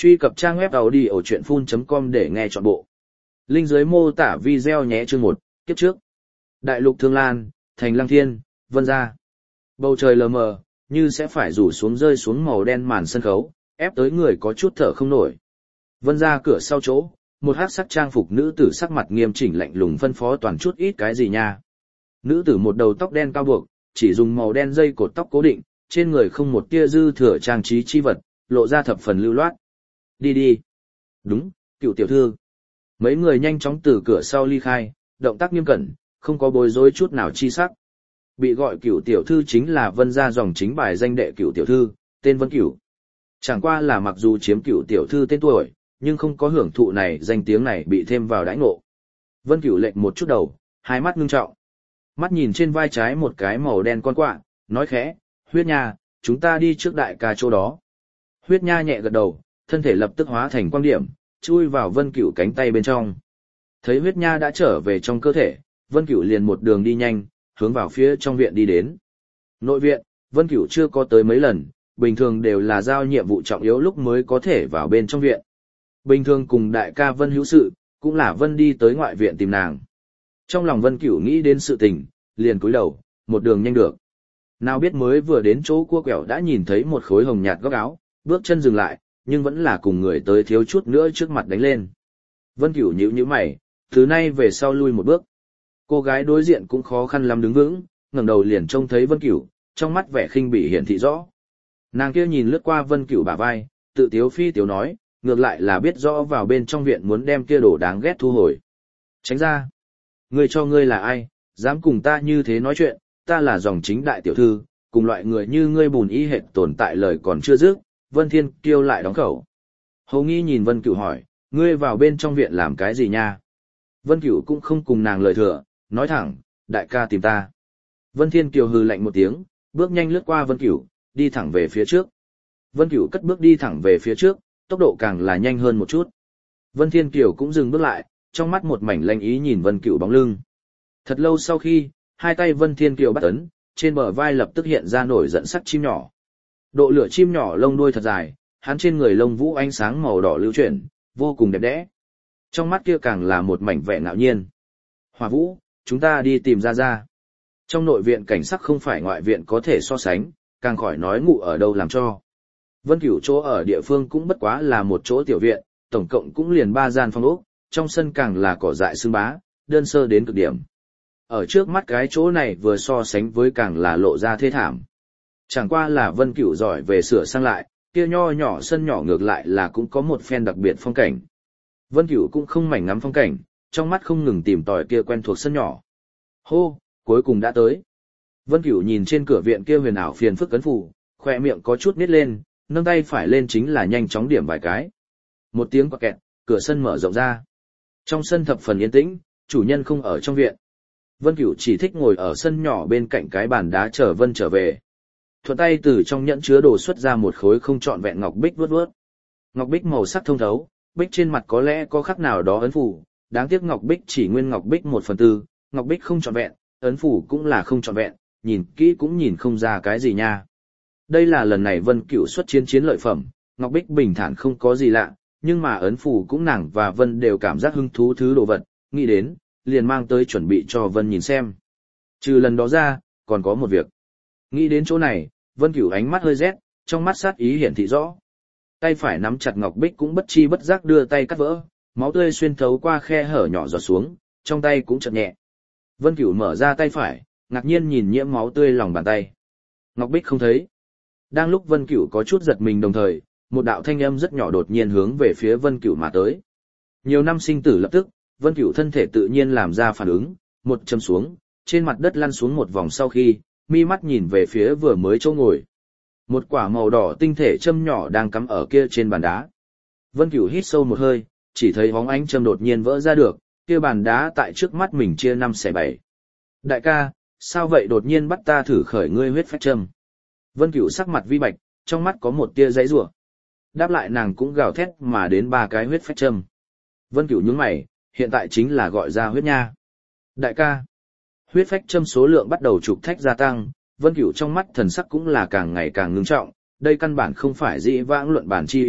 Truy cập trang web audiochuyenphun.com để nghe trọn bộ. Link dưới mô tả video nhé. Chương 1, kiếp trước. Đại lục Thương Lan, thành Lăng Thiên, Vân Gia. Bầu trời lờ mờ, như sẽ phải rủ xuống rơi xuống màu đen màn sân khấu, ép tới người có chút thở không nổi. Vân Gia cửa sau chỗ, một hắc sắc trang phục nữ tử sắc mặt nghiêm chỉnh lạnh lùng phân phó toàn chút ít cái gì nha. Nữ tử một đầu tóc đen cao buộc, chỉ dùng màu đen dây cột tóc cố định, trên người không một tia dư thừa trang trí chi vật, lộ ra thập phần lưu loát. Đi đi. Đúng, Cựu tiểu thư. Mấy người nhanh chóng từ cửa sau ly khai, động tác nghiêm cẩn, không có bối rối chút nào chi sắc. Bị gọi Cựu tiểu thư chính là Vân Gia dòng chính bài danh đệ Cựu tiểu thư, tên Vân Cựu. Chẳng qua là mặc dù chiếm Cựu tiểu thư tên tuổi, nhưng không có hưởng thụ này, danh tiếng này bị thêm vào đãi ngộ. Vân Cựu lệch một chút đầu, hai mắt ngưng trọng. Mắt nhìn trên vai trái một cái màu đen con quạ, nói khẽ, Huyết Nha, chúng ta đi trước đại ca chỗ đó. Huyết Nha nhẹ gật đầu, thân thể lập tức hóa thành quang điểm, chui vào Vân Cửu cánh tay bên trong. Thấy Huyết Nha đã trở về trong cơ thể, Vân Cửu liền một đường đi nhanh, hướng vào phía trong viện đi đến. Nội viện, Vân Cửu chưa có tới mấy lần, bình thường đều là giao nhiệm vụ trọng yếu lúc mới có thể vào bên trong viện. Bình thường cùng đại ca Vân hữu sự, cũng là Vân đi tới ngoại viện tìm nàng. Trong lòng Vân Cửu nghĩ đến sự tình, liền cúi đầu, một đường nhanh được. Nào biết mới vừa đến chỗ cua quẹo đã nhìn thấy một khối hồng nhạt góc áo, bước chân dừng lại, nhưng vẫn là cùng người tới thiếu chút nữa trước mặt đánh lên. Vân Cửu nhíu nhíu mày, từ nay về sau lui một bước. Cô gái đối diện cũng khó khăn lắm đứng vững, ngẩng đầu liền trông thấy Vân Cửu, trong mắt vẻ khinh bỉ hiển thị rõ. Nàng kia nhìn lướt qua Vân Cửu bả vai, tự tiếu phi tiếu nói, ngược lại là biết rõ vào bên trong viện muốn đem kia đồ đáng ghét thu hồi. Tránh ra. Ngươi cho ngươi là ai, dám cùng ta như thế nói chuyện, ta là dòng chính đại tiểu thư, cùng loại người như ngươi bùn y hệt tồn tại lời còn chưa dứt. Vân Thiên Kiêu lại đóng khẩu. Hầu Nghi nhìn Vân Cửu hỏi, ngươi vào bên trong viện làm cái gì nha? Vân Cửu cũng không cùng nàng lời thừa, nói thẳng, đại ca tìm ta. Vân Thiên Kiều hừ lạnh một tiếng, bước nhanh lướt qua Vân Cửu, đi thẳng về phía trước. Vân Cửu cất bước đi thẳng về phía trước, tốc độ càng là nhanh hơn một chút. Vân Thiên Kiều cũng dừng bước lại, trong mắt một mảnh lanh ý nhìn Vân Cửu bóng lưng. Thật lâu sau khi, hai tay Vân Thiên Kiều bắt ấn, trên bờ vai lập tức hiện ra nổi giận sắc chim nhỏ. Độ lửa chim nhỏ lông đuôi thật dài, hắn trên người lông vũ ánh sáng màu đỏ lưu chuyển, vô cùng đẹp đẽ. Trong mắt kia càng là một mảnh vẻ ngạo nhiên. Hỏa Vũ, chúng ta đi tìm Gia Gia. Trong nội viện cảnh sắc không phải ngoại viện có thể so sánh, càng khỏi nói ngủ ở đâu làm cho. Vân Cửu chỗ ở địa phương cũng bất quá là một chỗ tiểu viện, tổng cộng cũng liền 3 gian phòng ốc, trong sân càng là cỏ dại sương bá, đơn sơ đến cực điểm. Ở trước mắt cái chỗ này vừa so sánh với càng là lộ ra thê thảm. Chẳng qua là Vân Cửu giỏi về sửa sang lại, kia nho nhỏ sân nhỏ ngược lại là cũng có một phen đặc biệt phong cảnh. Vân Cửu cũng không mảnh ngắm phong cảnh, trong mắt không ngừng tìm tòi kia quen thuộc sân nhỏ. Hô, cuối cùng đã tới. Vân Cửu nhìn trên cửa viện kia huyền ảo phiền phức cấn phủ, khỏe miệng có chút nít lên, nâng tay phải lên chính là nhanh chóng điểm vài cái. Một tiếng quạt kẹt, cửa sân mở rộng ra. Trong sân thập phần yên tĩnh, chủ nhân không ở trong viện. Vân Cửu chỉ thích ngồi ở sân nhỏ bên cạnh cái bàn đá chờ Vân trở về. Thuận tay từ trong nhẫn chứa đồ xuất ra một khối không trọn vẹn ngọc bích vuốt vuốt. Ngọc bích màu sắc thông thấu, bích trên mặt có lẽ có khắc nào đó ấn phù, đáng tiếc ngọc bích chỉ nguyên ngọc bích 1/4, ngọc bích không trọn vẹn, ấn phù cũng là không trọn vẹn, nhìn kỹ cũng nhìn không ra cái gì nha. Đây là lần này Vân Cửu xuất chiến lợi phẩm, ngọc bích bình thản không có gì lạ, nhưng mà ấn phù cũng nàng và Vân đều cảm giác hứng thú thứ đồ vật, nghĩ đến, liền mang tới chuẩn bị cho Vân nhìn xem. Trừ lần đó ra, còn có một việc. Nghĩ đến chỗ này, Vân Cửu ánh mắt hơi rét, trong mắt sát ý hiển thị rõ. Tay phải nắm chặt ngọc bích cũng bất chi bất giác đưa tay cắt vỡ, máu tươi xuyên thấu qua khe hở nhỏ giọt xuống, trong tay cũng chợt nhẹ. Vân Cửu mở ra tay phải, ngạc nhiên nhìn nhiễm máu tươi lòng bàn tay. Ngọc bích không thấy. Đang lúc Vân Cửu có chút giật mình đồng thời, một đạo thanh âm rất nhỏ đột nhiên hướng về phía Vân Cửu mà tới. Nhiều năm sinh tử lập tức, Vân Cửu thân thể tự nhiên làm ra phản ứng, một châm xuống, trên mặt đất lăn xuống một vòng sau khi, mi mắt nhìn về phía vừa mới chỗ ngồi. Một quả màu đỏ tinh thể châm nhỏ đang cắm ở kia trên bàn đá. Vân Cửu hít sâu một hơi, chỉ thấy bóng ánh châm đột nhiên vỡ ra được, kia bàn đá tại trước mắt mình chia 5/7. Đại ca, sao vậy đột nhiên bắt ta thử khởi ngươi huyết phách châm? Vân Cửu sắc mặt vi bạch, trong mắt có một tia giãy giụa. Đáp lại nàng cũng gào thét mà đến 3 cái huyết phách châm. Vân Cửu nhướng mày, hiện tại chính là gọi ra huyết nha. Đại ca, huyết phách châm số lượng bắt đầu trục thách gia tăng, Vân Cửu trong mắt thần sắc cũng là càng ngày càng ngưng trọng, đây căn bản không phải dĩ vãng luận bản chi ý,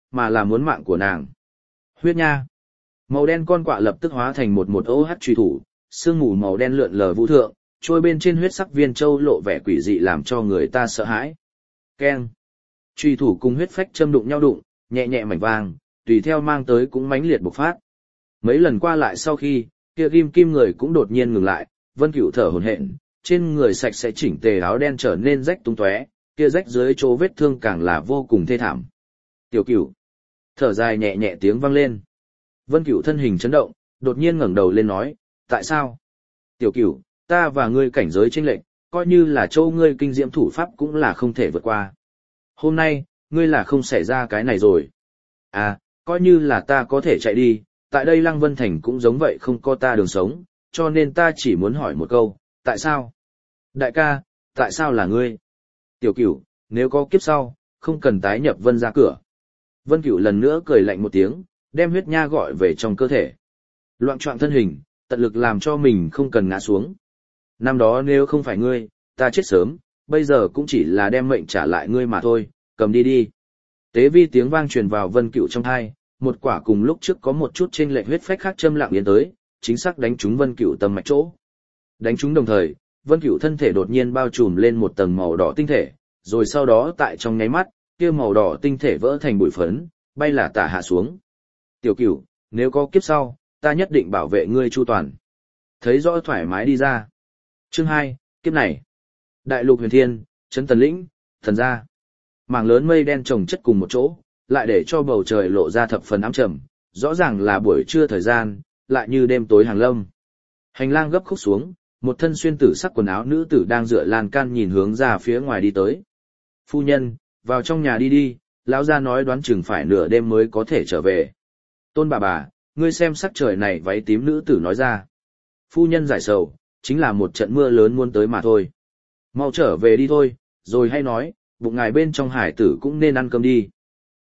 mà là muốn mạng của nàng. Huyết nha. Màu đen con quạ lập tức hóa thành một OH truy thủ, sương mù màu đen lượn lờ vũ thượng, trôi bên trên huyết sắc viên châu lộ vẻ quỷ dị làm cho người ta sợ hãi. Keng. Truy thủ cùng huyết phách châm đụng nhau đụng, nhẹ nhẹ mảnh vàng, tùy theo mang tới cũng mãnh liệt bộc phát. Mấy lần qua lại sau khi, kia kim kim người cũng đột nhiên ngừng lại, Vân Cửu thở hổn hển, trên người sạch sẽ chỉnh tề áo đen trở nên rách tung tóe, kia rách dưới chỗ vết thương càng là vô cùng thê thảm. Tiểu Cửu. Thở dài nhẹ nhẹ tiếng vang lên. Vân Cửu thân hình chấn động, đột nhiên ngẩng đầu lên nói, tại sao? Tiểu Cửu, ta và ngươi cảnh giới chênh lệch, coi như là châu ngươi kinh diễm thủ pháp cũng là không thể vượt qua. Hôm nay, ngươi là không xảy ra cái này rồi. À, coi như là ta có thể chạy đi, tại đây Lăng Vân Thành cũng giống vậy không có ta đường sống, cho nên ta chỉ muốn hỏi một câu, tại sao? Đại ca, tại sao là ngươi? Tiểu Cửu, nếu có kiếp sau, không cần tái nhập Vân ra cửa. Vân Cửu lần nữa cười lạnh một tiếng, đem huyết nha gọi về trong cơ thể. Loạn trọng thân hình, tận lực làm cho mình không cần ngã xuống. Năm đó nếu không phải ngươi, ta chết sớm, bây giờ cũng chỉ là đem mệnh trả lại ngươi mà thôi, cầm đi đi. Tế vi tiếng vang truyền vào Vân Cửu trong tai, một quả cùng lúc trước có một chút chênh lệch huyết phách khác châm lặng tiến tới, chính xác đánh trúng Vân Cửu tâm mạch chỗ. Đánh trúng đồng thời, Vân Cửu thân thể đột nhiên bao trùm lên một tầng màu đỏ tinh thể, rồi sau đó tại trong nháy mắt, kia màu đỏ tinh thể vỡ thành bụi phấn, bay là tả hạ xuống. Tiểu Cửu, nếu có kiếp sau, ta nhất định bảo vệ ngươi chu toàn. Thấy rõ thoải mái đi ra. Chương 2, kiếp này. Đại lục huyền thiên, trấn Tần Lĩnh, thần gia. Mảng lớn mây đen chồng chất cùng một chỗ, lại để cho bầu trời lộ ra thập phần ám trầm, rõ ràng là buổi trưa thời gian, lại như đêm tối hàng lâm. Hành lang gấp khúc xuống, một thân xuyên tử sắc quần áo nữ tử đang dựa lan can nhìn hướng ra phía ngoài đi tới. Phu nhân, vào trong nhà đi đi, lão gia nói đoán chừng phải nửa đêm mới có thể trở về. Tôn bà, ngươi xem sắc trời này váy tím nữ tử nói ra. Phu nhân giải sầu, chính là một trận mưa lớn muốn tới mà thôi. Mau trở về đi thôi, rồi hay nói, bụng ngài bên trong hải tử cũng nên ăn cơm đi.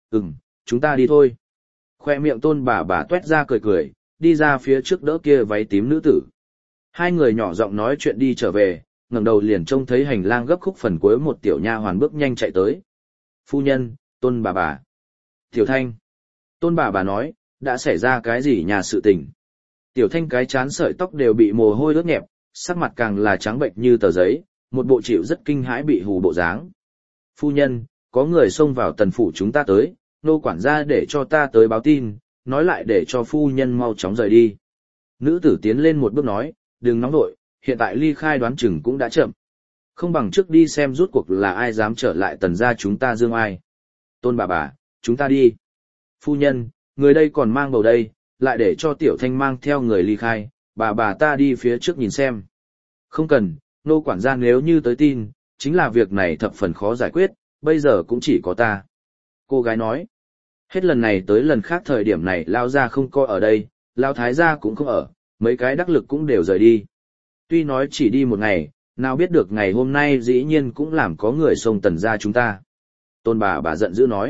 Chúng ta đi thôi. Khoe miệng tôn bà tuét ra cười cười, đi ra phía trước đỡ kia váy tím nữ tử. Hai người nhỏ giọng nói chuyện đi trở về, ngẩng đầu liền trông thấy hành lang gấp khúc phần cuối một tiểu nha hoàn bước nhanh chạy tới. Phu nhân, tôn bà. Tiểu Thanh. Tôn bà nói, đã xảy ra cái gì nhà sự tình. Tiểu Thanh cái chán sợi tóc đều bị mồ hôi ướt nhẹp, sắc mặt càng là trắng bệnh như tờ giấy, một bộ chịu rất kinh hãi bị hù bộ dáng. Phu nhân, có người xông vào tần phủ chúng ta tới, nô quản gia để cho ta tới báo tin, nói lại để cho phu nhân mau chóng rời đi. Nữ tử tiến lên một bước nói, đừng nóng vội, hiện tại ly khai đoán chừng cũng đã chậm. Không bằng trước đi xem rút cuộc là ai dám trở lại tần gia chúng ta dương ai. Tôn bà, chúng ta đi. Phu nhân, người đây còn mang bầu đây, lại để cho Tiểu Thanh mang theo người ly khai, bà ta đi phía trước nhìn xem. Không cần, nô quản gia nếu như tới tin, chính là việc này thập phần khó giải quyết, bây giờ cũng chỉ có ta. Cô gái nói, hết lần này tới lần khác thời điểm này lao gia không coi ở đây, lao thái gia cũng không ở, mấy cái đắc lực cũng đều rời đi. Tuy nói chỉ đi một ngày, nào biết được ngày hôm nay dĩ nhiên cũng làm có người xông tần gia chúng ta. Tôn bà giận dữ nói,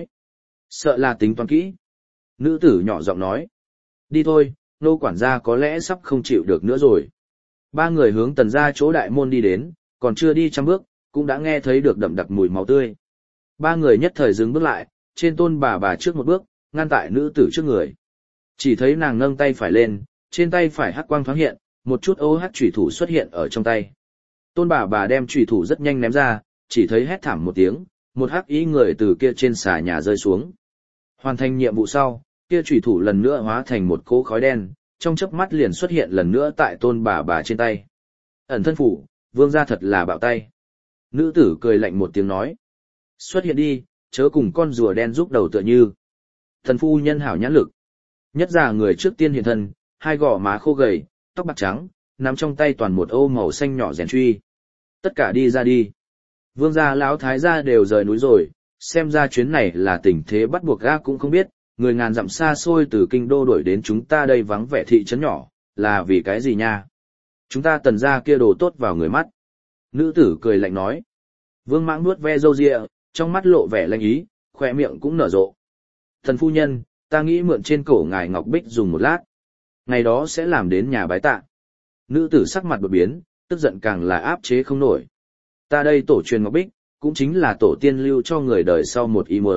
sợ là tính toán kỹ. Nữ tử nhỏ giọng nói, đi thôi, nô quản gia có lẽ sắp không chịu được nữa rồi. Ba người hướng tần gia chỗ đại môn đi đến, còn chưa đi trăm bước, cũng đã nghe thấy được đậm đặc mùi máu tươi. Ba người nhất thời dừng bước lại, trên tôn bà trước một bước, ngăn tại nữ tử trước người. Chỉ thấy nàng nâng tay phải lên, trên tay phải hắc quang thoáng hiện, một chút OH chủy thủ xuất hiện ở trong tay. Tôn bà đem chủy thủ rất nhanh ném ra, chỉ thấy hét thảm một tiếng, một hắc ý người từ kia trên xà nhà rơi xuống. Hoàn thành nhiệm vụ sau, kia chủy thủ lần nữa hóa thành một cỗ khói đen, trong chớp mắt liền xuất hiện lần nữa tại tôn bà trên tay. Ẩn thân phủ, vương gia thật là bạo tay. Nữ tử cười lạnh một tiếng nói. Xuất hiện đi, chớ cùng con rùa đen giúp đầu tựa như. Thần phu nhân hảo nhãn lực. Nhất già người trước tiên hiện thân, hai gò má khô gầy, tóc bạc trắng, nắm trong tay toàn một ô màu xanh nhỏ rèn truy. Tất cả đi ra đi. Vương gia lão thái gia đều rời núi rồi, xem ra chuyến này là tình thế bắt buộc ga cũng không biết, người ngàn dặm xa xôi từ kinh đô đuổi đến chúng ta đây vắng vẻ thị trấn nhỏ, là vì cái gì nha? Chúng ta tần gia kia đồ tốt vào người mắt. Nữ tử cười lạnh nói. Vương Mãng nuốt ve râu ria, trong mắt lộ vẻ lanh ý, khỏe miệng cũng nở rộ. Thần phu nhân, ta nghĩ mượn trên cổ ngài ngọc bích dùng một lát. Ngày đó sẽ làm đến nhà bái tạ. Nữ tử sắc mặt đột biến, tức giận càng là áp chế không nổi. Ta đây tổ truyền ngọc bích, cũng chính là tổ tiên lưu cho người đời sau một ý muốn,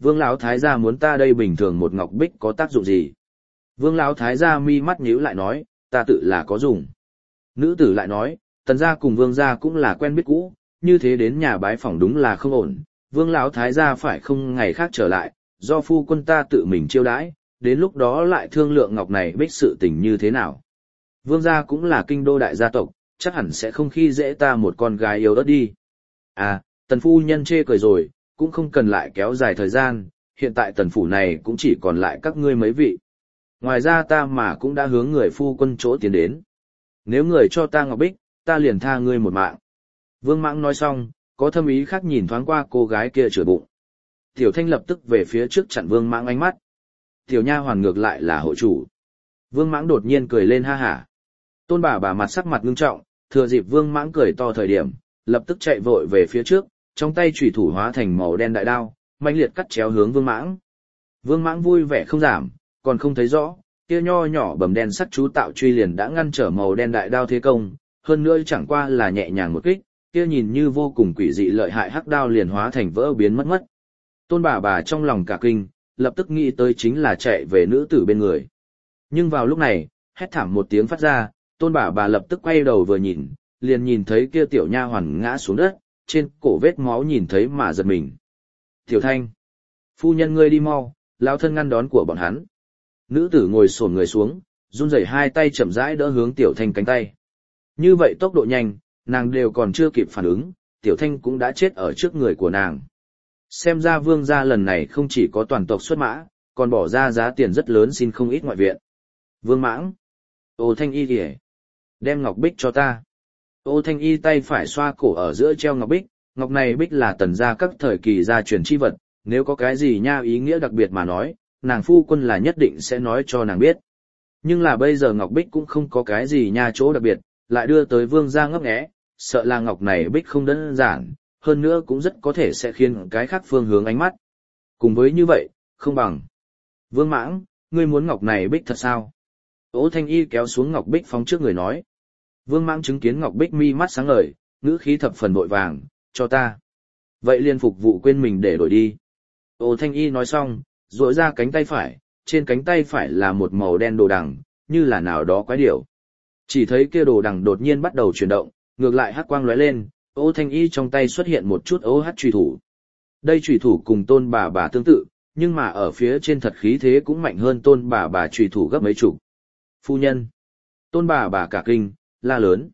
Vương lão thái gia muốn ta đây bình thường một ngọc bích có tác dụng gì? Vương lão thái gia mi mắt nhíu lại nói, ta tự là có dùng. Nữ tử lại nói, tần gia cùng vương gia cũng là quen biết cũ, như thế đến nhà bái phỏng đúng là không ổn, vương lão thái gia phải không ngày khác trở lại, do phu quân ta tự mình chiêu đãi, đến lúc đó lại thương lượng ngọc này bích sự tình như thế nào. Vương gia cũng là kinh đô đại gia tộc, chắc hẳn sẽ không khi dễ ta một con gái yếu ớt đi. À, tần phu nhân chê cười rồi, cũng không cần lại kéo dài thời gian, hiện tại tần phủ này cũng chỉ còn lại các ngươi mấy vị. Ngoài ra ta mà cũng đã hướng người phu quân chỗ tiến đến. Nếu người cho ta ngọc bích, ta liền tha ngươi một mạng. Vương Mãng nói xong, có thâm ý khác nhìn thoáng qua cô gái kia chửa bụng. Tiểu Thanh lập tức về phía trước chặn Vương Mãng ánh mắt. Tiểu nha hoàn ngược lại là hộ chủ. Vương Mãng đột nhiên cười lên ha hả. Tôn bà mặt sắc mặt ngưng trọng, thừa dịp Vương Mãng cười to thời điểm, lập tức chạy vội về phía trước, trong tay chủy thủ hóa thành màu đen đại đao, mãnh liệt cắt chéo hướng Vương Mãng. Vương Mãng vui vẻ không giảm, còn không thấy rõ, kia nho nhỏ bầm đen sắc chú tạo truy liền đã ngăn trở màu đen đại đao thế công, hơn nữa chẳng qua là nhẹ nhàng một kích, kia nhìn như vô cùng quỷ dị lợi hại hắc đao liền hóa thành vỡ biến mất. Tôn bà trong lòng cả kinh, lập tức nghĩ tới chính là chạy về nữ tử bên người. Nhưng vào lúc này, hét thảm một tiếng phát ra, Tôn bà lập tức quay đầu vừa nhìn, liền nhìn thấy kia tiểu nha hoàn ngã xuống đất, trên cổ vết máu nhìn thấy mà giật mình. Tiểu Thanh, phu nhân ngươi đi mau, lão thân ngăn đón của bọn hắn. Nữ tử ngồi xổm người xuống, run rẩy hai tay chậm rãi đỡ hướng Tiểu Thanh cánh tay. Như vậy tốc độ nhanh, nàng đều còn chưa kịp phản ứng, Tiểu Thanh cũng đã chết ở trước người của nàng. Xem ra vương gia lần này không chỉ có toàn tộc xuất mã, còn bỏ ra giá tiền rất lớn xin không ít ngoại viện. Vương Mãng, Ô Thanh Y kìa, đem ngọc bích cho ta. Ô Thanh Y tay phải xoa cổ ở giữa treo ngọc bích, ngọc này bích là tần gia các thời kỳ gia truyền chi vật, nếu có cái gì nha ý nghĩa đặc biệt mà nói, nàng phu quân là nhất định sẽ nói cho nàng biết. Nhưng là bây giờ ngọc bích cũng không có cái gì nha chỗ đặc biệt, lại đưa tới vương gia ngấp nghé, sợ là ngọc này bích không đơn giản, hơn nữa cũng rất có thể sẽ khiến cái khác phương hướng ánh mắt. Cùng với như vậy, không bằng. Vương Mãng, ngươi muốn ngọc này bích thật sao? Ô Thanh Y kéo xuống ngọc bích phóng trước người nói. Vương Mãng chứng kiến ngọc bích mi mắt sáng ngời, ngữ khí thập phần vội vàng, cho ta. Vậy liền phục vụ quên mình để đổi đi. Ô Thanh Y nói xong, duỗi ra cánh tay phải, trên cánh tay phải là một màu đen đồ đằng, như là nào đó quái điểu. Chỉ thấy kia đồ đằng đột nhiên bắt đầu chuyển động, ngược lại hắc quang lóe lên, Ô Thanh Y trong tay xuất hiện một chút ô hắc chùy thủ. Đây chùy thủ cùng Tôn bà tương tự, nhưng mà ở phía trên thật khí thế cũng mạnh hơn Tôn bà chùy thủ gấp mấy chục. Phu nhân. Tôn bà cả kinh, la lớn.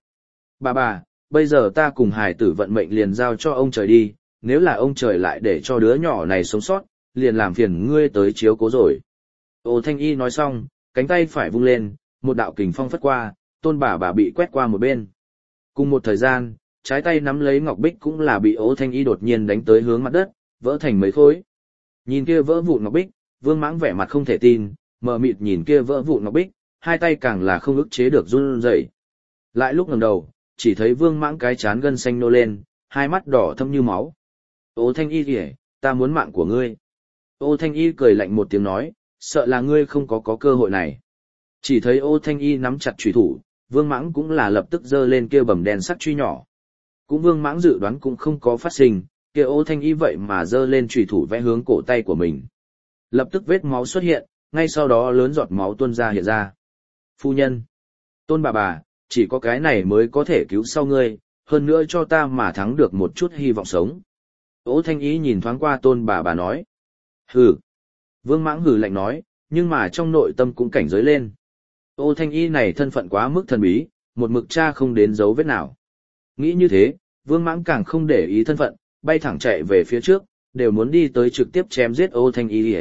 Bà, bây giờ ta cùng hài tử vận mệnh liền giao cho ông trời đi, nếu là ông trời lại để cho đứa nhỏ này sống sót, liền làm phiền ngươi tới chiếu cố rồi. Ô Thanh Y nói xong, cánh tay phải vung lên, một đạo kình phong phất qua, Tôn bà bị quét qua một bên. Cùng một thời gian, trái tay nắm lấy ngọc bích cũng là bị Ô Thanh Y đột nhiên đánh tới hướng mặt đất, vỡ thành mấy khối. Nhìn kia vỡ vụn ngọc bích, Vương Mãng vẻ mặt không thể tin, mờ mịt nhìn kia vỡ vụn ngọc bích, hai tay càng là không ức chế được run rẩy. Lại lúc ngẩng đầu, chỉ thấy Vương Mãng cái trán gân xanh nô lên, hai mắt đỏ thâm như máu. Ô Thanh Y kìa, ta muốn mạng của ngươi. Ô Thanh Y cười lạnh một tiếng nói, sợ là ngươi không có cơ hội này. Chỉ thấy Ô Thanh Y nắm chặt chùy thủ, Vương Mãng cũng là lập tức giơ lên kia bầm đen sắc truy nhỏ. Cũng Vương Mãng dự đoán cũng không có phát sinh, kia Ô Thanh Y vậy mà giơ lên chùy thủ vẽ hướng cổ tay của mình. Lập tức vết máu xuất hiện, ngay sau đó lớn giọt máu tuôn ra hiện ra. Phu nhân, Tôn bà, chỉ có cái này mới có thể cứu sau ngươi, hơn nữa cho ta mà thắng được một chút hy vọng sống. Ô Thanh Y nhìn thoáng qua Tôn bà nói. Hừ. Vương Mãng hừ lạnh nói, nhưng mà trong nội tâm cũng cảnh giới lên. Ô Thanh Y này thân phận quá mức thần bí, một mực tra không đến dấu vết nào. Nghĩ như thế, Vương Mãng càng không để ý thân phận, bay thẳng chạy về phía trước, đều muốn đi tới trực tiếp chém giết Ô Thanh Y.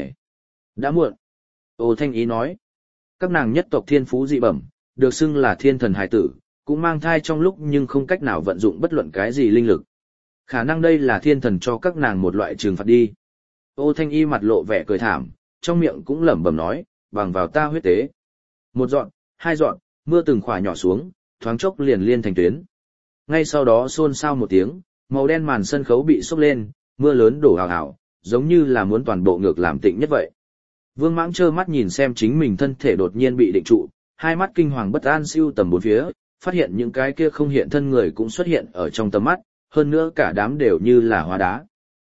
Đã muộn. Ô Thanh Y nói. Các nàng nhất tộc thiên phú dị bẩm, được xưng là thiên thần hài tử, cũng mang thai trong lúc nhưng không cách nào vận dụng bất luận cái gì linh lực. Khả năng đây là thiên thần cho các nàng một loại trừng phạt đi. Ô Thanh Y mặt lộ vẻ cười thảm, trong miệng cũng lẩm bẩm nói, bằng vào ta huyết tế. Một dọn, hai dọn, mưa từng khỏa nhỏ xuống, thoáng chốc liền liên thành tuyến. Ngay sau đó xôn xao một tiếng, màu đen màn sân khấu bị xốc lên, mưa lớn đổ hào hào, giống như là muốn toàn bộ ngược làm tịnh nhất vậy. Vương Mãng trơ mắt nhìn xem chính mình thân thể đột nhiên bị định trụ, hai mắt kinh hoàng bất an siêu tầm bốn phía, phát hiện những cái kia không hiện thân người cũng xuất hiện ở trong tầm mắt, hơn nữa cả đám đều như là hóa đá.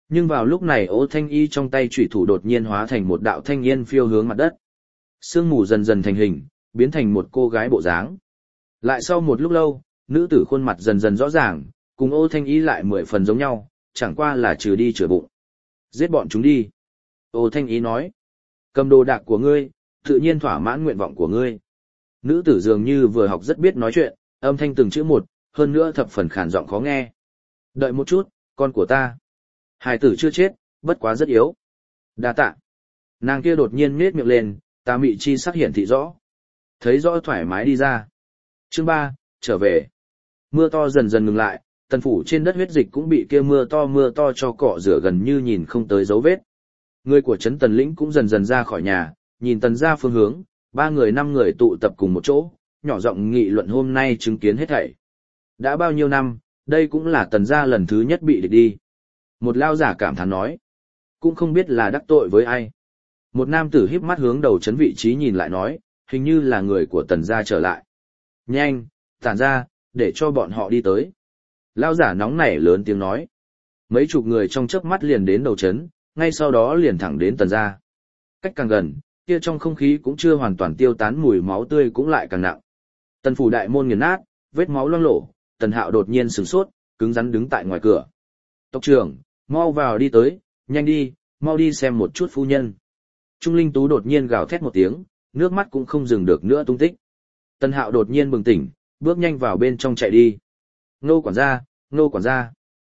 Nhưng vào lúc này Ô Thanh Y trong tay chủy thủ đột nhiên hóa thành một đạo thanh yên phiêu hướng mặt đất. Sương mù dần dần thành hình, biến thành một cô gái bộ dáng. Lại sau một lúc lâu, nữ tử khuôn mặt dần dần rõ ràng, cùng Ô Thanh Y lại 10 phần giống nhau, chẳng qua là trừ đi chữa bụng. Giết bọn chúng đi. Ô Thanh Y nói. Cầm đồ đạc của ngươi, tự nhiên thỏa mãn nguyện vọng của ngươi. Nữ tử dường như vừa học rất biết nói chuyện, âm thanh từng chữ một, hơn nữa thập phần khàn giọng khó nghe. Đợi một chút, con của ta. Hải tử chưa chết, bất quá rất yếu. Đa tạ. Nàng kia đột nhiên nhếch miệng lên, tà mị chi sắc hiển thị rõ. Thấy rõ thoải mái đi ra. Chương 3, trở về. Mưa to dần dần ngừng lại, tần phủ trên đất huyết dịch cũng bị kia mưa to cho cọ rửa gần như nhìn không tới dấu vết. Người của trấn Tần Lĩnh cũng dần dần ra khỏi nhà, nhìn Tần ra phương hướng, 3 người 5 người tụ tập cùng một chỗ, nhỏ giọng nghị luận hôm nay chứng kiến hết thảy. Đã bao nhiêu năm, đây cũng là Tần gia lần thứ nhất bị địch đi. Một lao giả cảm thán nói, cũng không biết là đắc tội với ai. Một nam tử híp mắt hướng đầu trấn vị trí nhìn lại nói, hình như là người của Tần gia trở lại. Nhanh, tản ra, để cho bọn họ đi tới. Lao giả nóng nảy lớn tiếng nói. Mấy chục người trong chớp mắt liền đến đầu trấn, ngay sau đó liền thẳng đến Tần gia. Cách càng gần, kia trong không khí cũng chưa hoàn toàn tiêu tán mùi máu tươi cũng lại càng nặng. Tần phủ đại môn nghiền nát, vết máu loang lổ, Tần Hạo đột nhiên sửng sốt, cứng rắn đứng tại ngoài cửa. Tộc trưởng, mau vào đi tới, nhanh đi, mau đi xem một chút phu nhân. Trung Linh Tú đột nhiên gào thét một tiếng, nước mắt cũng không dừng được nữa tung tích. Tần Hạo đột nhiên bừng tỉnh, bước nhanh vào bên trong chạy đi. Nô quản gia, nô quản gia.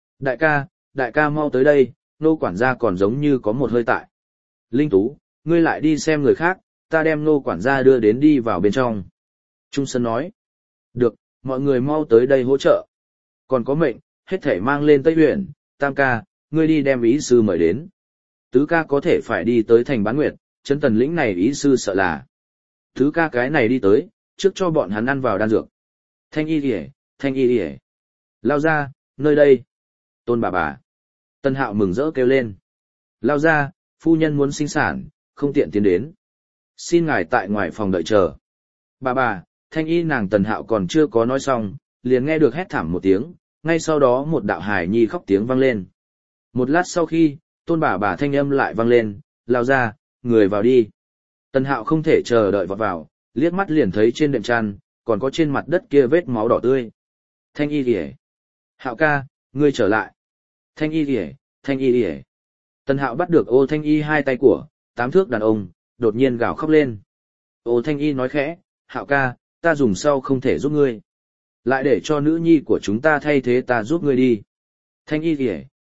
Đại ca mau tới đây, nô quản gia còn giống như có một hơi tại. Linh Tú, ngươi lại đi xem người khác, ta đem nô quản gia đưa đến đi vào bên trong. Trung Sơn nói. Được, mọi người mau tới đây hỗ trợ. Còn có mệnh, hết thể mang lên Tây Huyền, Tam ca, ngươi đi đem ý sư mời đến. Tứ ca có thể phải đi tới thành Bán Nguyệt, trấn Tần Lĩnh này ý sư sợ là. Tứ ca cái này đi tới, trước cho bọn hắn ăn vào đan dược. Thanh y kìa. Lao ra, nơi đây. Tôn bà. Tân Hạo mừng rỡ kêu lên. Lao ra, phu nhân muốn sinh sản, không tiện tiến đến. Xin ngài tại ngoài phòng đợi chờ. Bà, thanh y nàng Tần Hạo còn chưa có nói xong, liền nghe được hét thảm một tiếng, ngay sau đó một đạo hài nhi khóc tiếng vang lên. Một lát sau khi, tôn bà thanh âm lại vang lên, lao ra, người vào đi. Tần Hạo không thể chờ đợi vọt vào, liếc mắt liền thấy trên đệm chăn, còn có trên mặt đất kia vết máu đỏ tươi. Thanh y kìa. Hạo ca, ngươi trở lại. Thanh y kìa. Tần Hạo bắt được Ô Thanh y hai tay của, 8 thước đàn ông, đột nhiên gào khóc lên. Ô Thanh y nói khẽ, Hạo ca, ta dùng sau không thể giúp ngươi. Lại để cho nữ nhi của chúng ta thay thế ta giúp ngươi đi. Thanh y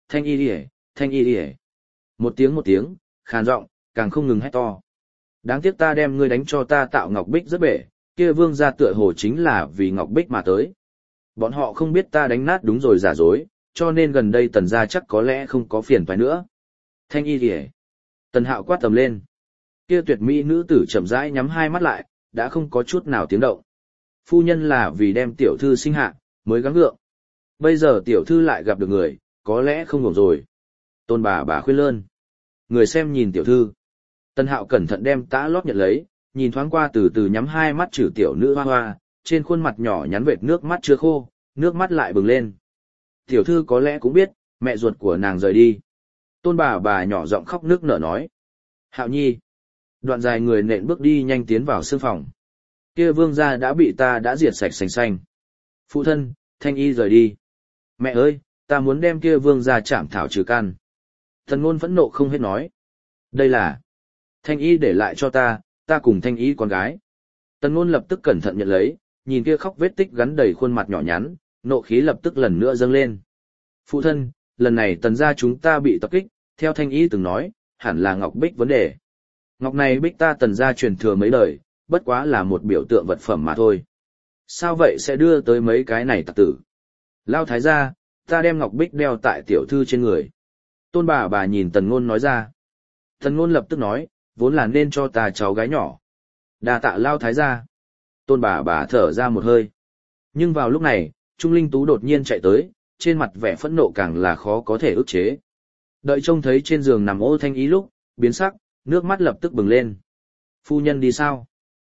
kìa. Một tiếng, khàn giọng, càng không ngừng hét to. Đáng tiếc ta đem ngươi đánh cho ta tạo ngọc bích rất bể, kia vương gia tựa hồ chính là vì ngọc bích mà tới. Bọn họ không biết ta đánh nát đúng rồi giả dối, cho nên gần đây Tần gia chắc có lẽ không có phiền toái nữa. Thanh y kìa. Tần Hạo quát tầm lên. Kia tuyệt mỹ nữ tử chậm rãi nhắm hai mắt lại, đã không có chút nào tiếng động. Phu nhân là vì đem tiểu thư sinh hạ, mới gắng gượng. Bây giờ tiểu thư lại gặp được người, có lẽ không ổn rồi. Tôn bà khuyên lơn. Người xem nhìn tiểu thư. Tần Hạo cẩn thận đem tã lót nhận lấy, nhìn thoáng qua từ từ nhắm hai mắt trừ tiểu nữ hoa, trên khuôn mặt nhỏ nhắn vệt nước mắt chưa khô, nước mắt lại bừng lên. Tiểu thư có lẽ cũng biết, mẹ ruột của nàng rời đi. Tôn bà nhỏ giọng khóc nước nở nói. Hạo nhi. Đoạn dài người nện bước đi nhanh tiến vào sương phòng. Kia vương gia đã bị ta đã diệt sạch sành xanh. Phụ thân, Thanh y rời đi. Mẹ ơi, ta muốn đem kia vương gia chảm thảo trừ căn. Thần ngôn phẫn nộ không hết nói. Đây là Thanh y để lại cho ta cùng Thanh y con gái. Tần ngôn lập tức cẩn thận nhận lấy, nhìn kia khóc vết tích gắn đầy khuôn mặt nhỏ nhắn, nộ khí lập tức lần nữa dâng lên. Phụ thân, lần này Tần gia chúng ta bị tập kích, theo Thanh y từng nói, hẳn là ngọc bích vấn đề. Ngọc này bích ta Tần gia truyền thừa mấy đời, bất quá là một biểu tượng vật phẩm mà thôi. Sao vậy sẽ đưa tới mấy cái này tặc tử? Lao thái gia, ta đem ngọc bích đeo tại tiểu thư trên người. Tôn bà nhìn Tần ngôn nói ra. Tần ngôn lập tức nói, vốn là nên cho ta cháu gái nhỏ. Đa tạ Lao thái gia. Tôn bà thở ra một hơi. Nhưng vào lúc này, Trung Linh Tú đột nhiên chạy tới, trên mặt vẻ phẫn nộ càng là khó có thể ức chế. Đợi trông thấy trên giường nằm Ô Thanh y lúc, biến sắc, nước mắt lập tức bừng lên. Phu nhân đi sao?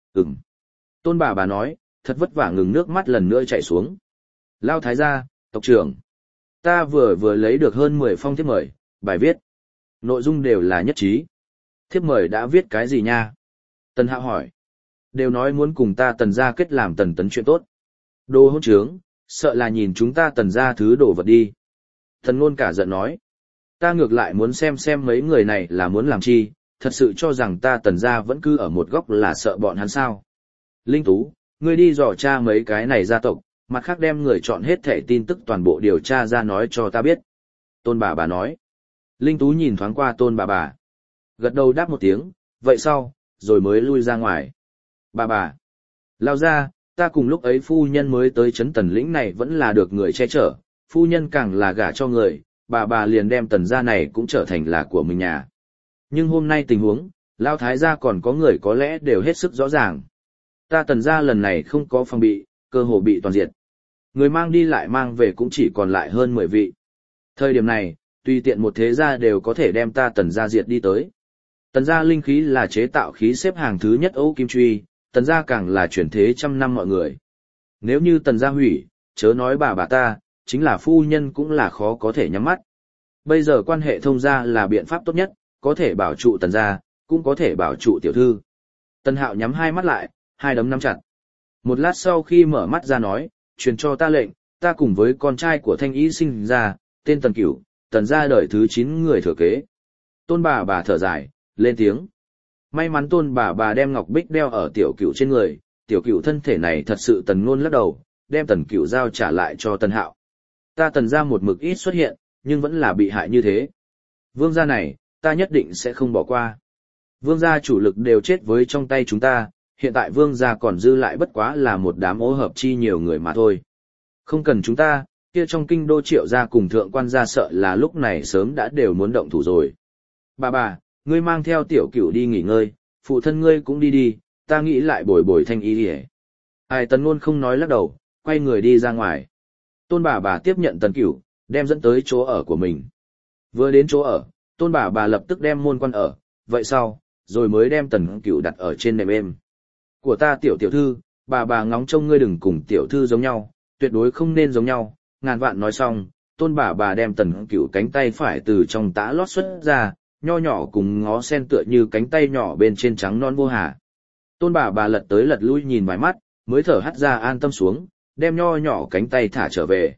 Tôn bà nói, thật vất vả ngừng nước mắt lần nữa chảy xuống. Lao thái gia, tộc trưởng. Ta vừa lấy được hơn 10 phong thiếp mời, bài viết. Nội dung đều là nhất trí. Thiếp mời đã viết cái gì nha? Tần Hạo hỏi. Đều nói muốn cùng ta Tần gia kết làm Tần Tấn chuyện tốt. Đồ hỗn trướng, sợ là nhìn chúng ta Tần gia thứ đổ vật đi. Tần Nôn cả giận nói. Ta ngược lại muốn xem mấy người này là muốn làm chi, thật sự cho rằng ta Tần gia vẫn cứ ở một góc là sợ bọn hắn sao. Linh Tú, ngươi đi dò tra mấy cái này gia tộc, mặt khác đem người chọn hết thẻ tin tức toàn bộ điều tra ra nói cho ta biết. Tôn bà nói. Linh Tú nhìn thoáng qua Tôn bà. Gật đầu đáp một tiếng, vậy sau, rồi mới lui ra ngoài. Bà. Lao ra, ta cùng lúc ấy phu nhân mới tới trấn Tần lĩnh này vẫn là được người che chở, phu nhân càng là gả cho người, bà liền đem Tần gia này cũng trở thành là của mình nhà. Nhưng hôm nay tình huống, Lao Thái gia còn có người có lẽ đều hết sức rõ ràng. Ta Tần gia lần này không có phòng bị, cơ hồ bị toàn diệt. Người mang đi lại mang về cũng chỉ còn lại hơn 10 vị. Thời điểm này, tùy tiện một thế gia đều có thể đem ta Tần gia diệt đi tới. Tần gia linh khí là chế tạo khí xếp hàng thứ nhất Âu Kim Truy, Tần gia càng là chuyển thế trăm năm mọi người. Nếu như Tần gia hủy, chớ nói bà ta, chính là phu nhân cũng là khó có thể nhắm mắt. Bây giờ quan hệ thông gia là biện pháp tốt nhất, có thể bảo trụ Tần gia, cũng có thể bảo trụ tiểu thư. Tần Hạo nhắm hai mắt lại, hai đấm nắm chặt. Một lát sau khi mở mắt ra nói, truyền cho ta lệnh, ta cùng với con trai của Thanh Y sinh ra, tên Tần Cửu, Tần gia đời thứ 9 người thừa kế. Tôn bà thở dài, lên tiếng. May mắn Tôn bà đem ngọc bích đeo ở tiểu Cửu trên người, tiểu Cửu thân thể này thật sự Tần Nôn lắc đầu, đem Tần Cửu giao trả lại cho Tần Hạo. Ta Tần gia một mực ít xuất hiện, nhưng vẫn là bị hại như thế. Vương gia này, ta nhất định sẽ không bỏ qua. Vương gia chủ lực đều chết với trong tay chúng ta, hiện tại vương gia còn dư lại bất quá là một đám ô hợp chi nhiều người mà thôi. Không cần chúng ta, kia trong kinh đô Triệu gia cùng thượng quan gia sợ là lúc này sớm đã đều muốn động thủ rồi. Bà, ngươi mang theo tiểu Cửu đi nghỉ ngơi, phụ thân ngươi cũng đi, ta nghĩ lại bồi Thanh Y đi. Ai Tần Nôn không nói lắc đầu, quay người đi ra ngoài. Tôn bà tiếp nhận Tần Cửu, đem dẫn tới chỗ ở của mình. Vừa đến chỗ ở, Tôn bà lập tức đem môn quan ở, vậy sau, rồi mới đem Tần Cửu đặt ở trên nệm êm. Của ta tiểu thư, bà ngóng trông ngươi đừng cùng tiểu thư giống nhau, tuyệt đối không nên giống nhau. Ngàn vạn nói xong, Tôn bà đem Tần Cửu cánh tay phải từ trong tã lót xuất ra, nho nhỏ cùng ngó sen tựa như cánh tay nhỏ bên trên trắng non vô hà. Tôn bà lật tới lật lui nhìn vài mắt, mới thở hắt ra an tâm xuống, đem nho nhỏ cánh tay thả trở về.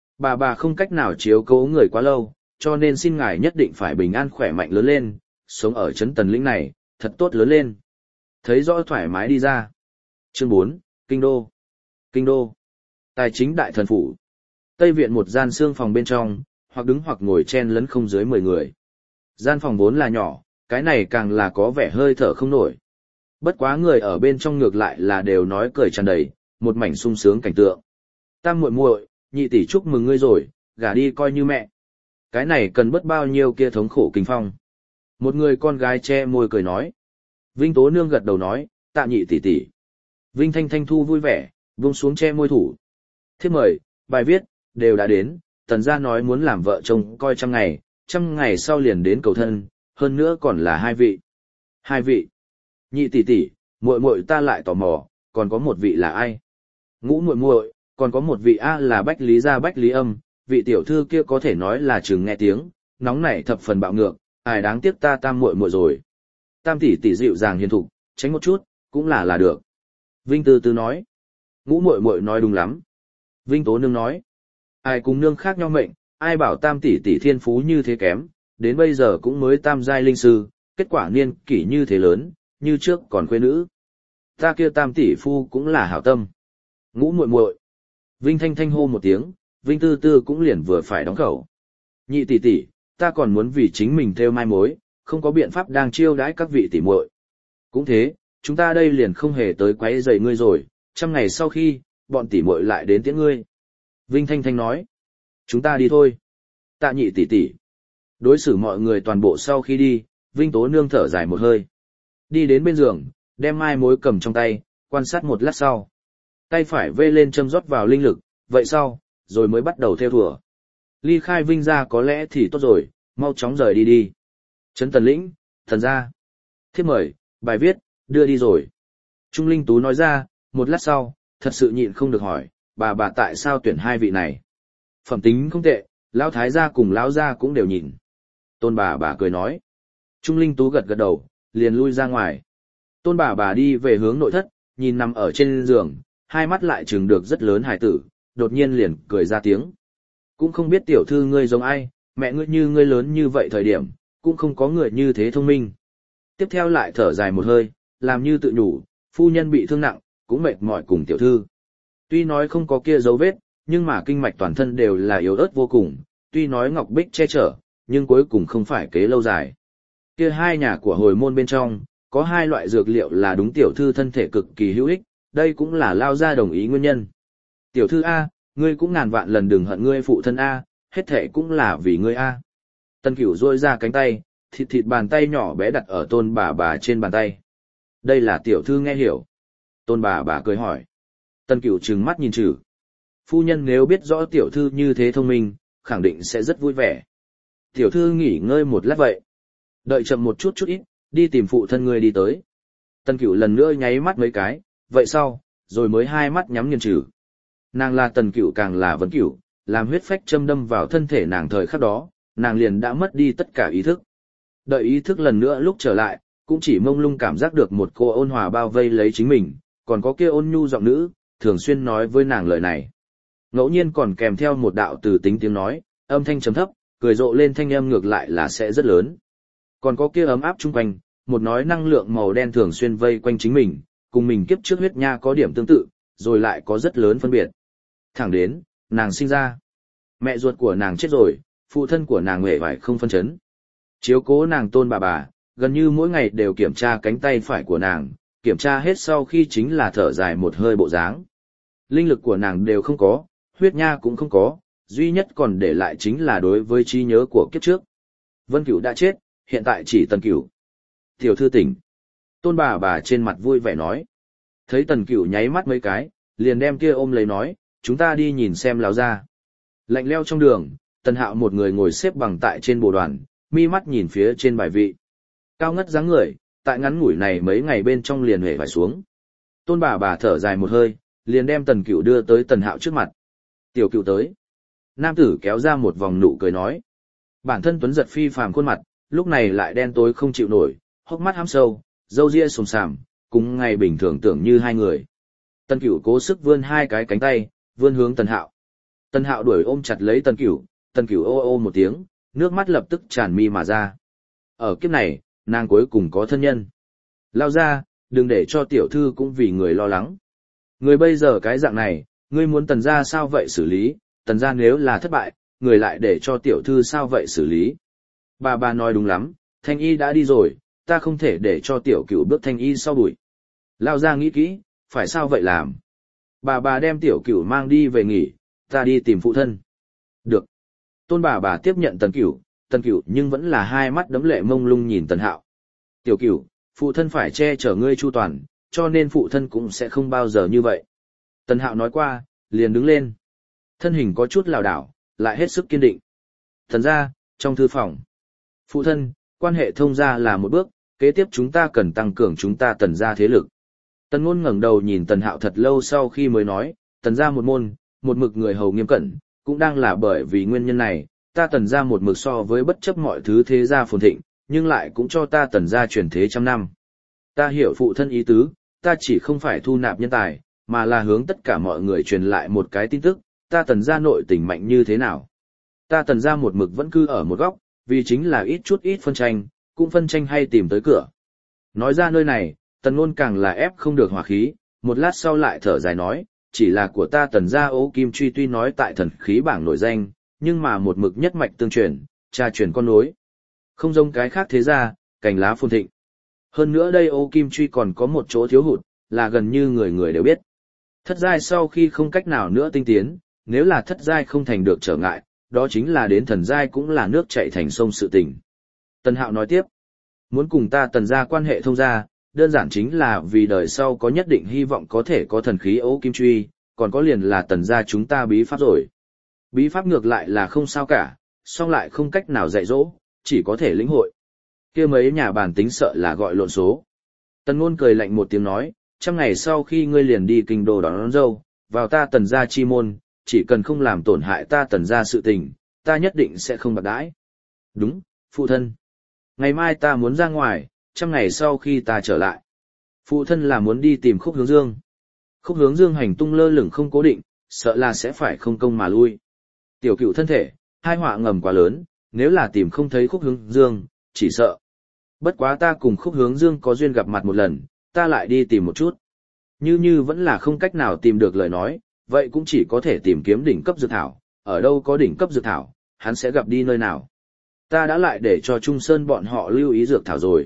Bà không cách nào chiếu cố người quá lâu, cho nên xin ngài nhất định phải bình an khỏe mạnh lớn lên, sống ở trấn Tần lĩnh này, thật tốt lớn lên. Thấy rõ thoải mái đi ra. Chương 4, Kinh Đô. Kinh Đô. Tài chính đại thần phủ. Tây viện một gian xương phòng bên trong, hoặc đứng hoặc ngồi chen lấn không dưới 10 người. Gian phòng vốn là nhỏ, cái này càng là có vẻ hơi thở không nổi. Bất quá người ở bên trong ngược lại là đều nói cười tràn đầy, một mảnh sung sướng cảnh tượng. Tam muội muội, nhị tỷ chúc mừng ngươi rồi, gả đi coi như mẹ. Cái này cần bớt bao nhiêu kia thống khổ kinh phong. Một người con gái che môi cười nói. Vinh Tố Nương gật đầu nói, tạ nhị tỷ tỷ. Vinh Thanh Thanh thu vui vẻ, buông xuống che môi thủ. Thiếp mời, bài viết, đều đã đến, Tần gia nói muốn làm vợ chồng coi 100 ngày sau liền đến cầu thân, hơn nữa còn là 2 vị. 2 vị. Nhị tỷ tỷ, muội muội ta lại tò mò, còn có một vị là ai? Ngũ muội muội, còn có một vị A là Bách Lý gia Bách Lý Âm, vị tiểu thư kia có thể nói là chừng nghe tiếng, nóng nảy thập phần bạo ngược, ai đáng tiếc ta tam muội muội rồi. Tam tỷ tỷ dịu dàng hiền thục, tránh một chút, cũng là được. Vinh Tư Tư nói. Ngũ muội muội nói đúng lắm. Vinh Tố Nương nói. Ai cùng nương khác nhau mệnh, ai bảo tam tỷ tỷ thiên phú như thế kém, đến bây giờ cũng mới tam giai linh sư, kết quả niên kỷ như thế lớn, như trước còn khuê nữ. Ta kia tam tỷ phu cũng là hảo tâm. Ngũ muội muội. Vinh Thanh Thanh hô một tiếng, Vinh Tư Tư cũng liền vừa phải đóng khẩu. Nhị tỷ tỷ, ta còn muốn vì chính mình theo mai mối, không có biện pháp đang chiêu đãi các vị tỷ muội. Cũng thế, chúng ta đây liền không hề tới quấy rầy ngươi rồi, 100 ngày sau khi, bọn tỷ muội lại đến tiễn ngươi. Vinh Thanh Thanh nói. Chúng ta đi thôi. Tạ nhị tỷ tỷ. Đối xử mọi người toàn bộ sau khi đi, Vinh Tố Nương thở dài một hơi. Đi đến bên giường, đem mai mối cầm trong tay, quan sát một lát sau. Tay phải vê lên châm rót vào linh lực, vậy sau, rồi mới bắt đầu theo thùa. Ly khai Vinh ra có lẽ thì tốt rồi, mau chóng rời đi. Trấn Tần lĩnh, thần gia. Thiếp mời, bài viết, đưa đi rồi. Trung Linh Tú nói ra, một lát sau, thật sự nhịn không được hỏi, bà tại sao tuyển 2 vị này. Phẩm tính không tệ, lão thái gia cùng lão gia cũng đều nhìn. Tôn bà cười nói. Trung Linh Tú gật gật đầu, liền lui ra ngoài. Tôn bà đi về hướng nội thất, nhìn nằm ở trên giường, hai mắt lại trừng được rất lớn hải tử, đột nhiên liền cười ra tiếng. Cũng không biết tiểu thư ngươi giống ai, mẹ ngươi như ngươi lớn như vậy thời điểm, cũng không có người như thế thông minh. Tiếp theo lại thở dài một hơi, làm như tự nhủ, phu nhân bị thương nặng, cũng mệt mỏi cùng tiểu thư. Tuy nói không có kia dấu vết, nhưng mà kinh mạch toàn thân đều là yếu ớt vô cùng, tuy nói ngọc bích che chở, nhưng cuối cùng không phải kế lâu dài. Kia hai nhà của hồi môn bên trong, có hai loại dược liệu là đúng tiểu thư thân thể cực kỳ hữu ích, đây cũng là lao ra đồng ý nguyên nhân. Tiểu thư A, ngươi cũng ngàn vạn lần đừng hận ngươi phụ thân A, hết thể cũng là vì ngươi A. Tân Cửu duỗi ra cánh tay, thịt bàn tay nhỏ bé đặt ở tôn bà trên bàn tay. Đây là tiểu thư nghe hiểu. Tôn bà cười hỏi. Tân Cửu trừng mắt nhìn chử. Phu nhân nếu biết rõ tiểu thư như thế thông minh, khẳng định sẽ rất vui vẻ. Tiểu thư nghỉ ngơi một lát vậy. Đợi chậm một chút ít, đi tìm phụ thân ngươi đi tới. Tân Cửu lần nữa nháy mắt mấy cái, vậy sau, rồi mới hai mắt nhắm nghiền trừ. Nàng là Tần Cửu càng là Vấn Cửu, làm huyết phách châm đâm vào thân thể nàng thời khắc đó, nàng liền đã mất đi tất cả ý thức. Đợi ý thức lần nữa lúc trở lại, cũng chỉ mông lung cảm giác được một cô ôn hòa bao vây lấy chính mình, còn có kia ôn nhu giọng nữ, thường xuyên nói với nàng lời này. Ngẫu nhiên còn kèm theo một đạo từ tính tiếng nói, âm thanh trầm thấp, cười rộ lên thanh âm ngược lại là sẽ rất lớn. Còn có kia ấm áp chung quanh, một nói năng lượng màu đen thường xuyên vây quanh chính mình, cùng mình kiếp trước huyết nha có điểm tương tự, rồi lại có rất lớn phân biệt. Thẳng đến, nàng sinh ra. Mẹ ruột của nàng chết rồi, phụ thân của nàng uể oải không phân chấn. Chiếu cố nàng tôn bà, gần như mỗi ngày đều kiểm tra cánh tay phải của nàng, kiểm tra hết sau khi chính là thở dài một hơi bộ dáng. Linh lực của nàng đều không có, huyết nha cũng không có, duy nhất còn để lại chính là đối với trí nhớ của kiếp trước. Vân Cửu đã chết, hiện tại chỉ Tần Cửu. Tiểu thư tỉnh. Tôn bà trên mặt vui vẻ nói. Thấy Tần Cửu nháy mắt mấy cái, liền đem kia ôm lấy nói, chúng ta đi nhìn xem lão gia. Lạnh leo trong đường, Tần Hạo một người ngồi xếp bằng tại trên bồ đoàn, mi mắt nhìn phía trên bài vị. Cao ngất dáng người, tại ngắn ngủi này mấy ngày bên trong liền hề phải xuống. Tôn bà thở dài một hơi, liền đem Tần Cửu đưa tới Tần Hạo trước mặt. Tiểu Cửu tới. Nam tử kéo ra một vòng nụ cười nói. Bản thân tuấn giật phi phàm khuôn mặt, lúc này lại đen tối không chịu nổi, hốc mắt hăm sâu, râu ria xồm xàm, cùng ngày bình thường tưởng như hai người. Tần Cửu cố sức vươn hai cái cánh tay, vươn hướng Tần Hạo. Tần Hạo đuổi ôm chặt lấy Tần Cửu ô ô một tiếng, nước mắt lập tức tràn mi mà ra. Ở kiếp này, nàng cuối cùng có thân nhân. Lao ra, đừng để cho tiểu thư cũng vì người lo lắng. Người bây giờ cái dạng này, ngươi muốn Tần gia sao vậy xử lý, Tần gia nếu là thất bại, người lại để cho tiểu thư sao vậy xử lý. Bà nói đúng lắm, Thanh Y đã đi rồi, ta không thể để cho tiểu Cửu bước Thanh Y sau bụi. Lao ra nghĩ kỹ, phải sao vậy làm. Bà đem tiểu Cửu mang đi về nghỉ, ta đi tìm phụ thân. Được. Tôn bà tiếp nhận Tần Cửu nhưng vẫn là hai mắt đấm lệ mông lung nhìn Tần Hạo. Tiểu Cửu, phụ thân phải che chở ngươi chu toàn, cho nên phụ thân cũng sẽ không bao giờ như vậy. Tần Hạo nói qua, liền đứng lên. Thân hình có chút lảo đảo, lại hết sức kiên định. Thần gia, trong thư phòng. Phụ thân, quan hệ thông gia là một bước, kế tiếp chúng ta cần tăng cường chúng ta Tần gia thế lực. Tần Ngôn ngẩng đầu nhìn Tần Hạo thật lâu sau khi mới nói, Tần gia một môn, một mực người hầu nghiêm cẩn, cũng đang là bởi vì nguyên nhân này, ta Tần gia một mực so với bất chấp mọi thứ thế gia phồn thịnh, nhưng lại cũng cho ta Tần gia truyền thế trăm năm. Ta hiểu phụ thân ý tứ, ta chỉ không phải thu nạp nhân tài, mà là hướng tất cả mọi người truyền lại một cái tin tức, ta Tần gia nội tình mạnh như thế nào. Ta Tần gia một mực vẫn cư ở một góc, vì chính là ít phân tranh, cũng phân tranh hay tìm tới cửa. Nói ra nơi này, Tần Ngôn càng là ép không được hỏa khí, một lát sau lại thở dài nói, chỉ là của ta Tần gia Ô Kim Truy tuy nói tại thần khí bảng nổi danh, nhưng mà một mực nhất mạch tương truyền, cha truyền con nối. Không giống cái khác thế gia, cành lá phồn thịnh. Hơn nữa đây Ô Kim Truy còn có một chỗ thiếu hụt, là gần như người người đều biết. Thất giai sau khi không cách nào nữa tinh tiến, nếu là thất giai không thành được trở ngại, đó chính là đến thần giai cũng là nước chảy thành sông sự tình. Tần Hạo nói tiếp, muốn cùng ta Tần gia quan hệ thông gia, đơn giản chính là vì đời sau có nhất định hy vọng có thể có thần khí Ô Kim Truy, còn có liền là Tần gia chúng ta bí pháp rồi. Bí pháp ngược lại là không sao cả, song lại không cách nào dạy dỗ, chỉ có thể lĩnh hội. Kia mấy nhà bản tính sợ là gọi lộn số. Tần Ngôn cười lạnh một tiếng nói, 100 ngày sau khi ngươi liền đi kinh đô đón dâu, vào ta Tần gia chi môn, chỉ cần không làm tổn hại ta Tần gia sự tình, ta nhất định sẽ không bạc đãi. Đúng, Phụ thân. Ngày mai ta muốn ra ngoài, 100 ngày sau khi ta trở lại. Phụ thân là muốn đi tìm Khúc Hướng Dương. Khúc Hướng Dương hành tung lơ lửng không cố định, sợ là sẽ phải không công mà lui. Tiểu Cựu thân thể, hai họa ngầm quá lớn, nếu là tìm không thấy Khúc Hướng Dương, chỉ sợ. Bất quá ta cùng Khúc Hướng Dương có duyên gặp mặt một lần, ta lại đi tìm một chút. Như vẫn là không cách nào tìm được lời nói, vậy cũng chỉ có thể tìm kiếm đỉnh cấp dược thảo, ở đâu có đỉnh cấp dược thảo, hắn sẽ gặp đi nơi nào. Ta đã lại để cho Trung Sơn bọn họ lưu ý dược thảo rồi.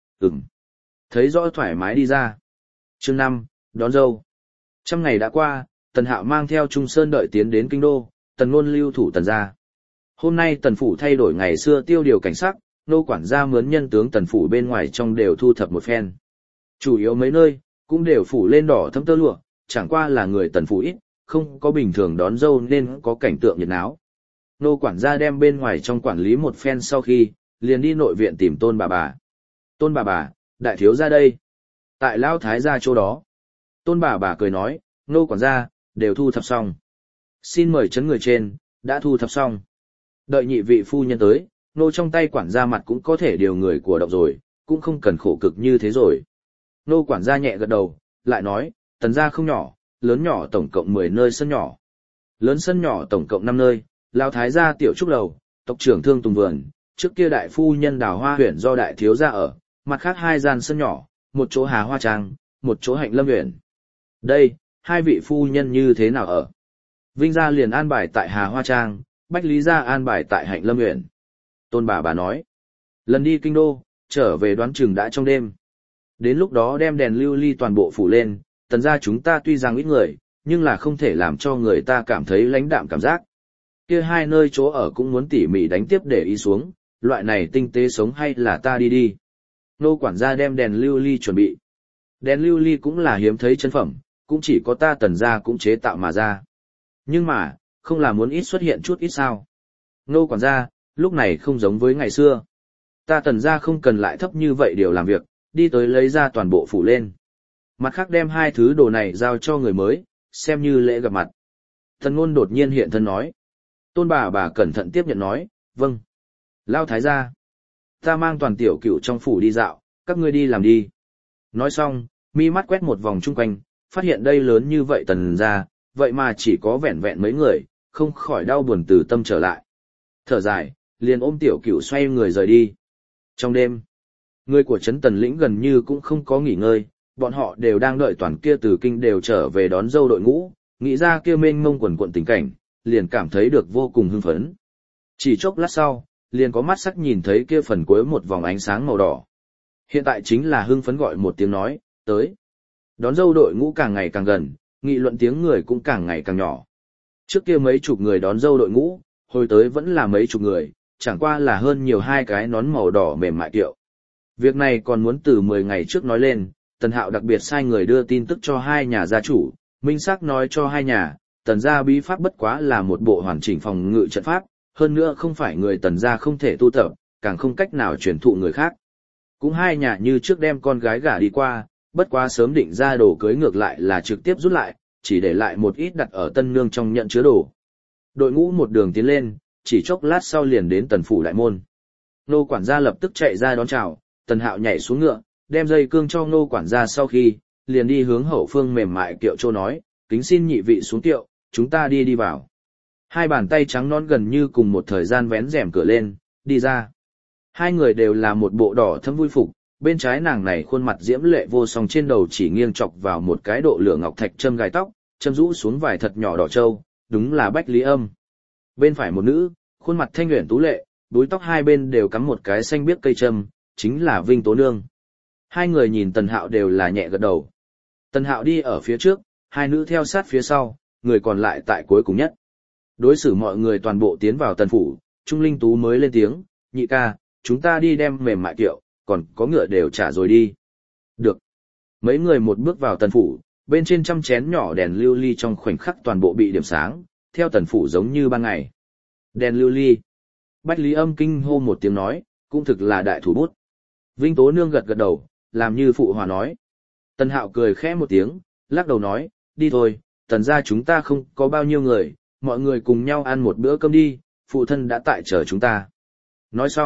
Thấy rõ thoải mái đi ra. Chương 5, đón dâu. 100 ngày đã qua, Tần Hạo mang theo Trung Sơn đợi tiến đến kinh đô, Tần Ngôn lưu thủ Tần gia. Hôm nay Tần phủ thay đổi ngày xưa tiêu điều cảnh sắc, nô quản gia mướn nhân tướng Tần phủ bên ngoài trong đều thu thập một phen. Chủ yếu mấy nơi cũng đều phủ lên đỏ thẫm tơ lụa, chẳng qua là người Tần phủ ít, không có bình thường đón dâu nên có cảnh tượng nhiệt náo. Nô quản gia đem bên ngoài trong quản lý một phen sau khi, liền đi nội viện tìm Tôn bà bà. Tôn bà bà, đại thiếu gia đây. Tại Lão Thái gia chỗ đó. Tôn bà bà cười nói, nô quản gia, đều thu thập xong. Xin mời chấn người trên, đã thu thập xong. Đợi nhị vị phu nhân tới, nô trong tay quản gia mặt cũng có thể điều người của động rồi, cũng không cần khổ cực như thế rồi. Nô quản gia nhẹ gật đầu, lại nói, Tần gia không nhỏ, lớn nhỏ tổng cộng 10 nơi sân nhỏ. Lớn sân nhỏ tổng cộng 5 nơi, Lão Thái gia tiểu trúc lầu, tộc trưởng Thương Tùng vườn, trước kia đại phu nhân Đào Hoa huyện do đại thiếu gia ở, mặt khác 2 gian sân nhỏ, một chỗ Hà Hoa Trang, một chỗ Hạnh Lâm huyện. Đây, 2 vị phu nhân như thế nào ở? Vinh gia liền an bài tại Hà Hoa Trang, Bách Lý gia an bài tại Hạnh Lâm huyện. Tôn bà nói, lần đi kinh đô, trở về đoán chừng đã trong đêm. Đến lúc đó đem đèn lưu ly toàn bộ phủ lên, Tần gia chúng ta tuy rằng ít người, nhưng là không thể làm cho người ta cảm thấy lãnh đạm cảm giác. Kia 2 nơi chỗ ở cũng muốn tỉ mỉ đánh tiếp để ý xuống, loại này tinh tế sống hay là ta đi. Nô quản gia đem đèn lưu ly chuẩn bị. Đèn lưu ly cũng là hiếm thấy chân phẩm, cũng chỉ có ta Tần gia cũng chế tạo mà ra. Nhưng mà, không là muốn ít xuất hiện chút ít sao. Nô quản gia, lúc này không giống với ngày xưa. Ta Tần gia không cần lại thấp như vậy điều làm việc, đi tới lấy ra toàn bộ phủ lên. Mặt khác đem 2 thứ đồ này giao cho người mới, xem như lễ gặp mặt. Tần Ngôn đột nhiên hiện thân nói. Tôn bà cẩn thận tiếp nhận nói, vâng. Lão Thái gia, ta mang toàn tiểu Cựu trong phủ đi dạo, các ngươi đi làm đi. Nói xong, mi mắt quét một vòng chung quanh, phát hiện đây lớn như vậy Tần gia, vậy mà chỉ có vẹn vẹn mấy người, không khỏi đau buồn từ tâm trở lại. Thở dài, liền ôm tiểu Cựu xoay người rời đi. Trong đêm, người của trấn Tần lĩnh gần như cũng không có nghỉ ngơi, bọn họ đều đang đợi toàn kia từ kinh đều trở về đón dâu đội ngũ, nghĩ ra kia mênh mông quần quận tình cảnh, liền cảm thấy được vô cùng hưng phấn. Chỉ chốc lát sau, liền có mắt sắc nhìn thấy kia phần cuối một vòng ánh sáng màu đỏ. Hiện tại chính là hưng phấn gọi một tiếng nói, tới. Đón dâu đội ngũ càng ngày càng gần, nghị luận tiếng người cũng càng ngày càng nhỏ. Trước kia mấy chục người đón dâu đội ngũ, hồi tới vẫn là mấy chục người, chẳng qua là hơn nhiều 2 cái nón màu đỏ mềm mại kiệu. Việc này còn muốn từ 10 ngày trước nói lên, Tần Hạo đặc biệt sai người đưa tin tức cho 2 nhà gia chủ, minh xác nói cho 2 nhà, Tần gia bí pháp bất quá là một bộ hoàn chỉnh phòng ngự trận pháp, hơn nữa không phải người Tần gia không thể tu tập, càng không cách nào truyền thụ người khác. Cũng 2 nhà như trước đem con gái gả đi qua, bất quá sớm định ra đồ cưới ngược lại là trực tiếp rút lại, chỉ để lại một ít đặt ở tân nương trong nhận chứa đồ. Đội ngũ một đường tiến lên, chỉ chốc lát sau liền đến Tần phủ đại môn. Nô quản gia lập tức chạy ra đón chào, Tần Hạo nhảy xuống ngựa, đem dây cương cho nô quản gia sau khi, liền đi hướng hậu phương mềm mại kiệu châu nói, kính xin nhị vị xuống kiệu, chúng ta đi vào. 2 bàn tay trắng nõn gần như cùng một thời gian vén rèm cửa lên, đi ra. 2 người đều là một bộ đỏ thẫm vui phục, bên trái nàng này khuôn mặt diễm lệ vô song trên đầu chỉ nghiêng chọc vào một cái độ lửa ngọc thạch châm gai tóc, châm rũ xuống vài thật nhỏ đỏ trâu, đúng là Bách Lý Âm. Bên phải một nữ, khuôn mặt thanh uyển tú lệ, đuôi tóc 2 bên đều cắm một cái xanh biếc cây châm, chính là Vinh Tố Nương. 2 người nhìn Tần Hạo đều là nhẹ gật đầu. Tần Hạo đi ở phía trước, 2 nữ theo sát phía sau, người còn lại tại cuối cùng nhất. Đối xử mọi người toàn bộ tiến vào Tần phủ, Trung Linh Tú mới lên tiếng, nhị ca, chúng ta đi đem mềm mại kiệu, còn có ngựa đều trả rồi đi. Được. Mấy người một bước vào Tần phủ, bên trên trăm chén nhỏ đèn lưu ly trong khoảnh khắc toàn bộ bị điểm sáng, theo Tần phủ giống như ban ngày. Đèn lưu ly. Bách Lý Âm kinh hô một tiếng nói, cũng thực là đại thủ bút. Vinh Tố Nương gật gật đầu, làm như phụ hòa nói. Tần Hạo cười khẽ một tiếng, lắc đầu nói, đi thôi, Tần gia chúng ta không có bao nhiêu người, mọi người cùng nhau ăn một bữa cơm đi, phụ thân đã tại chờ chúng ta. Nói xong,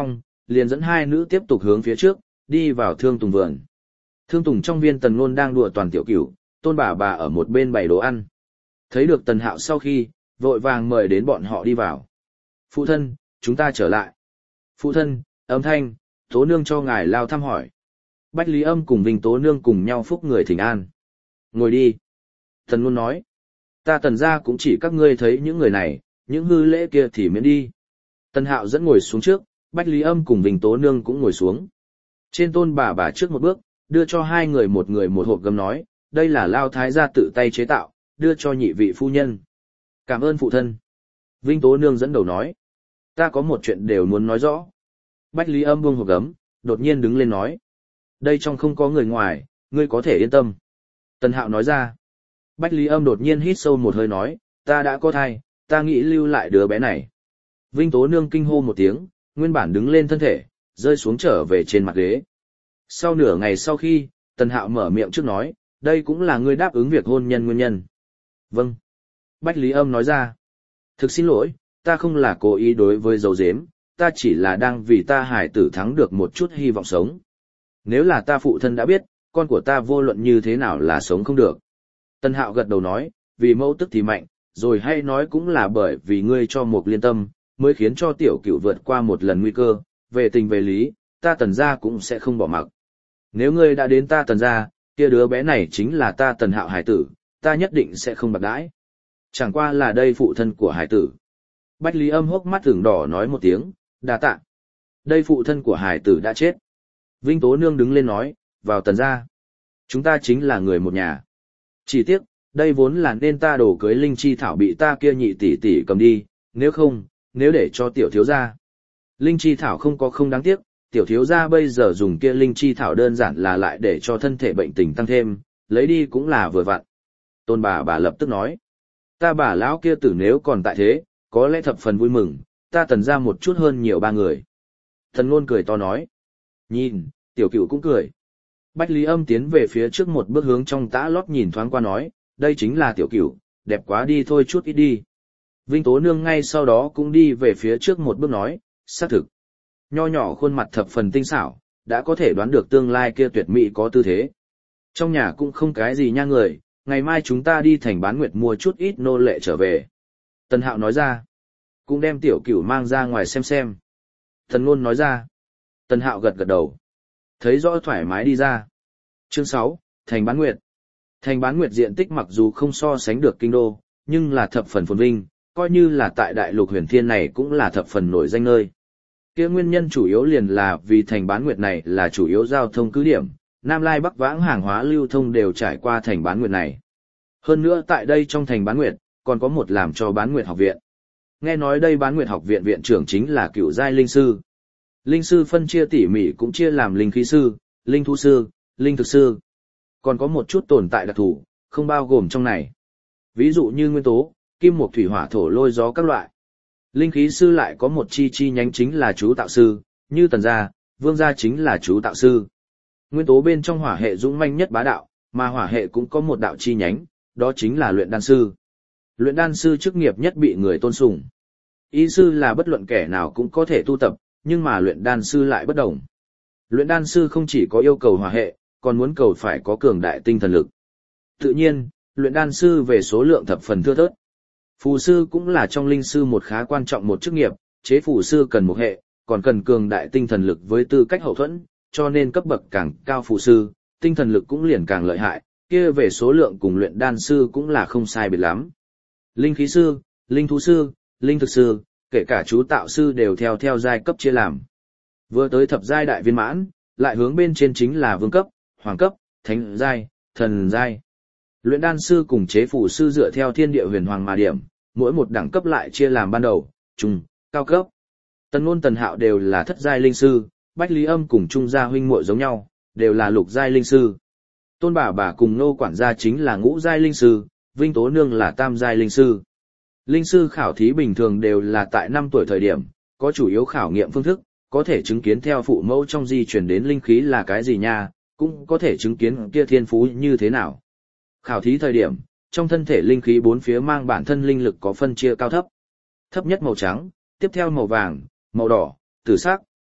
liền dẫn hai nữ tiếp tục hướng phía trước, đi vào Thương Tùng vườn. Thương Tùng trong viên Tần Nôn đang đùa toàn tiểu cửu, Tôn bà ở một bên bày đồ ăn. Thấy được Tần Hạo sau khi, vội vàng mời đến bọn họ đi vào. Phụ thân, chúng ta trở lại. Phụ thân, Âm Thanh, Tố Nương cho ngài lao thăm hỏi. Bách Lý Âm cùng Vinh Tố Nương cùng nhau phúc người thỉnh an. Ngồi đi. Tần Nôn nói. Ta Tần gia cũng chỉ các ngươi thấy những người này, những hư lễ kia thì miễn đi. Tần Hạo dẫn ngồi xuống trước, Bách Lý Âm cùng Vinh Tố Nương cũng ngồi xuống. Trên Tôn bà trước một bước, đưa cho hai người một hộp gấm nói, đây là Lao Thái gia tự tay chế tạo, đưa cho nhị vị phu nhân. Cảm ơn phụ thân. Vinh Tố Nương dẫn đầu nói. Ta có một chuyện đều muốn nói rõ. Bách Lý Âm buông hộp gấm, đột nhiên đứng lên nói. Đây trong không có người ngoài, ngươi có thể yên tâm. Tần Hạo nói ra. Bách Lý Âm đột nhiên hít sâu một hơi nói, ta đã có thai, ta nghĩ lưu lại đứa bé này. Vinh Tố Nương kinh hô một tiếng, nguyên bản đứng lên thân thể, rơi xuống trở về trên mặt ghế. Sau nửa ngày sau khi, Tần Hạo mở miệng trước nói, đây cũng là ngươi đáp ứng việc hôn nhân nguyên nhân. Vâng. Bách Lý Âm nói ra. Thực xin lỗi, ta không là cố ý đối với dấu dếm, ta chỉ là đang vì ta hải tử thắng được một chút hy vọng sống. Nếu là ta phụ thân đã biết, con của ta vô luận như thế nào là sống không được. Tần Hạo gật đầu nói, vì mẫu tức thì mạnh, rồi hay nói cũng là bởi vì ngươi cho một liên tâm, mới khiến cho tiểu cửu vượt qua một lần nguy cơ, về tình về lý, ta Tần gia cũng sẽ không bỏ mặc. Nếu ngươi đã đến ta Tần gia, kia đứa bé này chính là ta Tần Hạo hải tử, ta nhất định sẽ không bạc đãi. Chẳng qua là đây phụ thân của hải tử. Bách Lý Âm hốc mắt ửng đỏ nói một tiếng, đa tạ. Đây phụ thân của hải tử đã chết. Vinh Tố Nương đứng lên nói, vào Tần gia. Chúng ta chính là người một nhà. Chỉ tiếc, đây vốn là nên ta đổ cưới linh chi thảo bị ta kia nhị tỷ tỷ cầm đi, nếu không, nếu để cho tiểu thiếu gia. Linh chi thảo không đáng tiếc, tiểu thiếu gia bây giờ dùng kia linh chi thảo đơn giản là lại để cho thân thể bệnh tình tăng thêm, lấy đi cũng là vừa vặn. Tôn bà lập tức nói, ta bà lão kia tử nếu còn tại thế, có lẽ thập phần vui mừng, ta Tần ra một chút hơn nhiều ba người. Tần Nôn cười to nói, nhìn, tiểu cửu cũng cười. Bách Lý Âm tiến về phía trước một bước hướng trong tã lót nhìn thoáng qua nói, đây chính là tiểu cửu, đẹp quá đi thôi chút ít đi. Vinh Tố Nương ngay sau đó cũng đi về phía trước một bước nói, xác thực. Nho nhỏ khuôn mặt thập phần tinh xảo, đã có thể đoán được tương lai kia tuyệt mỹ có tư thế. Trong nhà cũng không cái gì nha người, ngày mai chúng ta đi thành Bán Nguyệt mua chút ít nô lệ trở về. Tần Hạo nói ra, cũng đem tiểu cửu mang ra ngoài xem. Tần Nôn nói ra, Tần Hạo gật đầu. Thấy rõ thoải mái đi ra. Chương 6, Thành Bán Nguyệt. Thành Bán Nguyệt diện tích mặc dù không so sánh được kinh đô, nhưng là thập phần phồn vinh, coi như là tại đại lục huyền thiên này cũng là thập phần nổi danh nơi. Kia nguyên nhân chủ yếu liền là vì Thành Bán Nguyệt này là chủ yếu giao thông cứ điểm, Nam Lai Bắc Vãng hàng hóa lưu thông đều trải qua Thành Bán Nguyệt này. Hơn nữa tại đây trong Thành Bán Nguyệt, còn có một làm cho Bán Nguyệt học viện. Nghe nói đây Bán Nguyệt học viện viện trưởng chính là cựu giai linh sư. Linh sư phân chia tỉ mỉ cũng chia làm linh khí sư, linh thú sư, linh thực sư. Còn có một chút tồn tại đặc thù, không bao gồm trong này. Ví dụ như nguyên tố, kim mộc thủy hỏa thổ lôi gió các loại. Linh khí sư lại có một chi nhánh chính là chú tạo sư, như Tần gia, Vương gia chính là chú tạo sư. Nguyên tố bên trong hỏa hệ dũng manh nhất bá đạo, mà hỏa hệ cũng có một đạo chi nhánh, đó chính là luyện đan sư. Luyện đan sư chức nghiệp nhất bị người tôn sùng. Y sư là bất luận kẻ nào cũng có thể tu tập, nhưng mà luyện đan sư lại bất đồng. Luyện đan sư không chỉ có yêu cầu hỏa hệ, còn muốn cầu phải có cường đại tinh thần lực. Tự nhiên, luyện đan sư về số lượng thập phần thưa thớt. Phù sư cũng là trong linh sư một khá quan trọng một chức nghiệp, chế phù sư cần một hệ, còn cần cường đại tinh thần lực với tư cách hậu thuẫn, cho nên cấp bậc càng cao phù sư, tinh thần lực cũng liền càng lợi hại, kia về số lượng cùng luyện đan sư cũng là không sai biệt lắm. Linh khí sư, linh thú sư, linh thực sư, kể cả chú tạo sư đều theo giai cấp chia làm. Vừa tới thập giai đại viên mãn, lại hướng bên trên chính là vương cấp, hoàng cấp, thánh giai, thần giai. Luyện đan sư cùng chế phù sư dựa theo thiên địa huyền hoàng mà điểm, mỗi một đẳng cấp lại chia làm ban đầu, trung, cao cấp. Tần Nôn Tần Hạo đều là thất giai linh sư, Bách Lý Âm cùng Trung gia huynh muội giống nhau, đều là lục giai linh sư. Tôn bà cùng Nô quản gia chính là ngũ giai linh sư, Vinh Tố Nương là tam giai linh sư. Linh sư khảo thí bình thường đều là tại 5 tuổi thời điểm, có chủ yếu khảo nghiệm phương thức, có thể chứng kiến theo phụ mẫu trong di truyền đến linh khí là cái gì nha, cũng có thể chứng kiến kia thiên phú như thế nào. Khảo thí thời điểm, trong thân thể linh khí bốn phía mang bản thân linh lực có phân chia cao thấp. Thấp nhất màu trắng, tiếp theo màu vàng, màu đỏ, tử sắc,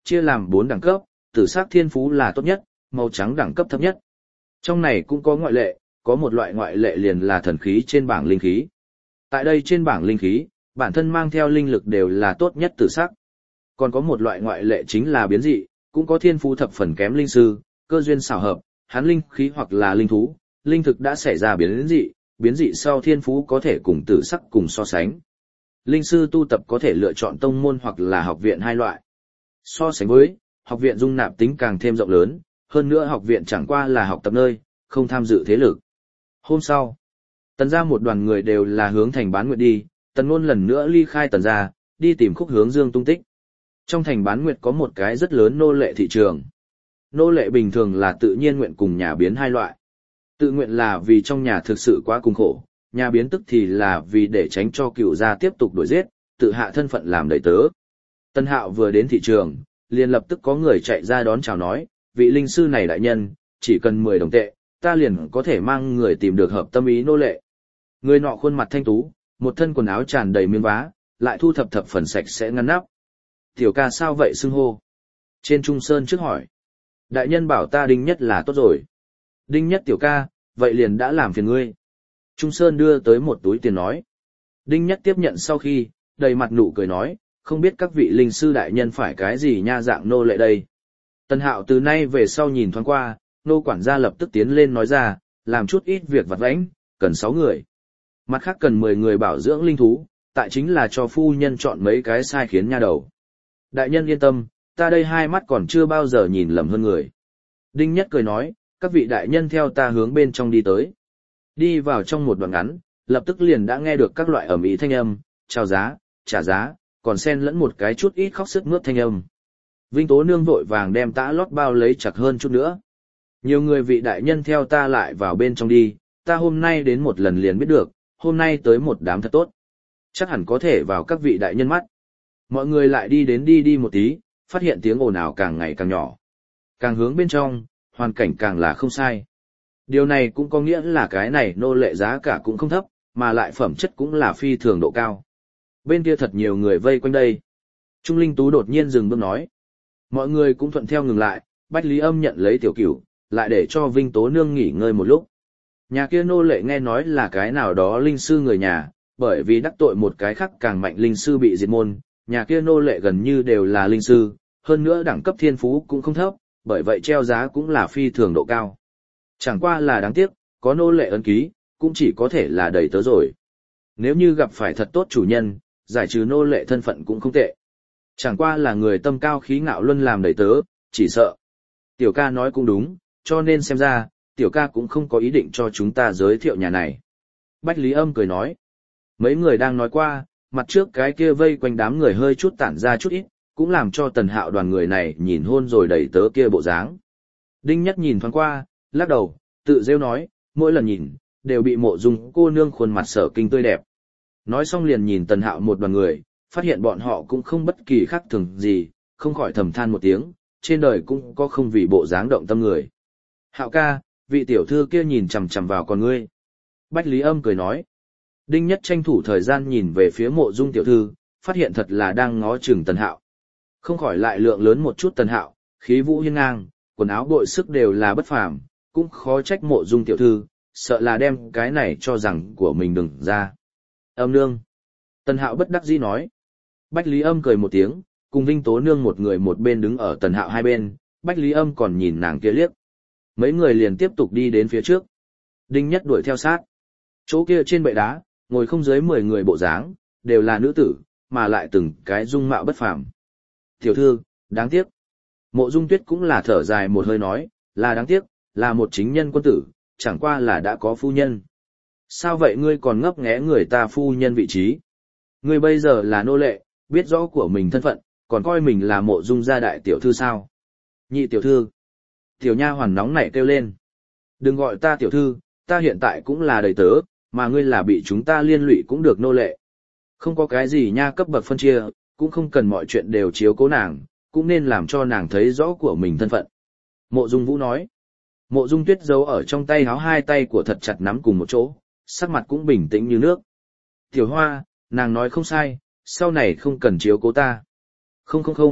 chia làm 4 đẳng cấp, tử sắc thiên phú là tốt nhất, màu trắng đẳng cấp thấp nhất. Trong này cũng có ngoại lệ, có một loại ngoại lệ liền là thần khí trên bảng linh khí. Tại đây trên bảng linh khí, bản thân mang theo linh lực đều là tốt nhất tử sắc. Còn có một loại ngoại lệ chính là biến dị, cũng có thiên phú thập phần kém linh sư, cơ duyên xảo hợp, hắn linh khí hoặc là linh thú, linh thực đã xảy ra biến dị sau thiên phú có thể cùng tử sắc cùng so sánh. Linh sư tu tập có thể lựa chọn tông môn hoặc là học viện hai loại. So sánh với, học viện dung nạp tính càng thêm rộng lớn, hơn nữa học viện chẳng qua là học tập nơi, không tham dự thế lực. Hôm sau, Tần gia một đoàn người đều là hướng thành Bán Nguyệt đi, Tần Nôn lần nữa ly khai Tần gia, đi tìm Khúc Hướng Dương tung tích. Trong thành Bán Nguyệt có một cái rất lớn nô lệ thị trường. Nô lệ bình thường là tự nhiên nguyện cùng nhà biến hai loại. Tự nguyện là vì trong nhà thực sự quá cùng khổ, nhà biến tức thì là vì để tránh cho cựu gia tiếp tục đuổi giết, tự hạ thân phận làm đầy tớ. Tân Hạo vừa đến thị trường, liền lập tức có người chạy ra đón chào nói, vị linh sư này đại nhân, chỉ cần 10 đồng tệ, ta liền có thể mang người tìm được hợp tâm ý nô lệ. Người nọ khuôn mặt thanh tú, một thân quần áo tràn đầy miếng vá, lại thu thập thập phần sạch sẽ ngăn nắp. Tiểu ca sao vậy xưng hô? Trên Trung Sơn trước hỏi. Đại nhân bảo ta Đinh Nhất là tốt rồi. Đinh Nhất tiểu ca, vậy liền đã làm phiền ngươi. Trung Sơn đưa tới một túi tiền nói. Đinh Nhất tiếp nhận sau khi, đầy mặt nụ cười nói, không biết các vị linh sư đại nhân phải cái gì nha dạng nô lệ đây. Tân Hạo từ nay về sau nhìn thoáng qua, nô quản gia lập tức tiến lên nói ra, làm chút ít việc vặt vãnh, cần 6 người. Mặt khác cần 10 người bảo dưỡng linh thú, tại chính là cho phu nhân chọn mấy cái sai khiến nha đầu. Đại nhân yên tâm, ta đây hai mắt còn chưa bao giờ nhìn lầm hơn người. Đinh Nhất cười nói, các vị đại nhân theo ta hướng bên trong đi tới. Đi vào trong một đoạn ngắn, lập tức liền đã nghe được các loại ầm ĩ thanh âm, chào giá, trả giá, còn xen lẫn một cái chút ít khóc sướt mướt thanh âm. Vinh Tố Nương vội vàng đem tã lót bao lấy chặt hơn chút nữa. Nhiều người vị đại nhân theo ta lại vào bên trong đi, ta hôm nay đến một lần liền biết được, hôm nay tới một đám thật tốt. Chắc hẳn có thể vào các vị đại nhân mắt. Mọi người lại đi đến đi một tí, phát hiện tiếng ồn ào càng ngày càng nhỏ. Càng hướng bên trong, hoàn cảnh càng là không sai. Điều này cũng có nghĩa là cái này nô lệ giá cả cũng không thấp, mà lại phẩm chất cũng là phi thường độ cao. Bên kia thật nhiều người vây quanh đây. Trung Linh Tú đột nhiên dừng bước nói. Mọi người cũng thuận theo ngừng lại, Bách Lý Âm nhận lấy tiểu cửu, lại để cho Vinh Tố Nương nghỉ ngơi một lúc. Nhà kia nô lệ nghe nói là cái nào đó linh sư người nhà, bởi vì đắc tội một cái khác càng mạnh linh sư bị diệt môn, nhà kia nô lệ gần như đều là linh sư, hơn nữa đẳng cấp thiên phú cũng không thấp, bởi vậy treo giá cũng là phi thường độ cao. Chẳng qua là đáng tiếc, có nô lệ ấn ký, cũng chỉ có thể là đầy tớ rồi. Nếu như gặp phải thật tốt chủ nhân, giải trừ nô lệ thân phận cũng không tệ. Chẳng qua là người tâm cao khí ngạo luân làm đầy tớ, chỉ sợ. Tiểu ca nói cũng đúng, cho nên xem ra, tiểu ca cũng không có ý định cho chúng ta giới thiệu nhà này. Bách Lý Âm cười nói. Mấy người đang nói qua, mặt trước cái kia vây quanh đám người hơi chút tản ra chút ít, cũng làm cho Tần Hạo đoàn người này nhìn hôn rồi đầy tớ kia bộ dáng. Đinh Nhất nhìn thoáng qua, lắc đầu, tự rêu nói, mỗi lần nhìn, đều bị Mộ Dung cô nương khuôn mặt sở kinh tươi đẹp. Nói xong liền nhìn Tần Hạo một đoàn người, phát hiện bọn họ cũng không bất kỳ khác thường gì, không khỏi thầm than một tiếng, trên đời cũng có không vì bộ dáng động tâm người. Hạo ca, vị tiểu thư kia nhìn chằm chằm vào con ngươi. Bách Lý Âm cười nói. Đinh Nhất tranh thủ thời gian nhìn về phía Mộ Dung tiểu thư, phát hiện thật là đang ngó chừng Tần Hạo. Không khỏi lại lượng lớn một chút Tần Hạo, khí vũ hiên ngang, quần áo bội sức đều là bất phàm, cũng khó trách Mộ Dung tiểu thư, sợ là đem cái này cho rằng của mình đừng ra. Âm nương. Tần Hạo bất đắc dĩ nói. Bách Lý Âm cười một tiếng, cùng Vinh Tố Nương một người một bên đứng ở Tần Hạo hai bên, Bách Lý Âm còn nhìn nàng kia liếc. Mấy người liền tiếp tục đi đến phía trước. Đinh Nhất đuổi theo sát. Chỗ kia trên bệ đá, ngồi không dưới 10 người bộ dáng, đều là nữ tử, mà lại từng cái dung mạo bất phàm. Tiểu thư, đáng tiếc. Mộ Dung Tuyết cũng là thở dài một hơi nói, là đáng tiếc, là một chính nhân quân tử, chẳng qua là đã có phu nhân. Sao vậy ngươi còn ngấp nghé người ta phu nhân vị trí? Ngươi bây giờ là nô lệ, biết rõ của mình thân phận, còn coi mình là Mộ Dung gia đại tiểu thư sao? Nhị tiểu thư. Tiểu nha hoàn nóng nảy kêu lên. Đừng gọi ta tiểu thư, ta hiện tại cũng là đầy tớ, mà ngươi là bị chúng ta liên lụy cũng được nô lệ. Không có cái gì nha cấp bậc phân chia, cũng không cần mọi chuyện đều chiếu cố nàng, cũng nên làm cho nàng thấy rõ của mình thân phận. Mộ Dung Vũ nói. Mộ Dung Tuyết giấu ở trong tay háo hai tay của thật chặt nắm cùng một chỗ, sắc mặt cũng bình tĩnh như nước. Tiểu Hoa, nàng nói không sai, sau này không cần chiếu cố ta. Không,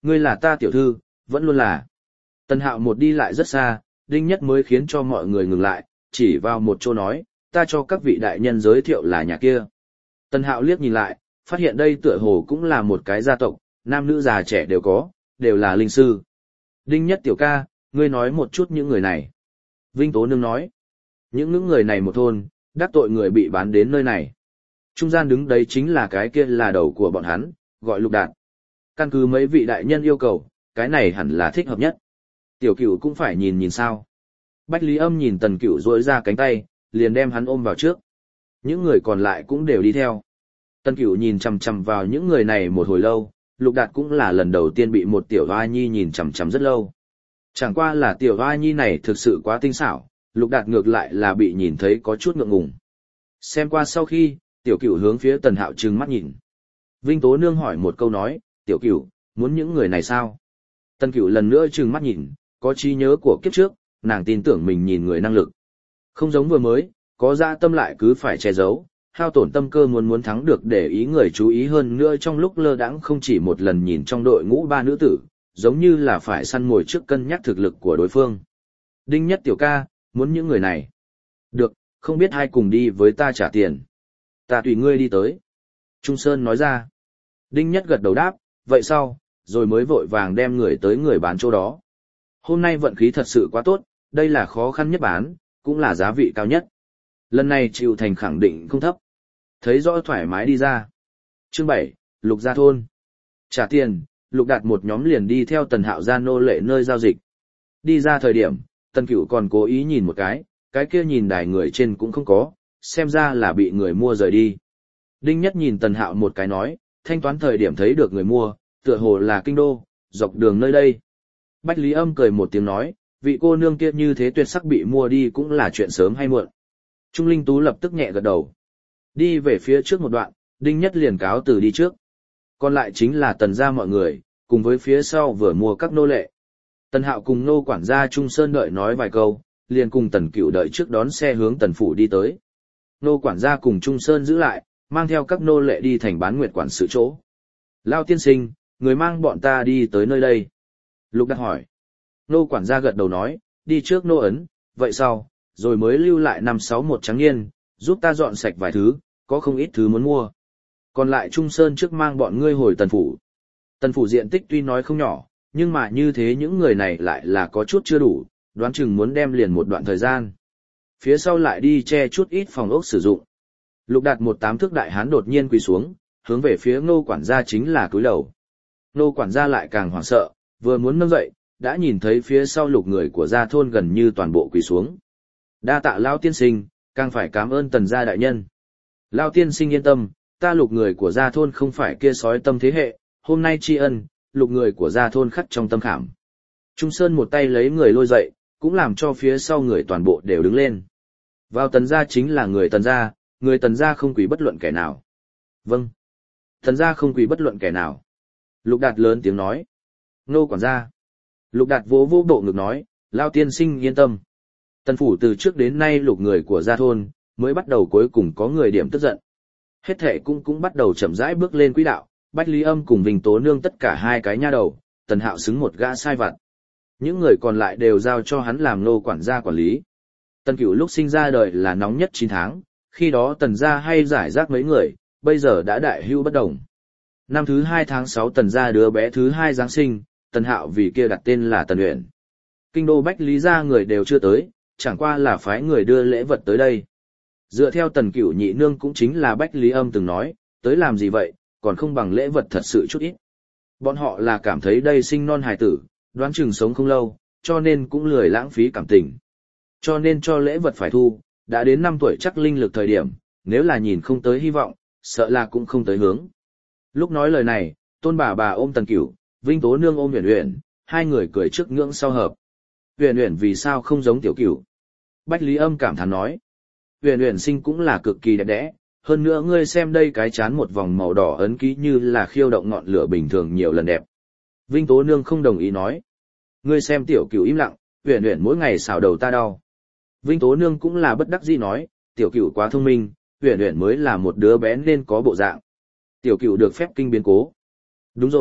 Ngươi là ta tiểu thư, vẫn luôn là. Tần Hạo một đi lại rất xa, Đinh Nhất mới khiến cho mọi người ngừng lại, chỉ vào một chỗ nói, ta cho các vị đại nhân giới thiệu là nhà kia. Tần Hạo liếc nhìn lại, phát hiện đây tựa hồ cũng là một cái gia tộc, nam nữ già trẻ đều có, đều là linh sư. Đinh Nhất tiểu ca, ngươi nói một chút những người này. Vinh Tố Nương nói, những người này một thôn, đắc tội người bị bán đến nơi này. Trung gian đứng đấy chính là cái kia là đầu của bọn hắn, gọi Lục Đạt. Căn cứ mấy vị đại nhân yêu cầu, cái này hẳn là thích hợp nhất. Tiểu Cửu cũng phải nhìn nhìn sao. Bách Lý Âm nhìn Tần Cửu duỗi ra cánh tay, liền đem hắn ôm vào trước. Những người còn lại cũng đều đi theo. Tần Cửu nhìn chằm chằm vào những người này một hồi lâu, Lục Đạt cũng là lần đầu tiên bị một tiểu hoa nhi nhìn chằm chằm rất lâu. Chẳng qua là tiểu hoa nhi này thực sự quá tinh xảo, Lục Đạt ngược lại là bị nhìn thấy có chút ngượng ngùng. Xem qua sau khi, Tiểu Cửu hướng phía Tần Hạo trừng mắt nhìn. Vinh Tố Nương hỏi một câu nói, Tiểu Cửu, muốn những người này sao? Tần Cửu lần nữa trừng mắt nhìn, có trí nhớ của kiếp trước, nàng tin tưởng mình nhìn người năng lực. Không giống vừa mới, có dạ tâm lại cứ phải che giấu, hao tổn tâm cơ muốn thắng được để ý người chú ý hơn nữa trong lúc lơ đãng không chỉ một lần nhìn trong đội ngũ ba nữ tử, giống như là phải săn mồi trước cân nhắc thực lực của đối phương. Đinh Nhất tiểu ca, muốn những người này. Được, không biết ai cùng đi với ta trả tiền. Ta tùy ngươi đi tới. Trung Sơn nói ra. Đinh Nhất gật đầu đáp, vậy sau, rồi mới vội vàng đem người tới người bán chỗ đó. Hôm nay vận khí thật sự quá tốt, đây là khó khăn nhất bán, cũng là giá vị cao nhất. Lần này chịu thành khẳng định không thấp. Thấy rõ thoải mái đi ra. Chương 7, Lục Gia Thôn. Trả tiền, Lục Đạt một nhóm liền đi theo Tần Hạo ra nô lệ nơi giao dịch. Đi ra thời điểm, Tần Cửu còn cố ý nhìn một cái kia nhìn đài người trên cũng không có, xem ra là bị người mua rời đi. Đinh Nhất nhìn Tần Hạo một cái nói, thanh toán thời điểm thấy được người mua, tựa hồ là kinh đô, dọc đường nơi đây. Bách Lý Âm cười một tiếng nói, vị cô nương kia như thế tuyệt sắc bị mua đi cũng là chuyện sớm hay muộn. Trung Linh Tú lập tức nhẹ gật đầu. Đi về phía trước một đoạn, Đinh Nhất liền cáo từ đi trước. Còn lại chính là Tần gia mọi người, cùng với phía sau vừa mua các nô lệ. Tần Hạo cùng nô quản gia Trung Sơn đợi nói vài câu, liền cùng Tần Cửu đợi trước đón xe hướng Tần phủ đi tới. Nô quản gia cùng Trung Sơn giữ lại, mang theo các nô lệ đi thành Bán Nguyệt quản sự chỗ. Lao tiên sinh, người mang bọn ta đi tới nơi đây. Lục Đạt hỏi. Nô quản gia gật đầu nói, đi trước nô ấn, vậy sau, rồi mới lưu lại 561 trắng niên, giúp ta dọn sạch vài thứ, có không ít thứ muốn mua. Còn lại Trung Sơn trước mang bọn ngươi hồi Tần phủ. Tần phủ diện tích tuy nói không nhỏ, nhưng mà như thế những người này lại là có chút chưa đủ, đoán chừng muốn đem liền một đoạn thời gian. Phía sau lại đi che chút ít phòng ốc sử dụng. Lục Đạt một 8 thước đại hán đột nhiên quỳ xuống, hướng về phía Nô quản gia chính là cúi đầu. Nô quản gia lại càng hoảng sợ, vừa muốn nâng dậy, đã nhìn thấy phía sau Lục người của gia thôn gần như toàn bộ quỳ xuống. Đa tạ Lao tiên sinh, càng phải cảm ơn Tần gia đại nhân. Lao tiên sinh yên tâm, ta Lục người của gia thôn không phải kia sói tâm thế hệ, hôm nay tri ân, Lục người của gia thôn khắc trong tâm khảm. Trung Sơn một tay lấy người lôi dậy, cũng làm cho phía sau người toàn bộ đều đứng lên. Vào Tần gia chính là người Tần gia không quỳ bất luận kẻ nào. Vâng. Tần gia không quỳ bất luận kẻ nào. Lục Đạt lớn tiếng nói. Nô quản gia. Lục Đạt vỗ vỗ bộ ngực nói, Lao tiên sinh yên tâm. Tần phủ từ trước đến nay Lục người của gia thôn, mới bắt đầu cuối cùng có người điểm tức giận. Hết thể cũng bắt đầu chậm rãi bước lên quỹ đạo, Bách Lý Âm cùng Vinh Tố Nương tất cả hai cái nha đầu, Tần Hạo xứng một gã sai vặt. Những người còn lại đều giao cho hắn làm nô quản gia quản lý. Tần Cửu lúc sinh ra đời là nóng nhất 9 tháng, khi đó Tần gia hay giải rác mấy người, bây giờ đã đại hưu bất đồng. Năm thứ 2 tháng 6 Tần gia đứa bé thứ 2 Giáng sinh, Tần Hạo vì kia đặt tên là Tần Uyển. Kinh đô Bách Lý gia người đều chưa tới, chẳng qua là phái người đưa lễ vật tới đây. Dựa theo Tần Cửu nhị nương cũng chính là Bách Lý Âm từng nói, tới làm gì vậy, còn không bằng lễ vật thật sự chút ít. Bọn họ là cảm thấy đây sinh non hài tử, đoán chừng sống không lâu, cho nên cũng lười lãng phí cảm tình. Cho nên cho lễ vật phải thu, đã đến 5 tuổi chắc linh lực thời điểm, nếu là nhìn không tới hy vọng, sợ là cũng không tới hướng. Lúc nói lời này, Tôn bà ôm Tần Cửu, Vinh Tố Nương ôm Uyển Uyển, hai người cười trước ngưỡng sau hợp. Uyển Uyển vì sao không giống Tiểu Cửu? Bách Lý Âm cảm thán nói. Uyển Uyển sinh cũng là cực kỳ đẹp đẽ, hơn nữa ngươi xem đây cái chán một vòng màu đỏ ấn ký như là khiêu động ngọn lửa bình thường nhiều lần đẹp. Vinh Tố Nương không đồng ý nói. Ngươi xem Tiểu Cửu im lặng, Uyển Uyển mỗi ngày xào đầu ta đau. Vinh Tố Nương cũng là bất đắc dĩ nói, Tiểu Cửu quá thông minh, Uyển Uyển mới là một đứa bé nên có bộ dạng. Tiểu Cửu được phép kinh biến cố. Đúng rồi,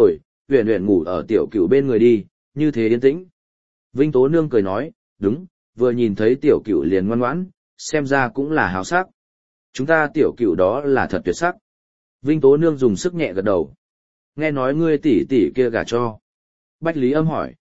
Uyển Uyển ngủ ở tiểu cửu bên người đi, như thế yên tĩnh. Vinh Tố Nương cười nói, đúng, vừa nhìn thấy tiểu cửu liền ngoan ngoãn, xem ra cũng là háo sắc. Chúng ta tiểu cửu đó là thật tuyệt sắc. Vinh Tố Nương dùng sức nhẹ gật đầu. Nghe nói ngươi tỷ tỷ kia gả cho. Bách Lý Âm hỏi.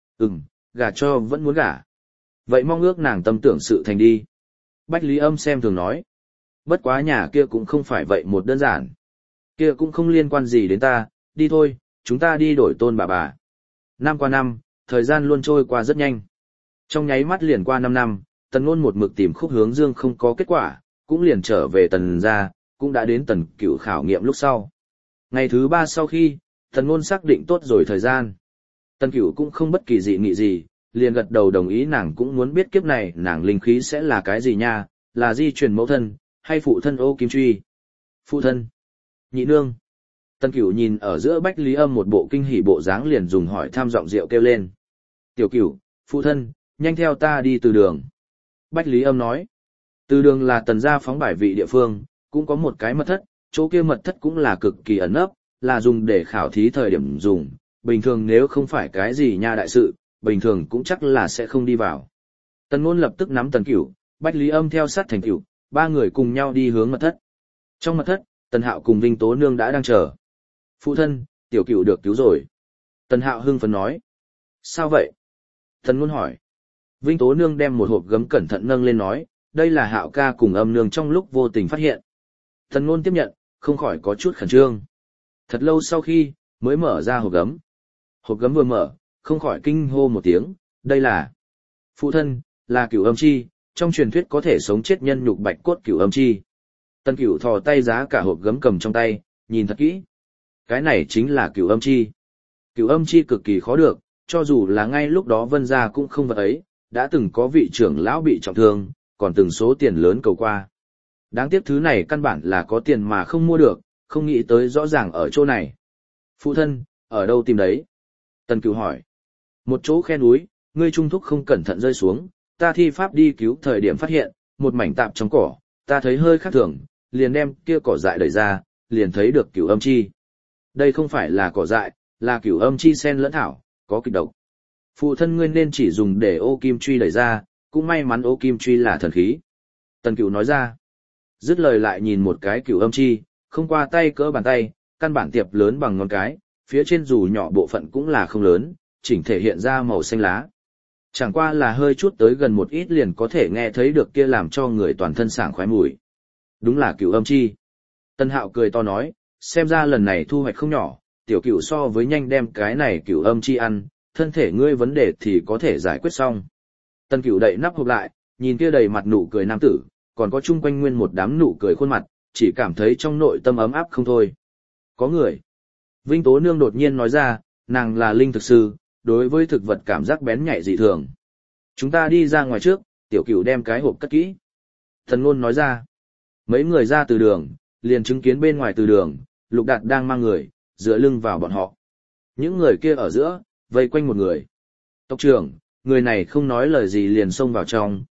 Gả cho vẫn muốn gả. Vậy mong ước nàng tâm tưởng sự thành đi. Bách Lý Âm xem thường nói. Bất quá nhà kia cũng không phải vậy một đơn giản. Kia cũng không liên quan gì đến ta, đi thôi, chúng ta đi đổi tôn bà. Năm qua năm, thời gian luôn trôi qua rất nhanh. Trong nháy mắt liền qua 5 năm, Tần Ngôn một mực tìm Khúc Hướng Dương không có kết quả, cũng liền trở về Tần gia, cũng đã đến Tần Cửu khảo nghiệm lúc sau. Ngày thứ 3 sau khi, Tần Ngôn xác định tốt rồi thời gian. Tần Cửu cũng không bất kỳ dị nghị gì, liền gật đầu đồng ý, nàng cũng muốn biết kiếp này nàng linh khí sẽ là cái gì nha, là di truyền mẫu thân, hay phụ thân Ô Kim Truy. Phụ thân. Nhị nương. Tần Cửu nhìn ở giữa Bách Lý Âm một bộ kinh hỉ bộ dáng, liền dùng hỏi tham giọng rượu kêu lên. Tiểu Cửu, phụ thân, nhanh theo ta đi từ đường. Bách Lý Âm nói. Từ đường là Tần gia phóng bài vị địa phương, cũng có một cái mật thất, chỗ kia mật thất cũng là cực kỳ ẩn nấp, là dùng để khảo thí thời điểm dùng, bình thường nếu không phải cái gì nha đại sự, bình thường cũng chắc là sẽ không đi vào. Tần Ngôn lập tức nắm Tần Cửu, Bách Lý Âm theo sát thành Cửu, ba người cùng nhau đi hướng mật thất. Trong mật thất, Tần Hạo cùng Vinh Tố Nương đã đang chờ. Phụ thân, tiểu Cửu được cứu rồi. Tần Hạo hưng phấn nói. Sao vậy? Tần Ngôn hỏi. Vinh Tố Nương đem một hộp gấm cẩn thận nâng lên nói, đây là Hạo ca cùng Âm Nương trong lúc vô tình phát hiện. Tần Ngôn tiếp nhận, không khỏi có chút khẩn trương. Thật lâu sau khi, mới mở ra hộp gấm. Hộp gấm vừa mở, không khỏi kinh hô một tiếng, đây là... Phụ thân, là Cửu Âm Chi, trong truyền thuyết có thể sống chết nhân nhục bạch cốt Cửu Âm Chi. Tần Cửu thò tay giá cả hộp gấm cầm trong tay, nhìn thật kỹ. Cái này chính là Cửu Âm Chi. Cửu Âm Chi cực kỳ khó được, cho dù là ngay lúc đó Vân gia cũng không vật ấy, đã từng có vị trưởng lão bị trọng thương, còn từng số tiền lớn cầu qua. Đáng tiếc thứ này căn bản là có tiền mà không mua được, không nghĩ tới rõ ràng ở chỗ này. Phụ thân, ở đâu tìm đấy? Tần Cửu hỏi. Một chỗ khe núi, ngươi trung thúc không cẩn thận rơi xuống, ta thi pháp đi cứu thời điểm phát hiện, một mảnh tạp trong cỏ, ta thấy hơi khác thường, liền đem kia cỏ dại đẩy ra, liền thấy được Cửu Âm Chi. Đây không phải là cỏ dại, là Cửu Âm Chi sen lẫn thảo, có kịch độc. Phụ thân ngươi nên chỉ dùng để Ô Kim Truy đẩy ra, cũng may mắn Ô Kim Truy là thần khí. Tần Cửu nói ra. Dứt lời lại nhìn một cái Cửu Âm Chi, không qua tay cỡ bàn tay, căn bản tiệp lớn bằng ngón cái, phía trên dù nhỏ bộ phận cũng là không lớn, chỉnh thể hiện ra màu xanh lá. Chẳng qua là hơi chút tới gần một ít liền có thể nghe thấy được kia làm cho người toàn thân sảng khoái mùi. Đúng là Cửu Âm Chi. Tân Hạo cười to nói, xem ra lần này thu hoạch không nhỏ, tiểu Cửu so với nhanh đem cái này Cửu Âm Chi ăn, thân thể ngươi vấn đề thì có thể giải quyết xong. Tân Cửu đậy nắp hộp lại, nhìn kia đầy mặt nụ cười nam tử, còn có chung quanh nguyên một đám nụ cười khuôn mặt, chỉ cảm thấy trong nội tâm ấm áp không thôi. Có người. Vinh Tố Nương đột nhiên nói ra, nàng là linh thực sư, đối với thực vật cảm giác bén nhạy dị thường. Chúng ta đi ra ngoài trước, tiểu Cửu đem cái hộp cất kỹ. Thần Ngôn nói ra. Mấy người ra từ đường, liền chứng kiến bên ngoài từ đường, Lục Đạt đang mang người, dựa lưng vào bọn họ. Những người kia ở giữa, vây quanh một người. Tộc trưởng, người này không nói lời gì liền xông vào trong,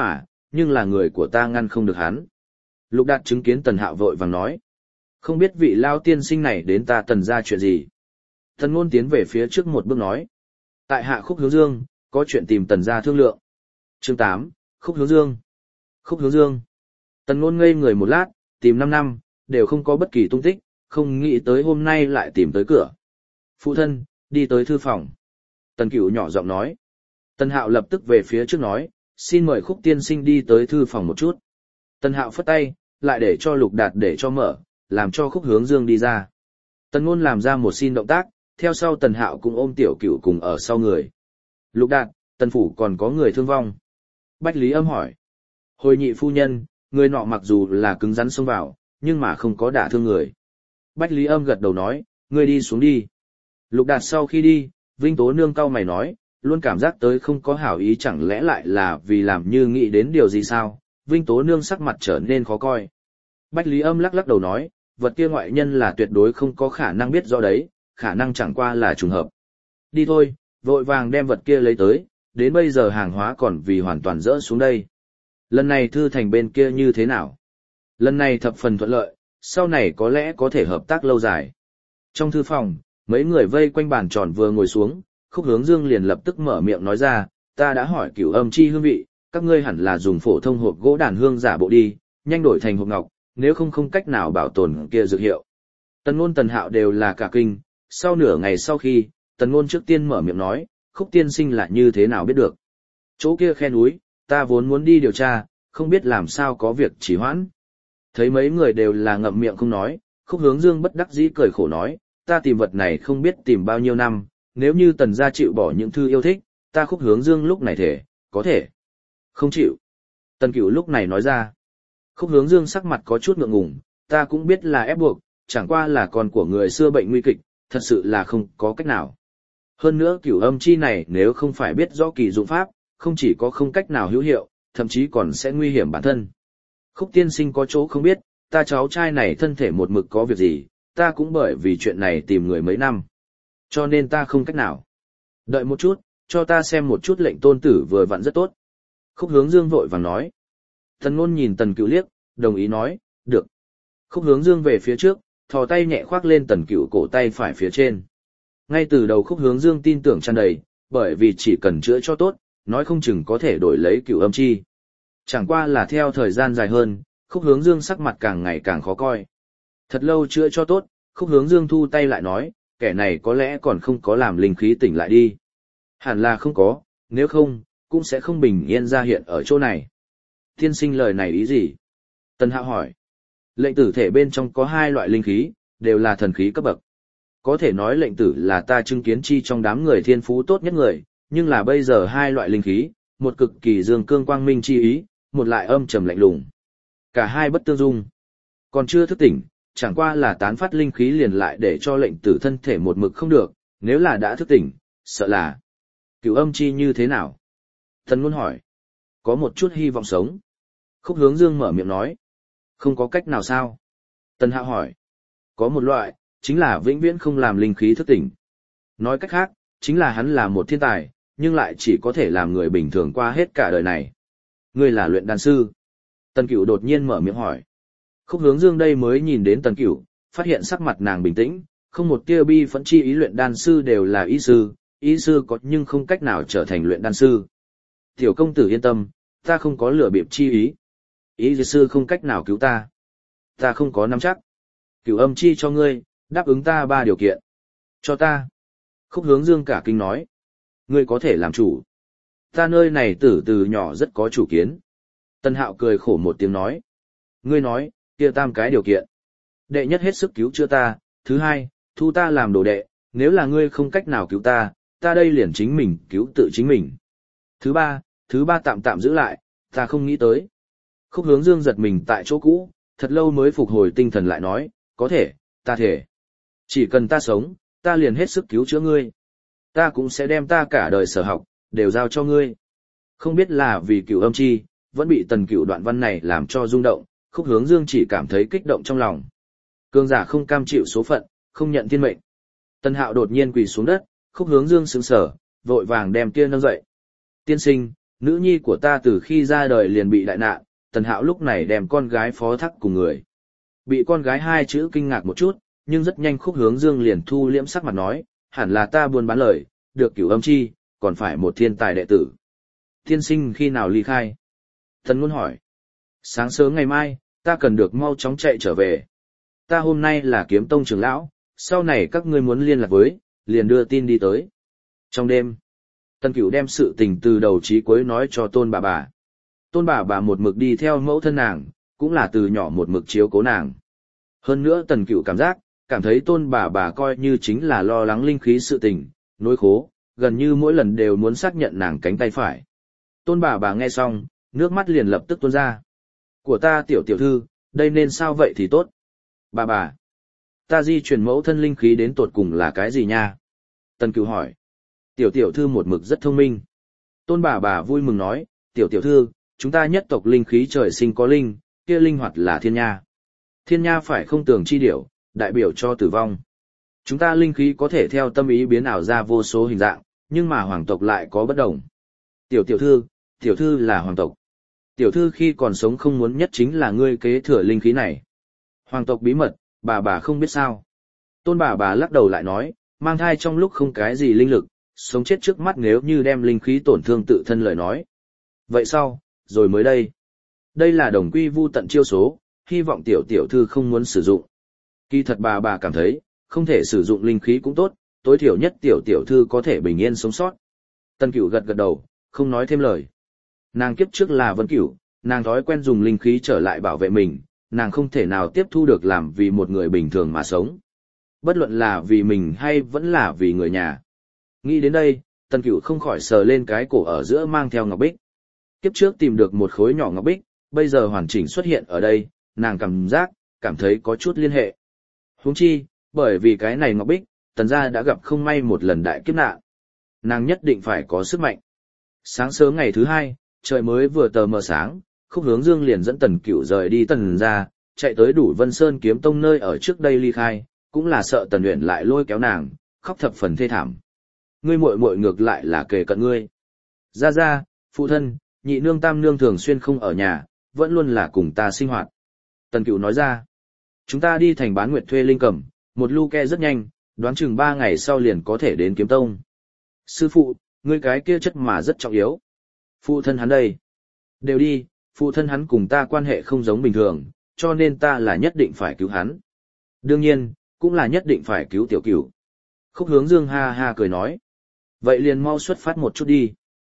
nhưng là người của ta ngăn không được hắn. Lục Đạt chứng kiến Tần Hạo vội vàng nói. Không biết vị lao tiên sinh này đến ta Tần ra chuyện gì. Tần Ngôn tiến về phía trước một bước nói. Tại hạ Khúc Hướng Dương, có chuyện tìm Tần ra thương lượng. Chương 8, Khúc Hướng Dương. Khúc Hướng Dương. Tần Ngôn ngây người một lát, tìm 5 năm, đều không có bất kỳ tung tích, không nghĩ tới hôm nay lại tìm tới cửa. Phụ thân, đi tới thư phòng. Tần Cửu nhỏ giọng nói. Tần Hạo lập tức về phía trước nói, xin mời Khúc tiên sinh đi tới thư phòng một chút. Tần Hạo phất tay, lại để cho Lục Đạt để cho mở, làm cho Khúc Hướng Dương đi ra. Tần Ngôn làm ra một xin động tác, theo sau Tần Hạo cùng ôm tiểu Cửu cùng ở sau người. Lục Đạt, Tần phủ còn có người thương vong. Bách Lý Âm hỏi. Hồi nhị phu nhân, người nọ mặc dù là cứng rắn xông vào, nhưng mà không có đả thương người. Bách Lý Âm gật đầu nói, ngươi đi xuống đi. Lục Đạt sau khi đi, Vinh Tố Nương cau mày nói, luôn cảm giác tới không có hảo ý, chẳng lẽ lại là vì làm như nghĩ đến điều gì sao? Vinh Tố Nương sắc mặt trở nên khó coi. Bách Lý Âm lắc lắc đầu nói, vật kia ngoại nhân là tuyệt đối không có khả năng biết rõ đấy, khả năng chẳng qua là trùng hợp. Đi thôi, vội vàng đem vật kia lấy tới, đến bây giờ hàng hóa còn vì hoàn toàn rỡ xuống đây. Lần này thư thành bên kia như thế nào? Lần này thập phần thuận lợi, sau này có lẽ có thể hợp tác lâu dài. Trong thư phòng, Mấy người vây quanh bàn tròn vừa ngồi xuống, Khúc Hướng Dương liền lập tức mở miệng nói ra, ta đã hỏi cửu âm chi hương vị, các ngươi hẳn là dùng phổ thông hộp gỗ đàn hương giả bộ đi, nhanh đổi thành hộp ngọc, nếu không không cách nào bảo tồn kia dược hiệu. Tần Ngôn Tần Hạo đều là cả kinh, sau nửa ngày sau khi, Tần Ngôn trước tiên mở miệng nói, Khúc tiên sinh là như thế nào biết được. Chỗ kia khe núi, ta vốn muốn đi điều tra, không biết làm sao có việc trì hoãn. Thấy mấy người đều là ngậm miệng không nói, Khúc Hướng Dương bất đắc dĩ cười khổ nói, ta tìm vật này không biết tìm bao nhiêu năm, nếu như Tần gia chịu bỏ những thư yêu thích, ta Khúc Hướng Dương lúc này thể, có thể. Không chịu. Tần Cửu lúc này nói ra. Khúc Hướng Dương sắc mặt có chút ngượng ngùng, ta cũng biết là ép buộc, chẳng qua là con của người xưa bệnh nguy kịch, thật sự là không có cách nào. Hơn nữa cửu âm chi này nếu không phải biết rõ kỳ dụng pháp, không chỉ có không cách nào hữu hiệu, thậm chí còn sẽ nguy hiểm bản thân. Khúc tiên sinh có chỗ không biết, ta cháu trai này thân thể một mực có việc gì, ta cũng bởi vì chuyện này tìm người mấy năm. Cho nên ta không cách nào. Đợi một chút, cho ta xem một chút lệnh tôn tử vừa vặn rất tốt. Khúc Hướng Dương vội vàng nói. Tần Ngôn nhìn Tần Cửu liếc, đồng ý nói, được. Khúc Hướng Dương về phía trước, thò tay nhẹ khoác lên Tần Cửu cổ tay phải phía trên. Ngay từ đầu Khúc Hướng Dương tin tưởng tràn đầy, bởi vì chỉ cần chữa cho tốt, nói không chừng có thể đổi lấy cửu âm chi. Chẳng qua là theo thời gian dài hơn, Khúc Hướng Dương sắc mặt càng ngày càng khó coi. Thật lâu chữa cho tốt, Khúc Hướng Dương thu tay lại nói, kẻ này có lẽ còn không có làm linh khí tỉnh lại đi. Hẳn là không có, nếu không, cũng sẽ không bình yên ra hiện ở chỗ này. Tiên sinh lời này ý gì? Tần Hạo hỏi. Lệnh tử thể bên trong có hai loại linh khí, đều là thần khí cấp bậc. Có thể nói lệnh tử là ta chứng kiến chi trong đám người thiên phú tốt nhất người, nhưng là bây giờ hai loại linh khí, một cực kỳ dương cương quang minh chi ý, một lại âm trầm lạnh lùng. Cả hai bất tương dung. Còn chưa thức tỉnh, chẳng qua là tán phát linh khí liền lại để cho lệnh tử thân thể một mực không được, nếu là đã thức tỉnh, sợ là cửu âm chi như thế nào? Tần Ngôn hỏi. Có một chút hy vọng sống. Khúc Hướng Dương mở miệng nói. Không có cách nào sao? Tần Hạo hỏi. Có một loại, chính là vĩnh viễn không làm linh khí thức tỉnh. Nói cách khác, chính là hắn là một thiên tài, nhưng lại chỉ có thể làm người bình thường qua hết cả đời này. Ngươi là luyện đan sư. Tần Cửu đột nhiên mở miệng hỏi. Khúc Hướng Dương đây mới nhìn đến Tần Cửu, phát hiện sắc mặt nàng bình tĩnh, không một tia bi phẫn chi ý, luyện đan sư đều là y sư có nhưng không cách nào trở thành luyện đan sư. Tiểu công tử yên tâm, ta không có lừa bịp chi ý. Y sư không cách nào cứu ta. Ta không có nắm chắc. Cửu âm chi cho ngươi, đáp ứng ta 3 điều kiện. Cho ta. Khúc Hướng Dương cả kinh nói. Ngươi có thể làm chủ. Ta nơi này từ nhỏ rất có chủ kiến. Tần Hạo cười khổ một tiếng nói. Ngươi nói, kia 3 cái điều kiện. Đệ nhất hết sức cứu chữa ta, thứ hai, thu ta làm đồ đệ, nếu là ngươi không cách nào cứu ta, ta đây liền chính mình cứu tự chính mình. Thứ ba tạm giữ lại, ta không nghĩ tới. Khúc Hướng Dương giật mình tại chỗ cũ, thật lâu mới phục hồi tinh thần lại nói, có thể, ta thể. Chỉ cần ta sống, ta liền hết sức cứu chữa ngươi. Ta cũng sẽ đem ta cả đời sở học, đều giao cho ngươi. Không biết là vì cửu âm chi, vẫn bị Tần Cửu đoạn văn này làm cho rung động, Khúc Hướng Dương chỉ cảm thấy kích động trong lòng. Cường giả không cam chịu số phận, không nhận thiên mệnh. Tần Hạo đột nhiên quỳ xuống đất, Khúc Hướng Dương sững sờ, vội vàng đem kia nâng dậy. Tiên sinh, nữ nhi của ta từ khi ra đời liền bị đại nạn, Tần Hạo lúc này đem con gái phó thác cùng người. Bị con gái 2 chữ kinh ngạc một chút, nhưng rất nhanh Khúc Hướng Dương liền thu liễm sắc mặt nói, hẳn là ta buôn bán lời, được cửu âm chi, còn phải một thiên tài đệ tử. Tiên sinh khi nào ly khai? Tần Ngôn hỏi. Sáng sớm ngày mai, ta cần được mau chóng chạy trở về. Ta hôm nay là Kiếm Tông trưởng lão, sau này các ngươi muốn liên lạc với, liền đưa tin đi tới. Trong đêm, Tần Cửu đem sự tình từ đầu chí cuối nói cho Tôn bà bà. Tôn bà bà một mực đi theo mẫu thân nàng, cũng là từ nhỏ một mực chiếu cố nàng. Hơn nữa Tần Cửu cảm thấy Tôn bà bà coi như chính là lo lắng linh khí sự tình, nỗi khố, gần như mỗi lần đều muốn xác nhận nàng cánh tay phải. Tôn bà bà nghe xong, nước mắt liền lập tức tuôn ra. Của ta tiểu thư, đây nên sao vậy thì tốt. Bà, ta di chuyển mẫu thân linh khí đến tột cùng là cái gì nha? Tần Cửu hỏi. Tiểu thư một mực rất thông minh. Tôn bà vui mừng nói, tiểu thư, chúng ta nhất tộc linh khí trời sinh có linh, kia linh hoạt là thiên nha. Thiên nha phải không tường chi điểu, đại biểu cho tử vong. Chúng ta linh khí có thể theo tâm ý biến ảo ra vô số hình dạng, nhưng mà hoàng tộc lại có bất đồng. Tiểu thư là hoàng tộc. Tiểu thư khi còn sống không muốn nhất chính là ngươi kế thừa linh khí này. Hoàng tộc bí mật, bà không biết sao. Tôn bà lắc đầu lại nói, mang thai trong lúc không cái gì linh lực, sống chết trước mắt nếu như đem linh khí tổn thương tự thân lời nói. Vậy sau, rồi mới đây. Đây là đồng quy vu tận chiêu số, hy vọng tiểu tiểu thư không muốn sử dụng. Kỳ thật bà cảm thấy, không thể sử dụng linh khí cũng tốt, tối thiểu nhất tiểu tiểu thư có thể bình yên sống sót. Tần Cửu gật gật đầu, không nói thêm lời. Nàng kiếp trước là Vân Cửu, nàng thói quen dùng linh khí trở lại bảo vệ mình, nàng không thể nào tiếp thu được làm vì một người bình thường mà sống. Bất luận là vì mình hay vẫn là vì người nhà. Nghĩ đến đây, Tần Cửu không khỏi sờ lên cái cổ ở giữa mang theo ngọc bích. Kiếp trước tìm được một khối nhỏ ngọc bích, bây giờ hoàn chỉnh xuất hiện ở đây, nàng cảm thấy có chút liên hệ. Huống chi, bởi vì cái này ngọc bích, Tần gia đã gặp không may một lần đại kiếp nạn. Nàng nhất định phải có sức mạnh. Sáng sớm ngày thứ hai, trời mới vừa tờ mờ sáng, Khúc Hướng Dương liền dẫn Tần Cửu rời đi Tần gia, chạy tới Đủ Vân Sơn Kiếm Tông nơi ở trước đây ly khai, cũng là sợ Tần Uyển lại lôi kéo nàng, khóc thập phần thê thảm. Ngươi muội muội ngược lại là kề cận ngươi. Gia, phụ thân, nhị nương tam nương thường xuyên không ở nhà, vẫn luôn là cùng ta sinh hoạt. Tần Cửu nói ra, chúng ta đi thành bán nguyệt thuê linh cầm, một lu ke rất nhanh, đoán chừng 3 ngày sau liền có thể đến Kiếm Tông. Sư phụ, ngươi cái kia chất mà rất trọng yếu. Phụ thân hắn đây. Đều đi, phụ thân hắn cùng ta quan hệ không giống bình thường, cho nên ta là nhất định phải cứu hắn. Đương nhiên, cũng là nhất định phải cứu tiểu Cửu. Khúc Hướng Dương ha ha cười nói. Vậy liền mau xuất phát một chút đi.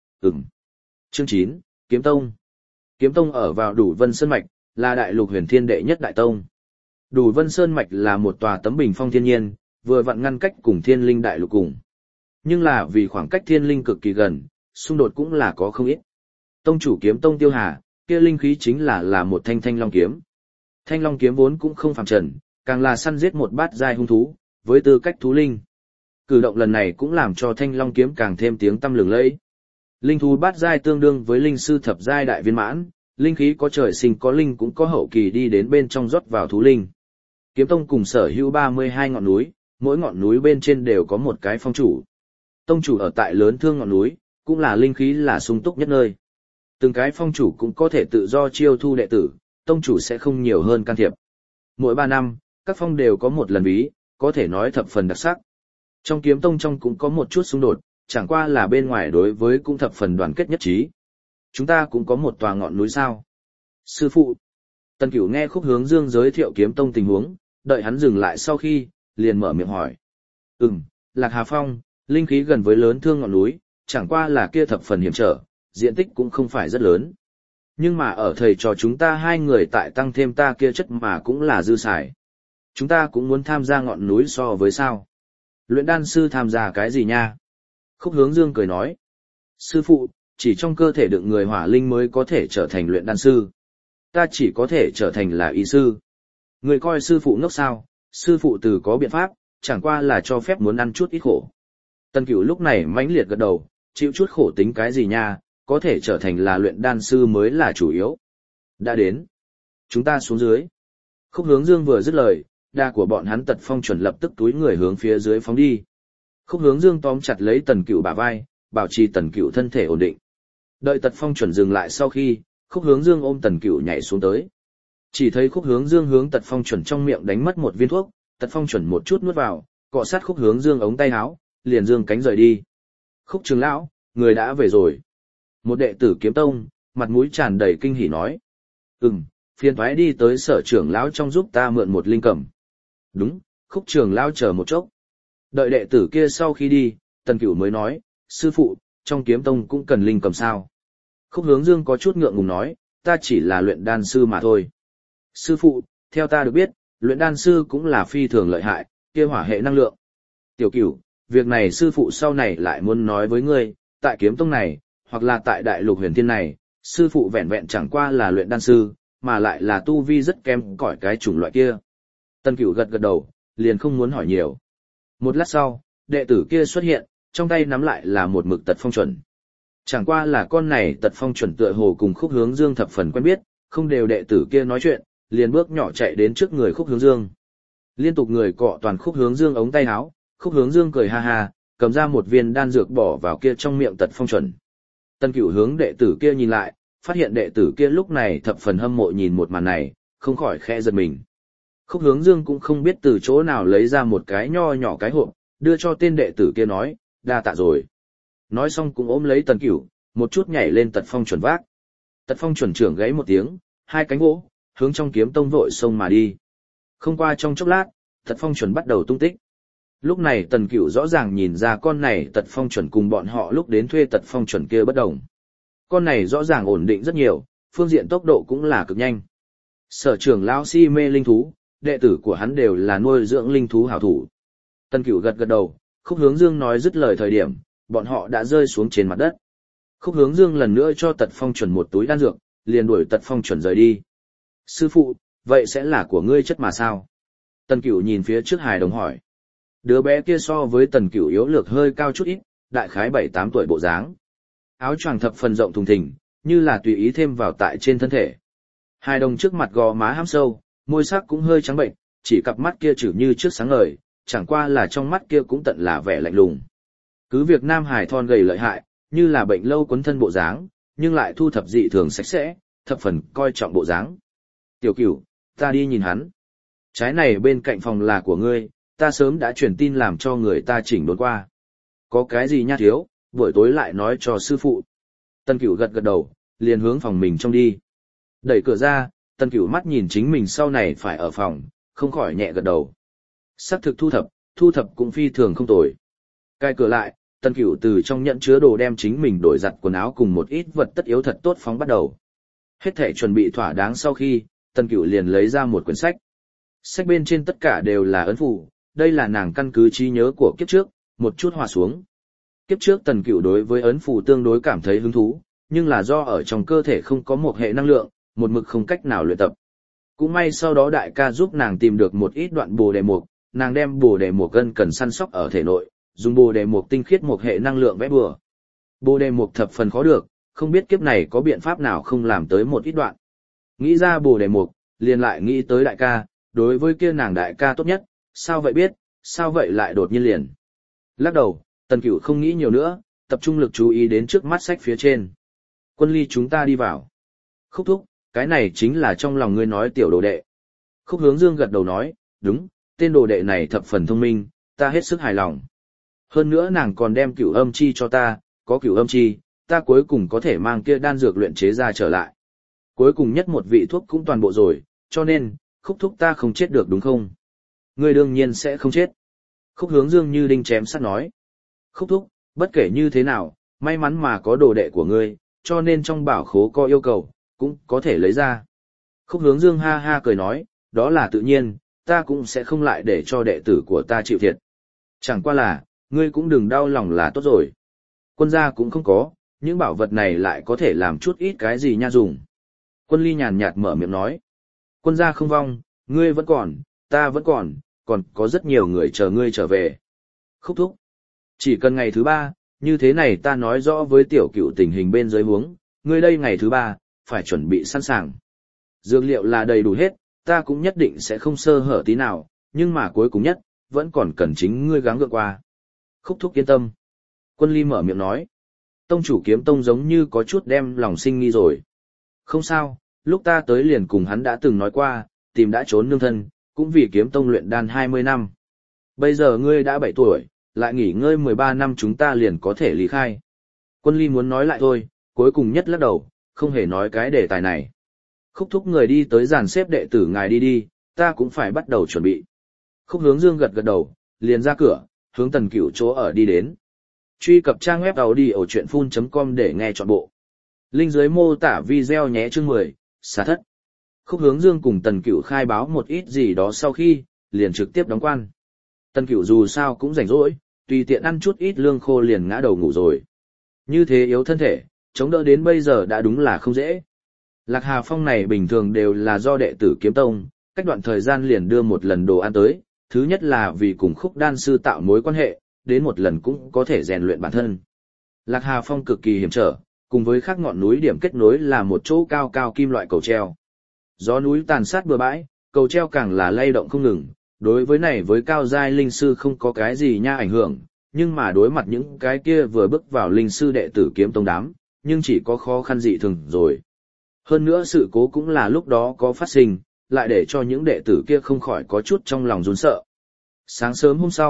Chương 9, Kiếm Tông. Kiếm Tông ở vào Đủ Vân Sơn Mạch, là đại lục huyền thiên đệ nhất đại tông. Đủ Vân Sơn Mạch là một tòa tấm bình phong thiên nhiên, vừa vặn ngăn cách cùng thiên linh đại lục cùng. Nhưng là vì khoảng cách thiên linh cực kỳ gần, xung đột cũng là có không ít. Tông chủ Kiếm Tông Tiêu Hà, kia linh khí chính là một thanh long kiếm. Thanh long kiếm vốn cũng không phàm trần, càng là săn giết một bát giai hung thú, với tư cách thú linh. Cử động lần này cũng làm cho thanh long kiếm càng thêm tiếng tăm lừng lẫy. Linh thú bát giai tương đương với linh sư thập giai đại viên mãn, linh khí có trời sinh có linh cũng có hậu kỳ đi đến bên trong rót vào thú linh. Kiếm Tông cùng sở hữu 32 ngọn núi, mỗi ngọn núi bên trên đều có một cái phong chủ. Tông chủ ở tại lớn thương ngọn núi, cũng là linh khí là sung túc nhất nơi. Từng cái phong chủ cũng có thể tự do chiêu thu đệ tử, tông chủ sẽ không nhiều hơn can thiệp. Mỗi 3 năm, các phong đều có một lần ví, có thể nói thập phần đặc sắc. Trong Kiếm Tông trong cũng có một chút xung đột, chẳng qua là bên ngoài đối với cũng thập phần đoàn kết nhất trí. Chúng ta cũng có một tòa ngọn núi sao. Sư phụ. Tần Cửu nghe Khúc Hướng Dương giới thiệu Kiếm Tông tình huống, đợi hắn dừng lại sau khi, liền mở miệng hỏi. Lạc Hà Phong, linh khí gần với lớn thương ngọn núi, chẳng qua là kia thập phần hiểm trở, diện tích cũng không phải rất lớn. Nhưng mà ở thầy trò chúng ta hai người tại tăng thêm ta kia chất mà cũng là dư xài. Chúng ta cũng muốn tham gia ngọn núi so với sao. Luyện đan sư tham gia cái gì nha? Khúc Hướng Dương cười nói. Sư phụ, chỉ trong cơ thể đựng người hỏa linh mới có thể trở thành luyện đan sư. Ta chỉ có thể trở thành là y sư. Người coi sư phụ ngốc sao, sư phụ từ có biện pháp, chẳng qua là cho phép muốn ăn chút ít khổ. Tần Cửu lúc này mãnh liệt gật đầu, chịu chút khổ tính cái gì nha, có thể trở thành là luyện đan sư mới là chủ yếu. Đã đến. Chúng ta xuống dưới. Khúc Hướng Dương vừa dứt lời, đa của bọn hắn Tật Phong chuẩn lập tức túi người hướng phía dưới phóng đi. Khúc Hướng Dương tóm chặt lấy Tần Cửu bả vai, bảo trì Tần Cửu thân thể ổn định. Đợi Tật Phong chuẩn dừng lại sau khi, Khúc Hướng Dương ôm Tần Cửu nhảy xuống tới. Chỉ thấy Khúc Hướng Dương hướng Tật Phong chuẩn trong miệng đánh mất một viên thuốc, Tật Phong chuẩn một chút nuốt vào, cọ sát Khúc Hướng Dương ống tay áo, liền dương cánh rời đi. Khúc trưởng lão, người đã về rồi. Một đệ tử Kiếm Tông, mặt mũi tràn đầy kinh hỉ nói. Phiền thoái đi tới Sở trưởng lão trong giúp ta mượn một linh cầm. Đúng, Khúc trưởng lão chờ một chốc. Đợi đệ tử kia sau khi đi, Tần Cửu mới nói, sư phụ, trong Kiếm Tông cũng cần linh cầm sao. Khúc Hướng Dương có chút ngượng ngùng nói, ta chỉ là luyện đan sư mà thôi. Sư phụ, theo ta được biết, luyện đan sư cũng là phi thường lợi hại, kia hỏa hệ năng lượng. Tiểu Cửu, việc này sư phụ sau này lại muốn nói với ngươi, tại Kiếm Tông này, hoặc là tại đại lục huyền thiên này, sư phụ vẹn vẹn chẳng qua là luyện đan sư, mà lại là tu vi rất kém cỏi cái chủng loại kia. Tần Cửu gật gật đầu, liền không muốn hỏi nhiều. Một lát sau, đệ tử kia xuất hiện, trong tay nắm lại là một mực Tật Phong chuẩn. Chẳng qua là con này Tật Phong chuẩn tựa hồ cùng Khúc Hướng Dương thập phần quen biết, không đều đệ tử kia nói chuyện, liền bước nhỏ chạy đến trước người Khúc Hướng Dương. Liên tục người cọ toàn Khúc Hướng Dương ống tay áo, Khúc Hướng Dương cười ha ha, cầm ra một viên đan dược bỏ vào kia trong miệng Tật Phong chuẩn. Tần Cửu hướng đệ tử kia nhìn lại, phát hiện đệ tử kia lúc này thập phần hâm mộ nhìn một màn này, không khỏi khẽ giật mình. Khúc Hướng Dương cũng không biết từ chỗ nào lấy ra một cái nho nhỏ cái hộp, đưa cho tên đệ tử kia nói, đa tạ rồi. Nói xong cũng ôm lấy Tần Cửu, một chút nhảy lên Tật Phong chuẩn vác. Tật Phong chuẩn trưởng gáy một tiếng, hai cánh vỗ, hướng trong kiếm tông vội xông mà đi. Không qua trong chốc lát, Tật Phong chuẩn bắt đầu tung tích. Lúc này Tần Cửu rõ ràng nhìn ra con này Tật Phong chuẩn cùng bọn họ lúc đến thuê Tật Phong chuẩn kia bất đồng. Con này rõ ràng ổn định rất nhiều, phương diện tốc độ cũng là cực nhanh. Sở trưởng lão si mê linh thú, đệ tử của hắn đều là nuôi dưỡng linh thú hảo thủ. Tần Cửu gật gật đầu, Khúc Hướng Dương nói dứt lời thời điểm, bọn họ đã rơi xuống trên mặt đất. Khúc Hướng Dương lần nữa cho Tật Phong chuẩn một túi đan dược, liền đuổi Tật Phong chuẩn rời đi. Sư phụ, vậy sẽ là của ngươi chất mà sao? Tần Cửu nhìn phía trước hài đồng hỏi. Đứa bé kia so với Tần Cửu yếu lược hơi cao chút ít, đại khái 7-8 tuổi bộ dáng. Áo choàng thập phần rộng thùng thình, như là tùy ý thêm vào tại trên thân thể. Hài đồng trước mặt gò má hăm sâu, môi sắc cũng hơi trắng bệnh, chỉ cặp mắt kia trừ như trước sáng ngời, chẳng qua là trong mắt kia cũng tận là vẻ lạnh lùng. Cứ việc nam hài thon gầy lợi hại, như là bệnh lâu quấn thân bộ dáng, nhưng lại thu thập dị thường sạch sẽ, thập phần coi trọng bộ dáng. Tiểu Cửu, ta đi nhìn hắn. Trái này bên cạnh phòng là của ngươi, ta sớm đã truyền tin làm cho người ta chỉnh đốn qua. Có cái gì nha thiếu, buổi tối lại nói cho sư phụ. Tần Cửu gật gật đầu, liền hướng phòng mình trong đi. Đẩy cửa ra, Tần Cửu mắt nhìn chính mình sau này phải ở phòng, không khỏi nhẹ gật đầu. Sắc thực thu thập cũng phi thường không tồi. Cai cửa lại, Tần Cửu từ trong nhận chứa đồ đem chính mình đổi giặt quần áo cùng một ít vật tất yếu thật tốt phóng bắt đầu. Hết thể chuẩn bị thỏa đáng sau khi, Tần Cửu liền lấy ra một quyển sách. Sách bên trên tất cả đều là ấn phù, đây là nàng căn cứ trí nhớ của kiếp trước, một chút hòa xuống. Kiếp trước Tần Cửu đối với ấn phù tương đối cảm thấy hứng thú, nhưng là do ở trong cơ thể không có một hệ năng lượng, một mực không cách nào luyện tập. Cũng may sau đó đại ca giúp nàng tìm được một ít đoạn bồ đề mục, nàng đem bồ đề mục gân cần săn sóc ở thể nội, dùng bồ đề mục tinh khiết một hệ năng lượng vẽ bừa. Bồ đề mục thập phần khó được, không biết kiếp này có biện pháp nào không làm tới một ít đoạn. Nghĩ ra bồ đề mục, liền lại nghĩ tới đại ca, đối với kia nàng đại ca tốt nhất, sao vậy biết, sao vậy lại đột nhiên liền. Lắc đầu, Tần Cửu không nghĩ nhiều nữa, tập trung lực chú ý đến trước mắt sách phía trên. Quân Ly chúng ta đi vào. Khúc thúc, cái này chính là trong lòng ngươi nói tiểu đồ đệ. Khúc Hướng Dương gật đầu nói, đúng, tên đồ đệ này thập phần thông minh, ta hết sức hài lòng. Hơn nữa nàng còn đem cửu âm chi cho ta, có cửu âm chi, ta cuối cùng có thể mang kia đan dược luyện chế ra trở lại. Cuối cùng nhất một vị thuốc cũng toàn bộ rồi, cho nên, Khúc thúc ta không chết được đúng không? Ngươi đương nhiên sẽ không chết. Khúc Hướng Dương như đinh chém sắt nói. Khúc thúc, bất kể như thế nào, may mắn mà có đồ đệ của ngươi, cho nên trong bảo khố có yêu cầu, cũng có thể lấy ra. Khúc Hướng Dương ha ha cười nói, đó là tự nhiên, ta cũng sẽ không lại để cho đệ tử của ta chịu thiệt. Chẳng qua là, ngươi cũng đừng đau lòng là tốt rồi. Quân gia cũng không có, những bảo vật này lại có thể làm chút ít cái gì nha dùng. Quân Ly nhàn nhạt mở miệng nói. Quân gia không vong, ngươi vẫn còn, ta vẫn còn có rất nhiều người chờ ngươi trở về. Khúc thúc. Chỉ cần ngày thứ 3, như thế này ta nói rõ với tiểu Cửu tình hình bên dưới huống, ngươi đây ngày thứ 3, phải chuẩn bị sẵn sàng. Dược liệu là đầy đủ hết, ta cũng nhất định sẽ không sơ hở tí nào, nhưng mà cuối cùng nhất, vẫn còn cần chính ngươi gắng gượng qua. Khúc thúc yên tâm. Quân Ly mở miệng nói. Tông chủ Kiếm Tông giống như có chút đem lòng sinh nghi rồi. Không sao, lúc ta tới liền cùng hắn đã từng nói qua, tìm đã trốn nương thân, cũng vì Kiếm Tông luyện đan 20 năm. Bây giờ ngươi đã 7 tuổi, lại nghỉ ngơi 13 năm chúng ta liền có thể lý khai. Quân Ly muốn nói lại thôi, cuối cùng nhất lắc đầu, không hề nói cái đề tài này. Khúc thúc người đi tới dàn xếp đệ tử ngài đi, ta cũng phải bắt đầu chuẩn bị. Khúc Hướng Dương gật gật đầu, liền ra cửa, hướng Tần Cửu chỗ ở đi đến. Truy cập trang web audio.full.com để nghe trọn bộ. Link dưới mô tả video nhé chương 10, xá thất. Khúc Hướng Dương cùng Tần Cửu khai báo một ít gì đó sau khi, liền trực tiếp đóng quan. Tần Cửu dù sao cũng rảnh rỗi, tùy tiện ăn chút ít lương khô liền ngã đầu ngủ rồi. Như thế yếu thân thể, chống đỡ đến bây giờ đã đúng là không dễ. Lạc Hà Phong này bình thường đều là do đệ tử Kiếm Tông, cách đoạn thời gian liền đưa một lần đồ ăn tới, thứ nhất là vì cùng Khúc đan sư tạo mối quan hệ, đến một lần cũng có thể rèn luyện bản thân. Lạc Hà Phong cực kỳ hiểm trở, cùng với các ngọn núi điểm kết nối là một chỗ cao cao kim loại cầu treo. Gió núi tàn sát bừa bãi, cầu treo càng là lay động không ngừng, đối với này với cao giai linh sư không có cái gì nha ảnh hưởng, nhưng mà đối mặt những cái kia vừa bước vào linh sư đệ tử Kiếm Tông đám, nhưng chỉ có khó khăn dị thường rồi. Hơn nữa sự cố cũng là lúc đó có phát sinh, lại để cho những đệ tử kia không khỏi có chút trong lòng run sợ. Sáng sớm hôm sau,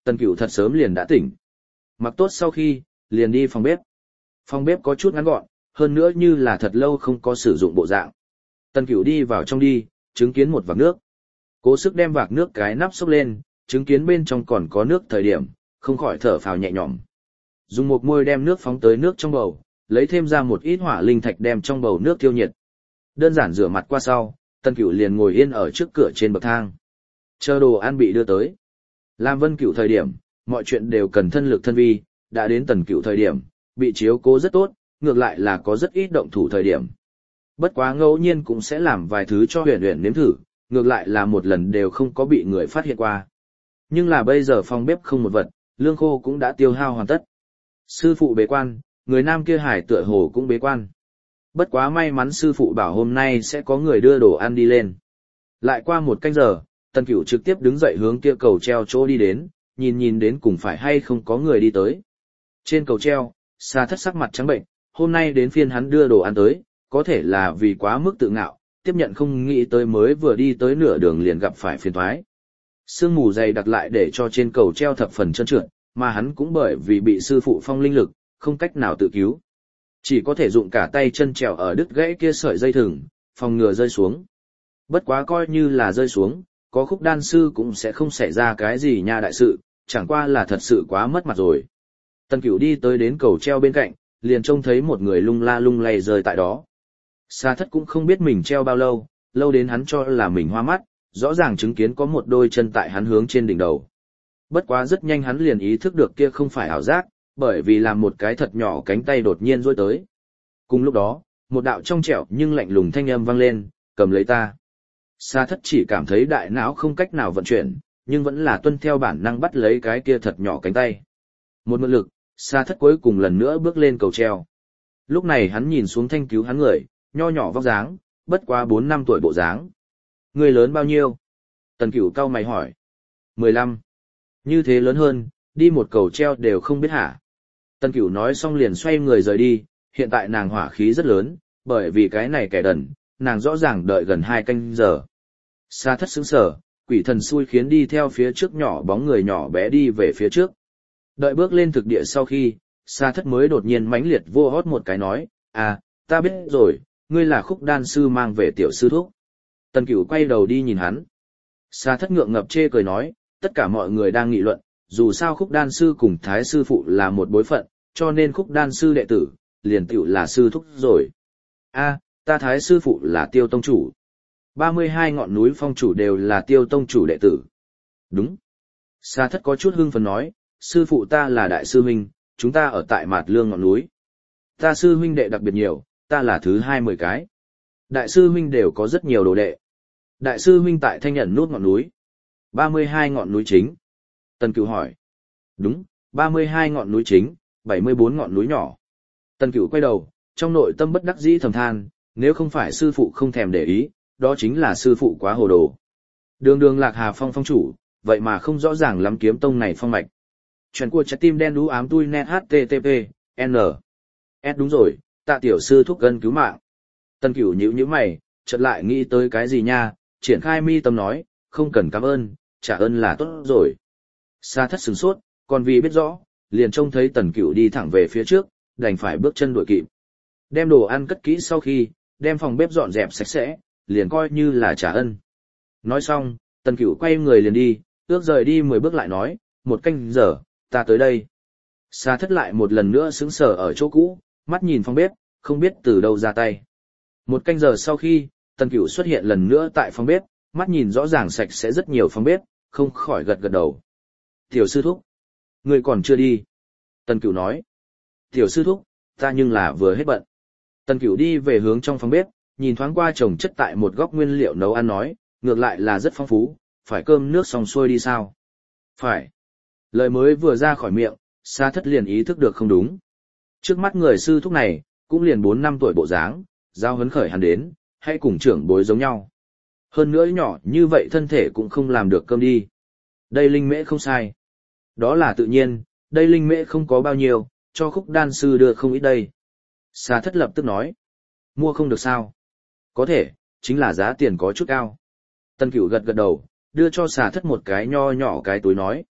Tần Cửu thật sớm liền đã tỉnh. Mặc tốt sau khi, liền đi phòng bếp. Phòng bếp có chút ngắn gọn, hơn nữa như là thật lâu không có sử dụng bộ dạng. Tần Cửu đi vào trong đi, chứng kiến một vạc nước. Cố sức đem vạc nước cái nắp xốc lên, chứng kiến bên trong còn có nước thời điểm, không khỏi thở phào nhẹ nhõm. Dùng một môi đem nước phóng tới nước trong bầu, lấy thêm ra một ít hỏa linh thạch đem trong bầu nước tiêu nhiệt. Đơn giản rửa mặt qua sau, Tần Cửu liền ngồi yên ở trước cửa trên bậc thang. Chờ đồ ăn bị đưa tới. Làm Vân Cửu thời điểm, mọi chuyện đều cần thân lực thân vi, đã đến Tần Cửu thời điểm, bị chiếu cố rất tốt, ngược lại là có rất ít động thủ thời điểm. Bất quá ngẫu nhiên cũng sẽ làm vài thứ cho Huyền Huyền nếm thử, ngược lại là một lần đều không có bị người phát hiện qua. Nhưng là bây giờ phòng bếp không một vật, lương khô cũng đã tiêu hao hoàn tất. Sư phụ bế quan, người nam kia hải tựa hồ cũng bế quan. Bất quá may mắn sư phụ bảo hôm nay sẽ có người đưa đồ ăn đi lên. Lại qua một canh giờ, Tần Cửu trực tiếp đứng dậy hướng kia cầu treo chỗ đi đến, nhìn đến cùng phải hay không có người đi tới. Trên cầu treo, Sa Thất sắc mặt trắng bệnh, hôm nay đến phiên hắn đưa đồ ăn tới, có thể là vì quá mức tự ngạo, tiếp nhận không nghĩ tới mới vừa đi tới nửa đường liền gặp phải phiền toái. Sương mù dày đặc lại để cho trên cầu treo thập phần trơn trượt, mà hắn cũng bởi vì bị sư phụ phong linh lực, không cách nào tự cứu. Chỉ có thể dụng cả tay chân trèo ở đứt gãy kia sợi dây thừng, phòng ngừa rơi xuống. Bất quá coi như là rơi xuống, có Khúc đan sư cũng sẽ không xảy ra cái gì nha đại sự, chẳng qua là thật sự quá mất mặt rồi. Tần Cửu đi tới đến cầu treo bên cạnh, liền trông thấy một người lung la lung lay rơi tại đó. Sa Thất cũng không biết mình treo bao lâu, lâu đến hắn cho là mình hoa mắt, rõ ràng chứng kiến có một đôi chân tại hắn hướng trên đỉnh đầu. Bất quá rất nhanh hắn liền ý thức được kia không phải ảo giác, bởi vì làm một cái thật nhỏ cánh tay đột nhiên duỗi tới. Cùng lúc đó, một đạo trong trẻo nhưng lạnh lùng thanh âm vang lên, cầm lấy ta. Sa Thất chỉ cảm thấy đại não không cách nào vận chuyển, nhưng vẫn là tuân theo bản năng bắt lấy cái kia thật nhỏ cánh tay. Một mượn lực, Sa Thất cuối cùng lần nữa bước lên cầu treo. Lúc này hắn nhìn xuống thanh cứu hắn người, nho nhỏ vóc dáng, bất quá 4-5 tuổi bộ dáng. Người lớn bao nhiêu? Tần Cửu cau mày hỏi. 15. Như thế lớn hơn, đi một cầu treo đều không biết hả? Tần Cửu nói xong liền xoay người rời đi, hiện tại nàng hỏa khí rất lớn, bởi vì cái này kẻ đần, nàng rõ ràng đợi gần 2 canh giờ. Sa Thất sững sờ, quỷ thần xui khiến đi theo phía trước nhỏ bóng người nhỏ bé đi về phía trước. Đợi bước lên thực địa sau khi, Sa Thất mới đột nhiên mãnh liệt vô hót một cái nói, à, ta biết rồi, ngươi là Khúc đan sư mang về tiểu sư thúc. Tần Cửu quay đầu đi nhìn hắn. Sa Thất ngượng ngập chê cười nói, tất cả mọi người đang nghị luận, dù sao Khúc đan sư cùng Thái sư phụ là một bối phận, cho nên Khúc đan sư đệ tử, liền tiểu là sư thúc rồi. A, ta Thái sư phụ là Tiêu tông chủ. 32 ngọn núi phong chủ đều là Tiêu tông chủ đệ tử. Đúng. Sa Thất có chút hưng phấn nói, sư phụ ta là đại sư huynh, chúng ta ở tại Mạt Lương ngọn núi. Ta sư huynh đệ đặc biệt nhiều, ta là thứ 20 cái. Đại sư huynh đều có rất nhiều đồ đệ. Đại sư huynh tại Thanh Nhẫn nút ngọn núi. 32 ngọn núi chính. Tần Cửu hỏi. Đúng, 32 ngọn núi chính, 74 ngọn núi nhỏ. Tần Cửu quay đầu, trong nội tâm bất đắc dĩ thầm than, nếu không phải sư phụ không thèm để ý, đó chính là sư phụ quá hồ đồ. Đường đường Lạc Hà Phong phong chủ, vậy mà không rõ ràng lắm kiếm tông này phong mạch. Chuyện của trái tim đen đú ám tui net http, n. S đúng rồi, tạ tiểu sư thúc gân cứu mạng. Tần Cửu nhíu mày, chợt lại nghĩ tới cái gì nha, triển khai mi tâm nói, không cần cảm ơn, trả ơn là tốt rồi. Sa Thất sửng sốt, còn vì biết rõ, liền trông thấy Tần Cửu đi thẳng về phía trước, đành phải bước chân đuổi kịp. Đem đồ ăn cất kỹ sau khi, đem phòng bếp dọn dẹp sạch sẽ, liền coi như là trả ân. Nói xong, Tần Cửu quay người liền đi, ước rời đi 10 bước lại nói, 1 canh giờ, ta tới đây. Sa Thất lại một lần nữa sững sờ ở chỗ cũ, mắt nhìn phòng bếp, không biết từ đâu ra tay. 1 canh giờ sau khi, Tần Cửu xuất hiện lần nữa tại phòng bếp, mắt nhìn rõ ràng sạch sẽ rất nhiều phòng bếp, không khỏi gật gật đầu. Tiểu sư thúc, ngươi còn chưa đi. Tần Cửu nói. Tiểu sư thúc, ta nhưng là vừa hết bận. Tần Cửu đi về hướng trong phòng bếp, nhìn thoáng qua chồng chất tại một góc nguyên liệu nấu ăn nói, ngược lại là rất phong phú, phải cơm nước xong xuôi đi sao? Phải. Lời mới vừa ra khỏi miệng, Sa Thất liền ý thức được không đúng. Trước mắt người sư thúc này, cũng liền 4-5 tuổi bộ dáng, giao hấn khởi hắn đến, hay cùng trưởng bối giống nhau. Hơn nữa nhỏ như vậy thân thể cũng không làm được cơm đi. Đây linh mễ không sai. Đó là tự nhiên, đây linh mễ không có bao nhiêu, cho Khúc đan sư đưa không ít đây. Sa Thất lập tức nói. Mua không được sao? Có thể, chính là giá tiền có chút cao. Tần Cửu gật gật đầu, đưa cho Sa Thất một cái nho nhỏ cái túi nói.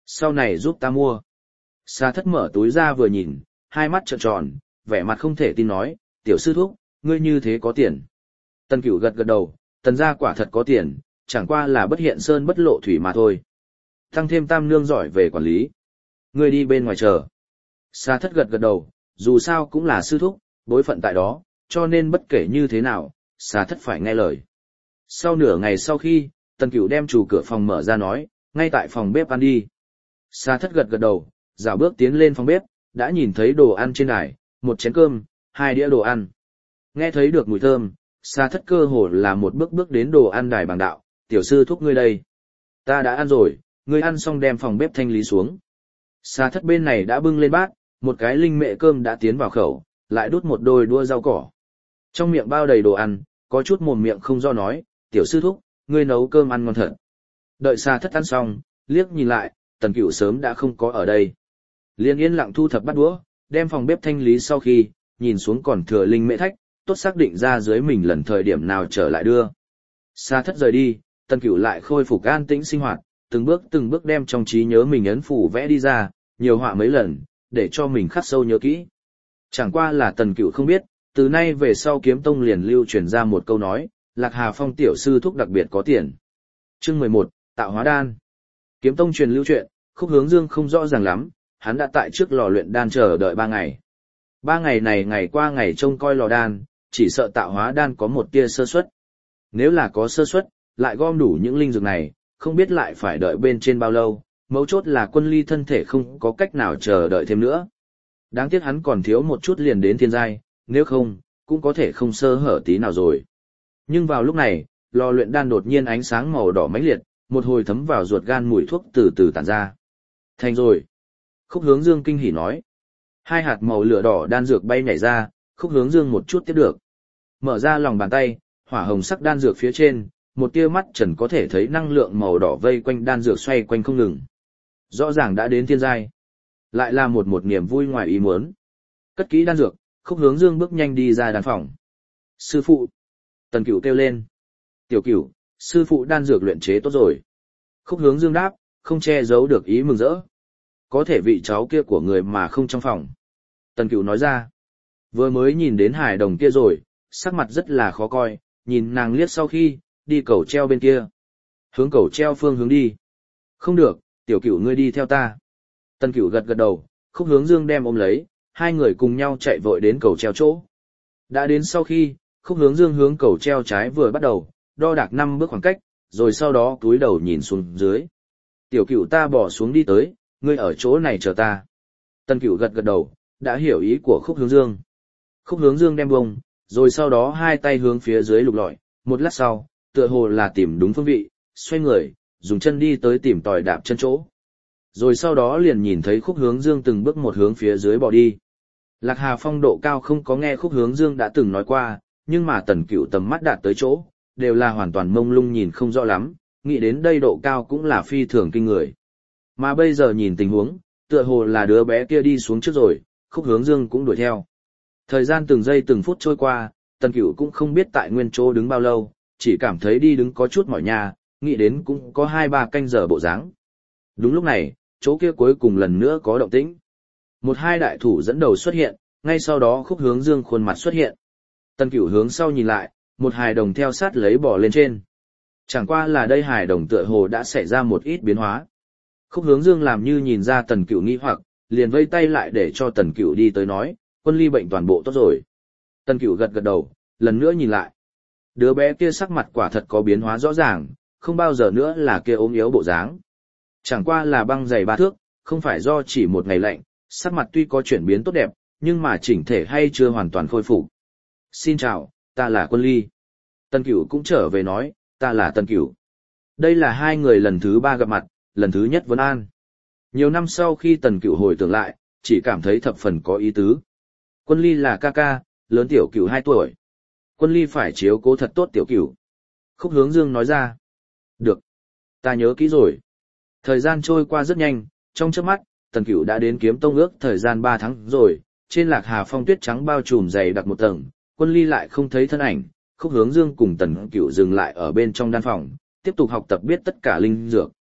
Sau này giúp ta mua. Sa thất mở túi ra vừa nhìn, hai mắt trợn tròn, vẻ mặt không thể tin nói, tiểu sư thúc, ngươi như thế có tiền. Tần Cửu gật gật đầu, tần gia quả thật có tiền, chẳng qua là bất hiện sơn bất lộ thủy mà thôi. Tăng thêm tam nương giỏi về quản lý. Ngươi đi bên ngoài chờ. Sa thất gật gật đầu, dù sao cũng là sư thúc, bối phận tại đó, cho nên bất kể như thế nào, Sa thất phải nghe lời. Sau nửa ngày sau khi, Tần Cửu đem chủ cửa phòng mở ra nói, ngay tại phòng bếp ăn đi. Sa thất gật gật đầu, dạo bước tiến lên phòng bếp, đã nhìn thấy đồ ăn trên đài, một chén cơm, hai đĩa đồ ăn. Nghe thấy được mùi thơm, Sa thất cơ hồ là một bước bước đến đồ ăn đài bằng đạo, tiểu sư thúc ngươi đây. Ta đã ăn rồi, ngươi ăn xong đem phòng bếp thanh lý xuống. Sa thất bên này đã bưng lên bát, một cái linh mệ cơm đã tiến vào khẩu, lại đút một đôi đũa rau cỏ. Trong miệng bao đầy đồ ăn, có chút mồm miệng không do nói, tiểu sư thúc, ngươi nấu cơm ăn ngon thật. Đợi Sa thất ăn xong, liếc nhìn lại, Tần Cửu sớm đã không có ở đây. Liên yên lặng thu thập bát đũa, đem phòng bếp thanh lý sau khi, nhìn xuống còn thừa linh mễ thách, tốt xác định ra dưới mình lần thời điểm nào trở lại đưa. Sa thất rời đi, Tần Cửu lại khôi phục an tĩnh sinh hoạt, từng bước đem trong trí nhớ mình ấn phủ vẽ đi ra, nhiều họa mấy lần, để cho mình khắc sâu nhớ kỹ. Chẳng qua là Tần Cửu không biết, từ nay về sau Kiếm Tông liền lưu truyền ra một câu nói, Lạc Hà Phong tiểu sư thúc đặc biệt có tiền. Chương 11, Tạo Hóa Đan. Kiếm Tông truyền lưu chuyện, Khúc Hướng Dương không rõ ràng lắm, hắn đã tại trước lò luyện đan chờ đợi 3 ngày. 3 ngày này ngày qua ngày trông coi lò đan, chỉ sợ Tạo Hóa Đan có một tia sơ suất. Nếu là có sơ suất, lại gom đủ những linh dược này, không biết lại phải đợi bên trên bao lâu, mấu chốt là Quân Ly thân thể không có cách nào chờ đợi thêm nữa. Đáng tiếc hắn còn thiếu một chút liền đến thiên giai, nếu không, cũng có thể không sơ hở tí nào rồi. Nhưng vào lúc này, lò luyện đan đột nhiên ánh sáng màu đỏ mãnh liệt, một hồi thấm vào ruột gan mùi thuốc từ từ tản ra. Thành rồi. Khúc Hướng Dương kinh hỉ nói. Hai hạt màu lửa đỏ đan dược bay nhảy ra, Khúc Hướng Dương một chút tiếp được. Mở ra lòng bàn tay, hỏa hồng sắc đan dược phía trên, một tia mắt trần có thể thấy năng lượng màu đỏ vây quanh đan dược xoay quanh không ngừng. Rõ ràng đã đến thiên giai. Lại là một niềm vui ngoài ý muốn. Cất kỹ đan dược, Khúc Hướng Dương bước nhanh đi ra đan phòng. Sư phụ. Tần Cửu kêu lên. Tiểu Cửu, sư phụ đan dược luyện chế tốt rồi. Khúc Hướng Dương đáp, không che giấu được ý mừng rỡ. Có thể vị cháu kia của người mà không trong phòng. Tần Cửu nói ra. Vừa mới nhìn đến hài đồng kia rồi, sắc mặt rất là khó coi, nhìn nàng liếc sau khi, đi cầu treo bên kia. Hướng cầu treo phương hướng đi. Không được, Tiểu Cửu ngươi đi theo ta. Tần Cửu gật gật đầu, Khúc Hướng Dương đem ôm lấy, hai người cùng nhau chạy vội đến cầu treo chỗ. Đã đến sau khi, Khúc Hướng Dương hướng cầu treo trái vừa bắt đầu, đo đạc 5 bước khoảng cách, rồi sau đó cúi đầu nhìn xuống dưới. Tiểu Cửu ta bỏ xuống đi tới, ngươi ở chỗ này chờ ta. Tần Cửu gật gật đầu, đã hiểu ý của Khúc Hướng Dương. Khúc Hướng Dương đem bông, rồi sau đó hai tay hướng phía dưới lục lọi, một lát sau, tựa hồ là tìm đúng phương vị, xoay người, dùng chân đi tới tìm tòi đạp chân chỗ. Rồi sau đó liền nhìn thấy Khúc Hướng Dương từng bước một hướng phía dưới bỏ đi. Lạc Hà Phong độ cao không có nghe Khúc Hướng Dương đã từng nói qua, nhưng mà Tần Cửu tầm mắt đạt tới chỗ, đều là hoàn toàn mông lung nhìn không rõ lắm, nghĩ đến đây độ cao cũng là phi thường kinh người. Mà bây giờ nhìn tình huống, tựa hồ là đứa bé kia đi xuống trước rồi, Khúc Hướng Dương cũng đuổi theo. Thời gian từng giây từng phút trôi qua, Tần Cửu cũng không biết tại nguyên chỗ đứng bao lâu, chỉ cảm thấy đi đứng có chút mỏi nhà, nghĩ đến cũng có 2-3 canh giờ bộ dáng. Đúng lúc này, chỗ kia cuối cùng lần nữa có động tĩnh. 1-2 đại thủ dẫn đầu xuất hiện, ngay sau đó Khúc Hướng Dương khuôn mặt xuất hiện. Tần Cửu hướng sau nhìn lại, một hài đồng theo sát lấy bò lên trên. Chẳng qua là đây hài đồng tựa hồ đã xảy ra một ít biến hóa. Khúc Hướng Dương làm như nhìn ra Tần Cửu nghi hoặc, liền vây tay lại để cho Tần Cửu đi tới nói, Quân Ly bệnh toàn bộ tốt rồi. Tần Cửu gật gật đầu, lần nữa nhìn lại. Đứa bé kia sắc mặt quả thật có biến hóa rõ ràng, không bao giờ nữa là kia ốm yếu bộ dáng. Chẳng qua là băng dày 3 thước, không phải do chỉ một ngày lạnh, sắc mặt tuy có chuyển biến tốt đẹp, nhưng mà chỉnh thể hay chưa hoàn toàn khôi phục. Xin chào, ta là Quân Ly. Tần Cửu cũng trở về nói, ta là Tần Cửu. Đây là hai người lần thứ 3 gặp mặt, lần thứ nhất vấn an. Nhiều năm sau khi Tần Cửu hồi tưởng lại, chỉ cảm thấy thập phần có ý tứ. Quân Ly là ca ca, lớn Tiểu Cửu 2 tuổi. Quân Ly phải chiếu cố thật tốt Tiểu Cửu. Khúc Hướng Dương nói ra. Được. Ta nhớ kỹ rồi. Thời gian trôi qua rất nhanh, trong chớp mắt, Tần Cửu đã đến Kiếm Tông ước thời gian 3 tháng rồi, trên Lạc Hà Phong tuyết trắng bao trùm dày đặc một tầng, Quân Ly lại không thấy thân ảnh, Khúc Hướng Dương cùng Tần Cửu dừng lại ở bên trong đan phòng, tiếp tục học tập biết tất cả linh dược.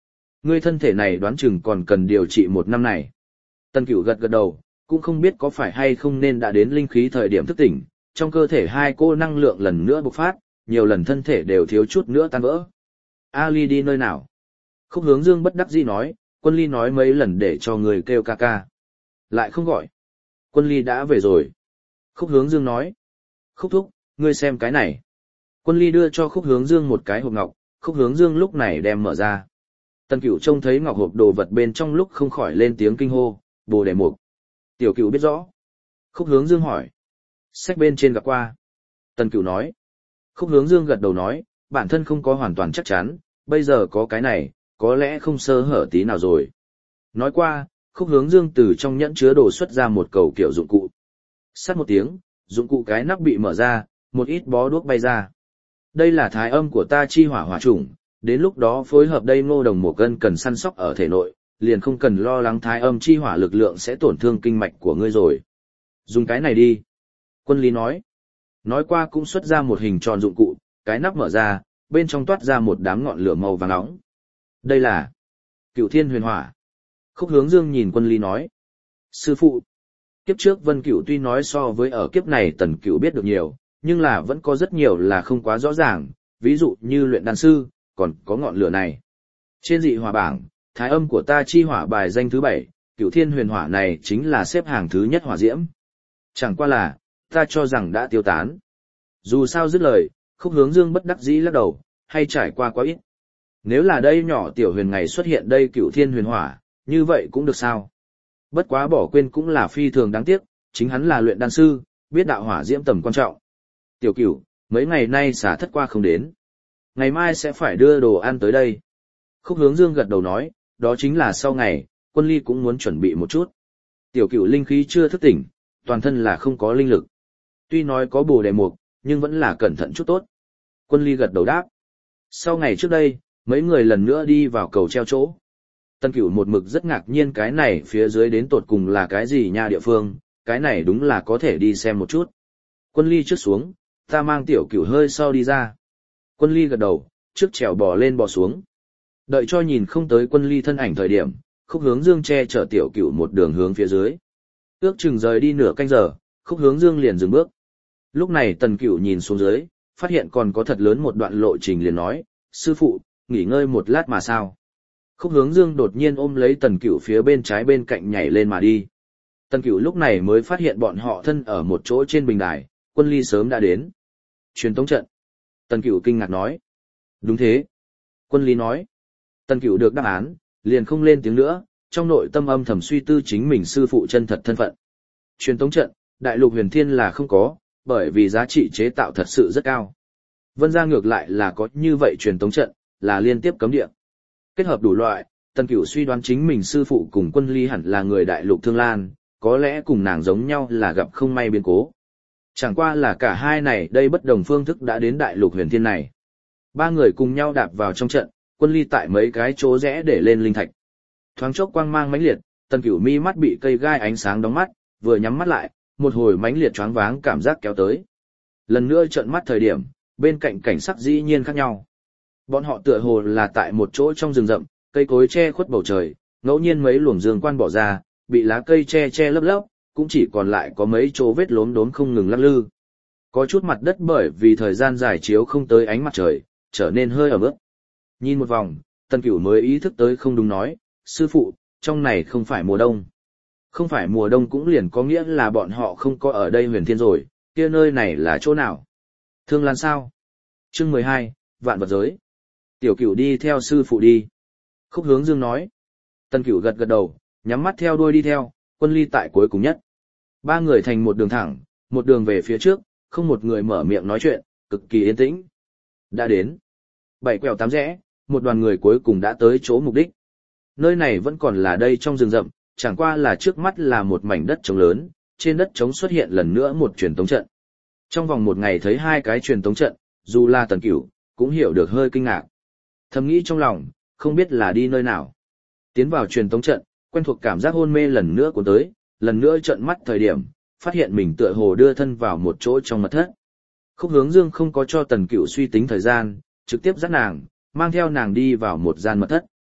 Ngươi thân thể này đoán chừng còn cần điều trị 1 năm này. Tần Cửu gật gật đầu, cũng không biết có phải hay không nên đã đến linh khí thời điểm thức tỉnh, trong cơ thể hai cô năng lượng lần nữa bộc phát, nhiều lần thân thể đều thiếu chút nữa tan vỡ. Ali đi nơi nào? Khúc Hướng Dương bất đắc dĩ nói, Quân Ly nói mấy lần để cho người kêu ca ca. Lại không gọi. Quân Ly đã về rồi. Khúc Hướng Dương nói. Khúc thúc, ngươi xem cái này. Quân Ly đưa cho Khúc Hướng Dương một cái hộp ngọc, Khúc Hướng Dương lúc này đem mở ra. Tần Cửu trông thấy ngọc hộp đồ vật bên trong lúc không khỏi lên tiếng kinh hô, Bồ Đề Mục. Tiểu Cửu biết rõ. Khúc Hướng Dương hỏi. Sách bên trên gặp qua. Tần Cửu nói. Khúc Hướng Dương gật đầu nói, bản thân không có hoàn toàn chắc chắn, bây giờ có cái này, có lẽ không sơ hở tí nào rồi. Nói qua, Khúc Hướng Dương từ trong nhẫn chứa đồ xuất ra một cầu kiểu dụng cụ. Sát một tiếng, dụng cụ cái nắp bị mở ra, một ít bó đuốc bay ra. Đây là thái âm của ta chi hỏa hỏa chủng, đến lúc đó phối hợp đây ngô đồng một cân cần săn sóc ở thể nội, liền không cần lo lắng thái âm chi hỏa lực lượng sẽ tổn thương kinh mạch của ngươi rồi. Dùng cái này đi. Quân Lý nói. Nói qua cũng xuất ra một hình tròn dụng cụ, cái nắp mở ra, bên trong toát ra một đám ngọn lửa màu vàng nóng. Đây là Cửu Thiên Huyền Hỏa. Khúc Hướng Dương nhìn Quân Lý nói. Sư phụ, kiếp trước Vân Cửu tuy nói so với ở kiếp này Tần Cửu biết được nhiều, nhưng là vẫn có rất nhiều là không quá rõ ràng, ví dụ như luyện đan sư, còn có ngọn lửa này. Trên dị hỏa bảng, thái âm của ta chi hỏa bài danh thứ 7, Cửu Thiên Huyền Hỏa này chính là xếp hàng thứ nhất hỏa diễm. Chẳng qua là, ta cho rằng đã tiêu tán. Dù sao dứt lời, Khúc Hướng Dương bất đắc dĩ lắc đầu, hay trải qua quá ít. Nếu là đây nhỏ tiểu huyền ngày xuất hiện đây Cửu Thiên Huyền Hỏa, như vậy cũng được sao? Bất quá bỏ quên cũng là phi thường đáng tiếc, chính hắn là luyện đan sư, biết đạo hỏa diễm tầm quan trọng. Tiểu Cửu, mấy ngày nay xả thất qua không đến. Ngày mai sẽ phải đưa đồ ăn tới đây. Khúc Hướng Dương gật đầu nói, đó chính là sau ngày, Quân Ly cũng muốn chuẩn bị một chút. Tiểu Cửu linh khí chưa thức tỉnh, toàn thân là không có linh lực. Tuy nói có Bồ Đề Mục, nhưng vẫn là cẩn thận chút tốt. Quân Ly gật đầu đáp. Sau ngày trước đây, mấy người lần nữa đi vào cầu treo chỗ. Tân Cửu một mực rất ngạc nhiên cái này phía dưới đến tột cùng là cái gì nha địa phương, cái này đúng là có thể đi xem một chút. Quân Ly trước xuống, ta mang Tiểu Cửu hơi sau đi ra. Quân Ly gật đầu, trước trèo bò lên bò xuống. Đợi cho nhìn không tới Quân Ly thân ảnh thời điểm, Khúc Hướng Dương che chở Tiểu Cửu một đường hướng phía dưới. Ước chừng rời đi nửa canh giờ, Khúc Hướng Dương liền dừng bước. Lúc này Tần Cửu nhìn xuống dưới, phát hiện còn có thật lớn một đoạn lộ trình liền nói, sư phụ, nghỉ ngơi một lát mà sao. Khúc Hướng Dương đột nhiên ôm lấy Tần Cửu phía bên trái bên cạnh nhảy lên mà đi. Tần Cửu lúc này mới phát hiện bọn họ thân ở một chỗ trên bình đài, Quân Ly sớm đã đến. Truyền tống trận. Tần Cửu kinh ngạc nói. Đúng thế. Quân Ly nói. Tần Cửu được đáp án, liền không lên tiếng nữa, trong nội tâm âm thầm suy tư chính mình sư phụ chân thật thân phận. Truyền tống trận, đại lục huyền thiên là không có, bởi vì giá trị chế tạo thật sự rất cao. Vân gia ngược lại là có như vậy truyền tống trận, là liên tiếp cấm địa. Kết hợp đủ loại, Tần Cửu suy đoán chính mình sư phụ cùng Quân Ly hẳn là người đại lục Thương Lan, có lẽ cùng nàng giống nhau là gặp không may biến cố. Chẳng qua là cả hai này đây bất đồng phương thức đã đến đại lục huyền thiên này. Ba người cùng nhau đạp vào trong trận, Quân Ly tại mấy cái chỗ rẽ để lên linh thạch. Thoáng chốc quang mang mãnh liệt, Tần Cửu mi mắt bị cây gai ánh sáng đóng mắt, vừa nhắm mắt lại, một hồi mãnh liệt choáng váng cảm giác kéo tới. Lần nữa trợn mắt thời điểm, bên cạnh cảnh sắc dĩ nhiên khác nhau. Bọn họ tựa hồ là tại một chỗ trong rừng rậm, cây cối che khuất bầu trời, ngẫu nhiên mấy luồng dương quan bỏ ra, bị lá cây che lấp lấp, cũng chỉ còn lại có mấy chỗ vết lốm đốm không ngừng lắc lư. Có chút mặt đất bởi vì thời gian dài chiếu không tới ánh mặt trời, trở nên hơi ẩm ướt. Nhìn một vòng, Tần Cửu mới ý thức tới không đúng nói, sư phụ, trong này không phải mùa đông. Không phải mùa đông cũng liền có nghĩa là bọn họ không có ở đây huyền thiên rồi, kia nơi này là chỗ nào? Thương Lan sao? Chương 12, Vạn vật giới. Tiểu Cửu đi theo sư phụ đi. Khúc Hướng Dương nói. Tần Cửu gật gật đầu, nhắm mắt theo đuôi đi theo, Quân Ly tại cuối cùng nhất. Ba người thành một đường thẳng, một đường về phía trước, không một người mở miệng nói chuyện, cực kỳ yên tĩnh. Đã đến. 7 quẹo 8 rẽ, một đoàn người cuối cùng đã tới chỗ mục đích. Nơi này vẫn còn là đây trong rừng rậm, chẳng qua là trước mắt là một mảnh đất trống lớn, trên đất trống xuất hiện lần nữa một truyền tống trận. Trong vòng một ngày thấy 2 cái truyền tống trận, dù là Tần Cửu, cũng hiểu được hơi kinh ngạc. Thầm nghĩ trong lòng, không biết là đi nơi nào. Tiến vào truyền tống trận, quen thuộc cảm giác hôn mê lần nữa cuốn tới, lần nữa trợn mắt thời điểm, phát hiện mình tựa hồ đưa thân vào một chỗ trong mật thất. Khúc Hướng Dương không có cho Tần Cửu suy tính thời gian, trực tiếp dắt nàng, mang theo nàng đi vào một gian mật thất.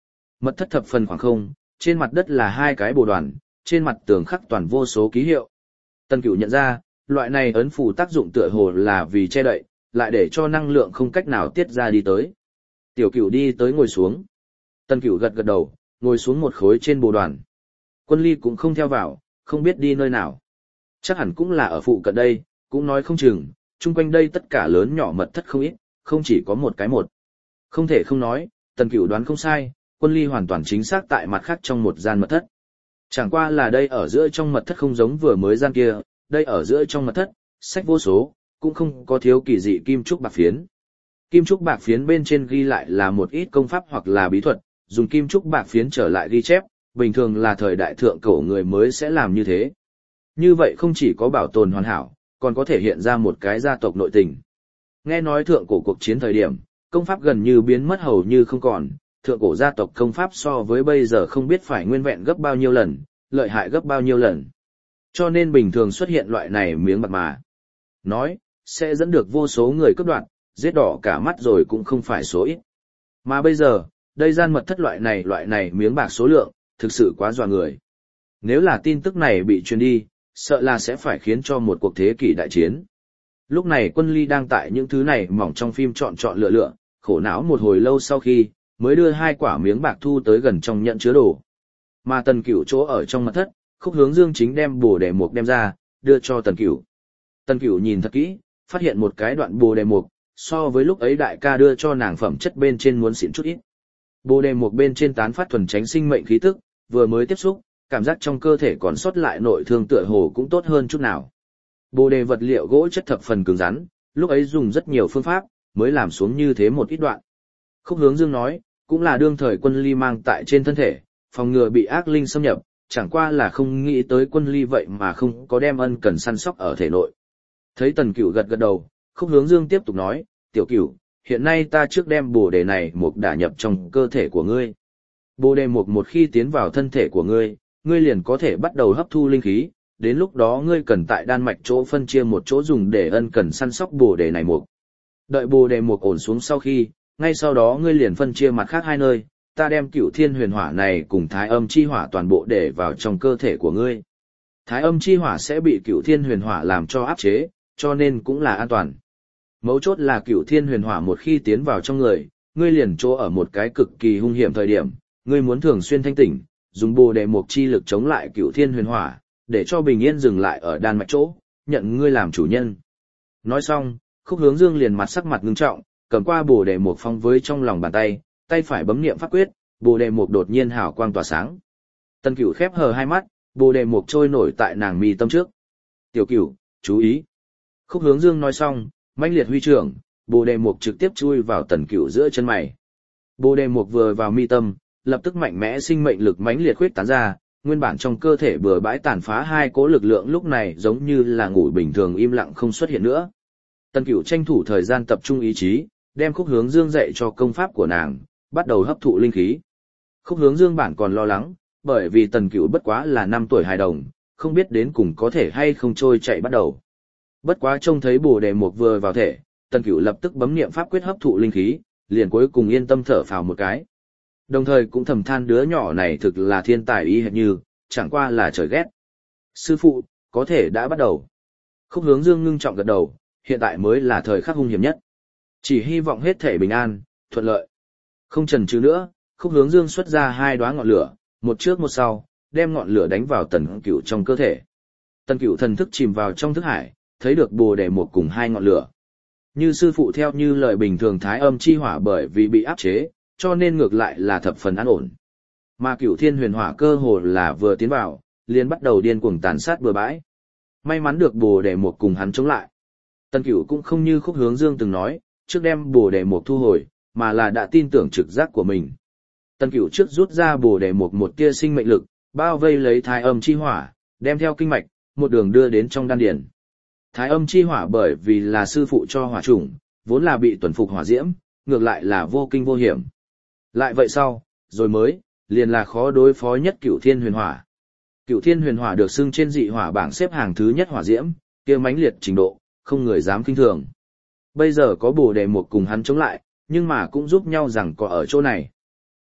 Mật thất thập phần khoảng không, trên mặt đất là hai cái bồ đoàn, trên mặt tường khắc toàn vô số ký hiệu. Tần Cửu nhận ra, loại này ấn phù tác dụng tựa hồ là vì che đậy, lại để cho năng lượng không cách nào tiết ra đi tới. Tiểu Cửu đi tới ngồi xuống. Tần Cửu gật gật đầu, ngồi xuống một khối trên bồ đoàn. Quân Ly cũng không theo vào, không biết đi nơi nào. Chắc hẳn cũng là ở phụ cận đây, cũng nói không chừng, chung quanh đây tất cả lớn nhỏ mật thất không ít, không chỉ có một cái một. Không thể không nói, Tần Cửu đoán không sai, Quân Ly hoàn toàn chính xác tại mặt khác trong một gian mật thất. Chẳng qua là đây ở giữa trong mật thất không giống vừa mới gian kia, đây ở giữa trong mật thất, sách vô số, cũng không có thiếu kỳ dị kim trúc bạc phiến. Kim trúc bạc phiến bên trên ghi lại là một ít công pháp hoặc là bí thuật, dùng kim trúc bạc phiến trở lại ghi chép, bình thường là thời đại thượng cổ người mới sẽ làm như thế. Như vậy không chỉ có bảo tồn hoàn hảo, còn có thể hiện ra một cái gia tộc nội tình. Nghe nói thượng cổ cuộc chiến thời điểm, công pháp gần như biến mất hầu như không còn, thượng cổ gia tộc công pháp so với bây giờ không biết phải nguyên vẹn gấp bao nhiêu lần, lợi hại gấp bao nhiêu lần. Cho nên bình thường xuất hiện loại này miếng bạc mà. Nói, sẽ dẫn được vô số người cướp đoạt, giết đỏ cả mắt rồi cũng không phải số ít. Mà bây giờ, đây gian mật thất loại này miếng bạc số lượng, thực sự quá dọa người. Nếu là tin tức này bị truyền đi, sợ là sẽ phải khiến cho một cuộc thế kỷ đại chiến. Lúc này Quân Ly đang tại những thứ này mỏng trong phim chọn lựa, khổ não một hồi lâu sau khi, mới đưa hai quả miếng bạc thu tới gần trong nhận chứa đồ. Mà Tần Cửu chỗ ở trong mật thất, Khúc Hướng Dương chính đem bồ đề mục đem ra, đưa cho Tần Cửu. Tần Cửu nhìn thật kỹ, phát hiện một cái đoạn bồ đề mục, so với lúc ấy đại ca đưa cho nàng phẩm chất bên trên muốn xịn chút ít. Bồ đề mục bên trên tán phát thuần tránh sinh mệnh khí tức, vừa mới tiếp xúc, cảm giác trong cơ thể còn sót lại nội thương tựa hồ cũng tốt hơn chút nào. Bồ đề vật liệu gỗ chất thập phần cứng rắn, lúc ấy dùng rất nhiều phương pháp, mới làm xuống như thế một ít đoạn. Khúc Hướng Dương nói, cũng là đương thời Quân Ly mang tại trên thân thể, phòng ngừa bị ác linh xâm nhập, chẳng qua là không nghĩ tới Quân Ly vậy mà không có đem ân cần săn sóc ở thể nội. Thấy Tần Cửu gật gật đầu, Khúc Hướng Dương tiếp tục nói, Tiểu Cửu, hiện nay ta trước đem bồ đề này mục đả nhập trong cơ thể của ngươi. Bồ đề mục một khi tiến vào thân thể của ngươi, ngươi liền có thể bắt đầu hấp thu linh khí, đến lúc đó ngươi cần tại đan mạch chỗ phân chia một chỗ dùng để ân cần săn sóc bồ đề này mục. Đợi bồ đề mục ổn xuống sau khi, ngay sau đó ngươi liền phân chia mặt khác hai nơi, ta đem Cửu Thiên Huyền Hỏa này cùng Thái Âm Chi Hỏa toàn bộ để vào trong cơ thể của ngươi. Thái Âm Chi Hỏa sẽ bị Cửu Thiên Huyền Hỏa làm cho áp chế, cho nên cũng là an toàn. Mấu chốt là Cửu Thiên Huyền Hỏa một khi tiến vào trong người, ngươi liền chỗ ở một cái cực kỳ hung hiểm thời điểm, ngươi muốn thường xuyên thanh tỉnh, dùng bồ đề mục chi lực chống lại Cửu Thiên Huyền Hỏa, để cho bình yên dừng lại ở đan mạch chỗ, nhận ngươi làm chủ nhân. Nói xong, Khúc Hướng Dương liền mặt sắc mặt ngưng trọng, cầm qua bồ đề mục phong với trong lòng bàn tay, tay phải bấm niệm pháp quyết, bồ đề mục đột nhiên hào quang tỏa sáng. Tần Cửu khép hờ hai mắt, bồ đề mục trôi nổi tại nàng mi tâm trước. Tiểu Cửu, chú ý. Khúc Hướng Dương nói xong, mãnh liệt huy trưởng, bồ đề mục trực tiếp chui vào Tần Cửu giữa chân mày. Bồ đề mục vừa vào mi tâm, lập tức mạnh mẽ sinh mệnh lực mãnh liệt khuyết tán ra, nguyên bản trong cơ thể bừa bãi tàn phá hai cỗ lực lượng lúc này giống như là ngủ bình thường im lặng không xuất hiện nữa. Tần Cửu tranh thủ thời gian tập trung ý chí, đem Khúc Hướng Dương dạy cho công pháp của nàng, bắt đầu hấp thụ linh khí. Khúc Hướng Dương bản còn lo lắng, bởi vì Tần Cửu bất quá là 5 tuổi hài đồng, không biết đến cùng có thể hay không trôi chạy bắt đầu. Bất quá trông thấy bồ đề mục vừa vào thể, Tần Cửu lập tức bấm niệm pháp quyết hấp thụ linh khí, liền cuối cùng yên tâm thở phào một cái. Đồng thời cũng thầm than đứa nhỏ này thực là thiên tài y hệt như, chẳng qua là trời ghét. Sư phụ, có thể đã bắt đầu. Khúc Hướng Dương ngưng trọng gật đầu, hiện tại mới là thời khắc hung hiểm nhất. Chỉ hy vọng hết thể bình an, thuận lợi. Không chần chừ nữa, Khúc Hướng Dương xuất ra hai đóa ngọn lửa, một trước một sau, đem ngọn lửa đánh vào Tần Cửu trong cơ thể. Tần Cửu thần thức chìm vào trong thức hải, thấy được bồ đề mục cùng hai ngọn lửa. Như sư phụ theo như lời bình thường Thái Âm Chi Hỏa bởi vì bị áp chế, cho nên ngược lại là thập phần an ổn. Mà Cửu Thiên Huyền Hỏa cơ hồ là vừa tiến vào, liền bắt đầu điên cuồng tàn sát bừa bãi. May mắn được bồ đề mục cùng hắn chống lại. Tần Cửu cũng không như Khúc Hướng Dương từng nói, trước đem bồ đề mục thu hồi, mà là đã tin tưởng trực giác của mình. Tần Cửu trước rút ra bồ đề mục một tia sinh mệnh lực, bao vây lấy Thái Âm Chi Hỏa, đem theo kinh mạch, một đường đưa đến trong đan điền. Thái Âm Chi Hỏa bởi vì là sư phụ cho hỏa chủng, vốn là bị tuần phục hỏa diễm, ngược lại là vô kinh vô hiểm. Lại vậy sau, rồi mới, liền là khó đối phó nhất Cửu Thiên Huyền Hỏa. Cửu Thiên Huyền Hỏa được xưng trên dị hỏa bảng xếp hàng thứ nhất hỏa diễm, kia mãnh liệt trình độ, không người dám khinh thường. Bây giờ có bồ đề mục cùng hắn chống lại, nhưng mà cũng giúp nhau rằng có ở chỗ này.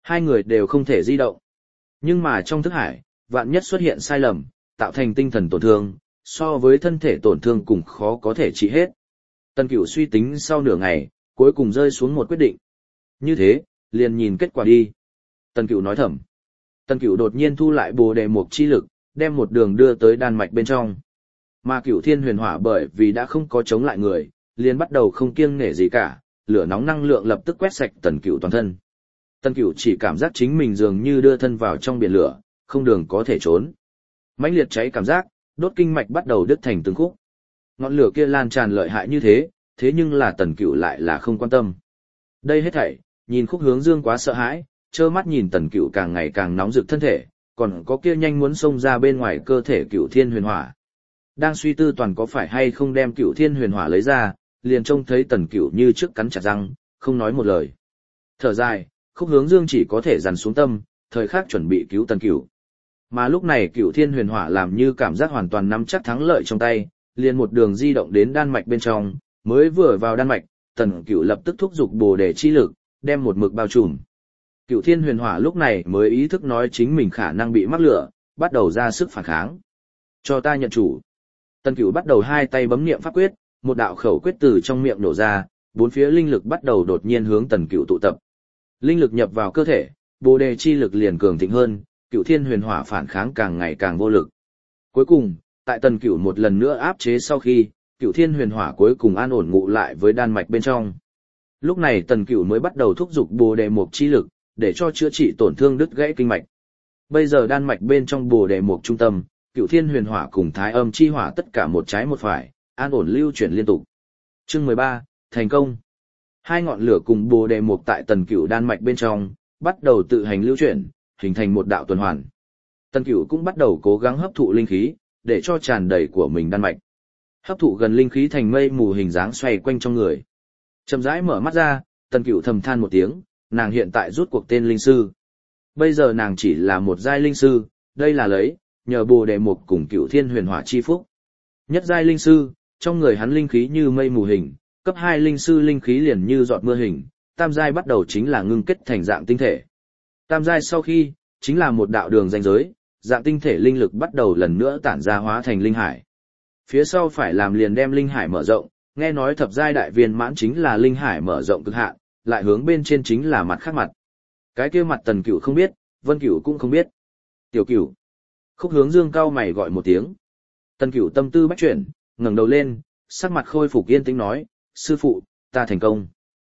Hai người đều không thể di động. Nhưng mà trong thức hải, vạn nhất xuất hiện sai lầm, tạo thành tinh thần tổn thương, so với thân thể tổn thương cũng khó có thể trị hết. Tần Cửu suy tính sau nửa ngày, cuối cùng rơi xuống một quyết định. Như thế, liền nhìn kết quả đi. Tần Cửu nói thầm. Tần Cửu đột nhiên thu lại Bồ Đề Mục chi lực, đem một đường đưa tới đan mạch bên trong. Mà Cửu Thiên Huyền Hỏa bởi vì đã không có chống lại người, liền bắt đầu không kiêng nể gì cả, lửa nóng năng lượng lập tức quét sạch Tần Cửu toàn thân. Tần Cửu chỉ cảm giác chính mình dường như đưa thân vào trong biển lửa, không đường có thể trốn. Mãnh liệt cháy cảm giác, đốt kinh mạch bắt đầu đứt thành từng khúc. Ngọn lửa kia lan tràn lợi hại như thế, thế nhưng là Tần Cửu lại là không quan tâm. Đây hết thảy, nhìn Khúc Hướng Dương quá sợ hãi, trơ mắt nhìn Tần Cửu càng ngày càng nóng rực thân thể, còn có kia nhanh muốn xông ra bên ngoài cơ thể Cửu Thiên Huyền Hỏa. Đang suy tư toàn có phải hay không đem Cửu Thiên Huyền Hỏa lấy ra, liền trông thấy Tần Cửu như trước cắn chặt răng, không nói một lời. Thở dài, Khúc Hướng Dương chỉ có thể dằn xuống tâm, thời khắc chuẩn bị cứu Tần Cửu. Mà lúc này Cửu Thiên Huyền Hỏa làm như cảm giác hoàn toàn nắm chắc thắng lợi trong tay, liền một đường di động đến đan mạch bên trong, mới vừa vào đan mạch, Tần Cửu lập tức thúc giục Bồ Đề chi lực, đem một mực bao trùm. Cửu Thiên Huyền Hỏa lúc này mới ý thức nói chính mình khả năng bị mắc lửa, bắt đầu ra sức phản kháng. Cho ta nhận chủ. Tần Cửu bắt đầu hai tay bấm niệm pháp quyết, một đạo khẩu quyết từ trong miệng nổ ra, bốn phía linh lực bắt đầu đột nhiên hướng Tần Cửu tụ tập. Linh lực nhập vào cơ thể, Bồ Đề chi lực liền cường thịnh hơn, Cửu Thiên Huyền Hỏa phản kháng càng ngày càng vô lực. Cuối cùng, tại Tần Cửu một lần nữa áp chế sau khi, Cửu Thiên Huyền Hỏa cuối cùng an ổn ngụ lại với đan mạch bên trong. Lúc này Tần Cửu mới bắt đầu thúc giục Bồ Đề Mục chi lực, để cho chữa trị tổn thương đứt gãy kinh mạch. Bây giờ đan mạch bên trong Bồ Đề Mục trung tâm, Cửu Thiên Huyền Hỏa cùng Thái Âm chi hỏa tất cả một trái một phải, an ổn lưu chuyển liên tục. Chương 13, thành công. Hai ngọn lửa cùng Bồ Đề Mục tại Tần Cửu đan mạch bên trong, bắt đầu tự hành lưu chuyển, hình thành một đạo tuần hoàn. Tần Cửu cũng bắt đầu cố gắng hấp thụ linh khí, để cho tràn đầy của mình đan mạch. Hấp thụ gần linh khí thành mây mù hình dáng xoay quanh trong người. Chậm rãi mở mắt ra, Tần Cửu thầm than một tiếng, nàng hiện tại rút cuộc tên linh sư. Bây giờ nàng chỉ là một giai linh sư, đây là lấy, nhờ Bồ Đề Mục cùng Cửu Thiên Huyền Hỏa chi phúc. Nhất giai linh sư, trong người hắn linh khí như mây mù hình, cấp 2 linh sư linh khí liền như giọt mưa hình, tam giai bắt đầu chính là ngưng kết thành dạng tinh thể. Tam giai sau khi, chính là một đạo đường ranh giới, dạng tinh thể linh lực bắt đầu lần nữa tản ra hóa thành linh hải. Phía sau phải làm liền đem linh hải mở rộng, nghe nói thập giai đại viên mãn chính là linh hải mở rộng cực hạn, lại hướng bên trên chính là mặt khác mặt. Cái kia mặt Tần Cửu không biết, Vân Cửu cũng không biết. Tiểu Cửu. Khúc Hướng Dương cao mày gọi một tiếng. Tần Cửu tâm tư bách chuyển, ngẩng đầu lên, sắc mặt khôi phục yên tĩnh nói, sư phụ, ta thành công.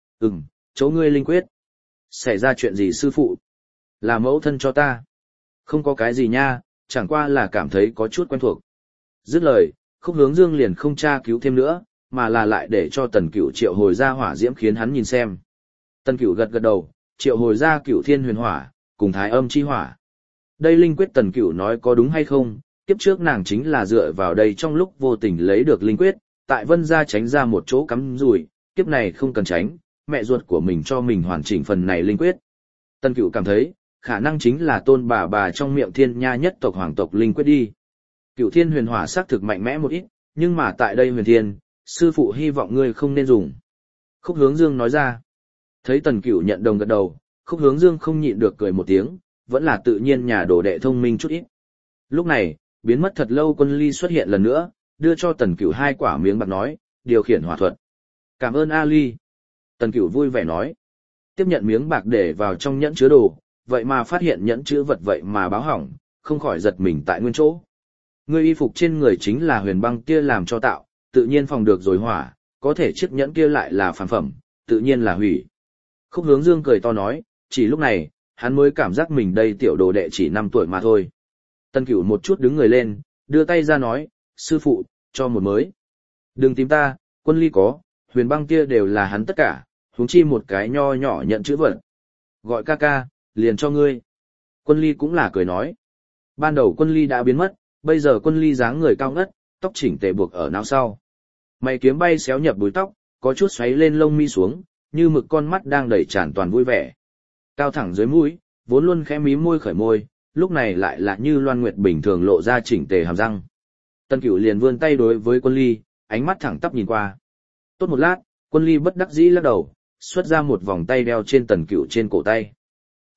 Chỗ ngươi linh quyết. Xảy ra chuyện gì sư phụ? Là mẫu thân cho ta. Không có cái gì nha, chẳng qua là cảm thấy có chút quen thuộc. Dứt lời, Khúc Hướng Dương liền không tra cứu thêm nữa, mà là lại để cho Tần Cửu triệu hồi ra hỏa diễm khiến hắn nhìn xem. Tần Cửu gật gật đầu, triệu hồi ra Cửu Thiên Huyền Hỏa, cùng Thái Âm chi hỏa. Đây linh quyết Tần Cửu nói có đúng hay không, kiếp trước nàng chính là dựa vào đây trong lúc vô tình lấy được linh quyết, tại Vân gia tránh ra một chỗ cắm rủi, kiếp này không cần tránh, mẹ ruột của mình cho mình hoàn chỉnh phần này linh quyết. Tần Cửu cảm thấy, khả năng chính là tôn bà trong miệng Thiên Nha nhất tộc hoàng tộc linh quyết đi. Cửu Thiên Huyền Hỏa xác thực mạnh mẽ một ít, nhưng mà tại đây Huyền Thiên, sư phụ hy vọng ngươi không nên dùng. Khúc Hướng Dương nói ra. Thấy Tần Cửu nhận đồng gật đầu, Khúc Hướng Dương không nhịn được cười một tiếng, vẫn là tự nhiên nhà đồ đệ thông minh chút ít. Lúc này, biến mất thật lâu Quân Ly xuất hiện lần nữa, đưa cho Tần Cửu 2 quả miếng bạc nói, điều khiển hỏa thuật. Cảm ơn A Ly. Tần Cửu vui vẻ nói. Tiếp nhận miếng bạc để vào trong nhẫn chứa đồ, vậy mà phát hiện nhẫn chứa vật vậy mà báo hỏng, không khỏi giật mình tại nguyên chỗ. Ngươi y phục trên người chính là huyền băng kia làm cho tạo, tự nhiên phòng được rồi hỏa, có thể chiếc nhẫn kia lại là phản phẩm, tự nhiên là hủy. Khúc Hướng Dương cười to nói, chỉ lúc này, hắn mới cảm giác mình đây tiểu đồ đệ chỉ 5 tuổi mà thôi. Tần Cửu một chút đứng người lên, đưa tay ra nói, sư phụ, cho một mới. Đừng tìm ta, Quân Ly có, huyền băng kia đều là hắn tất cả, huống chi một cái nho nhỏ nhận chữ vật. Gọi ca ca, liền cho ngươi. Quân Ly cũng là cười nói. Ban đầu Quân Ly đã biến mất, bây giờ Quân Ly dáng người cao ngất, tóc chỉnh tề buộc ở não sau. Mày kiếm bay xéo nhập búi tóc, có chút xoáy lên lông mi xuống, như mực con mắt đang đầy tràn toàn vui vẻ. Cao thẳng dưới mũi, vốn luôn khẽ mím môi khởi môi, lúc này lại là như loan nguyệt bình thường lộ ra chỉnh tề hàm răng. Tần Cửu liền vươn tay đối với Quân Ly, ánh mắt thẳng tắp nhìn qua. Tốt một lát, Quân Ly bất đắc dĩ lắc đầu, xuất ra một vòng tay đeo trên Tần Cửu trên cổ tay.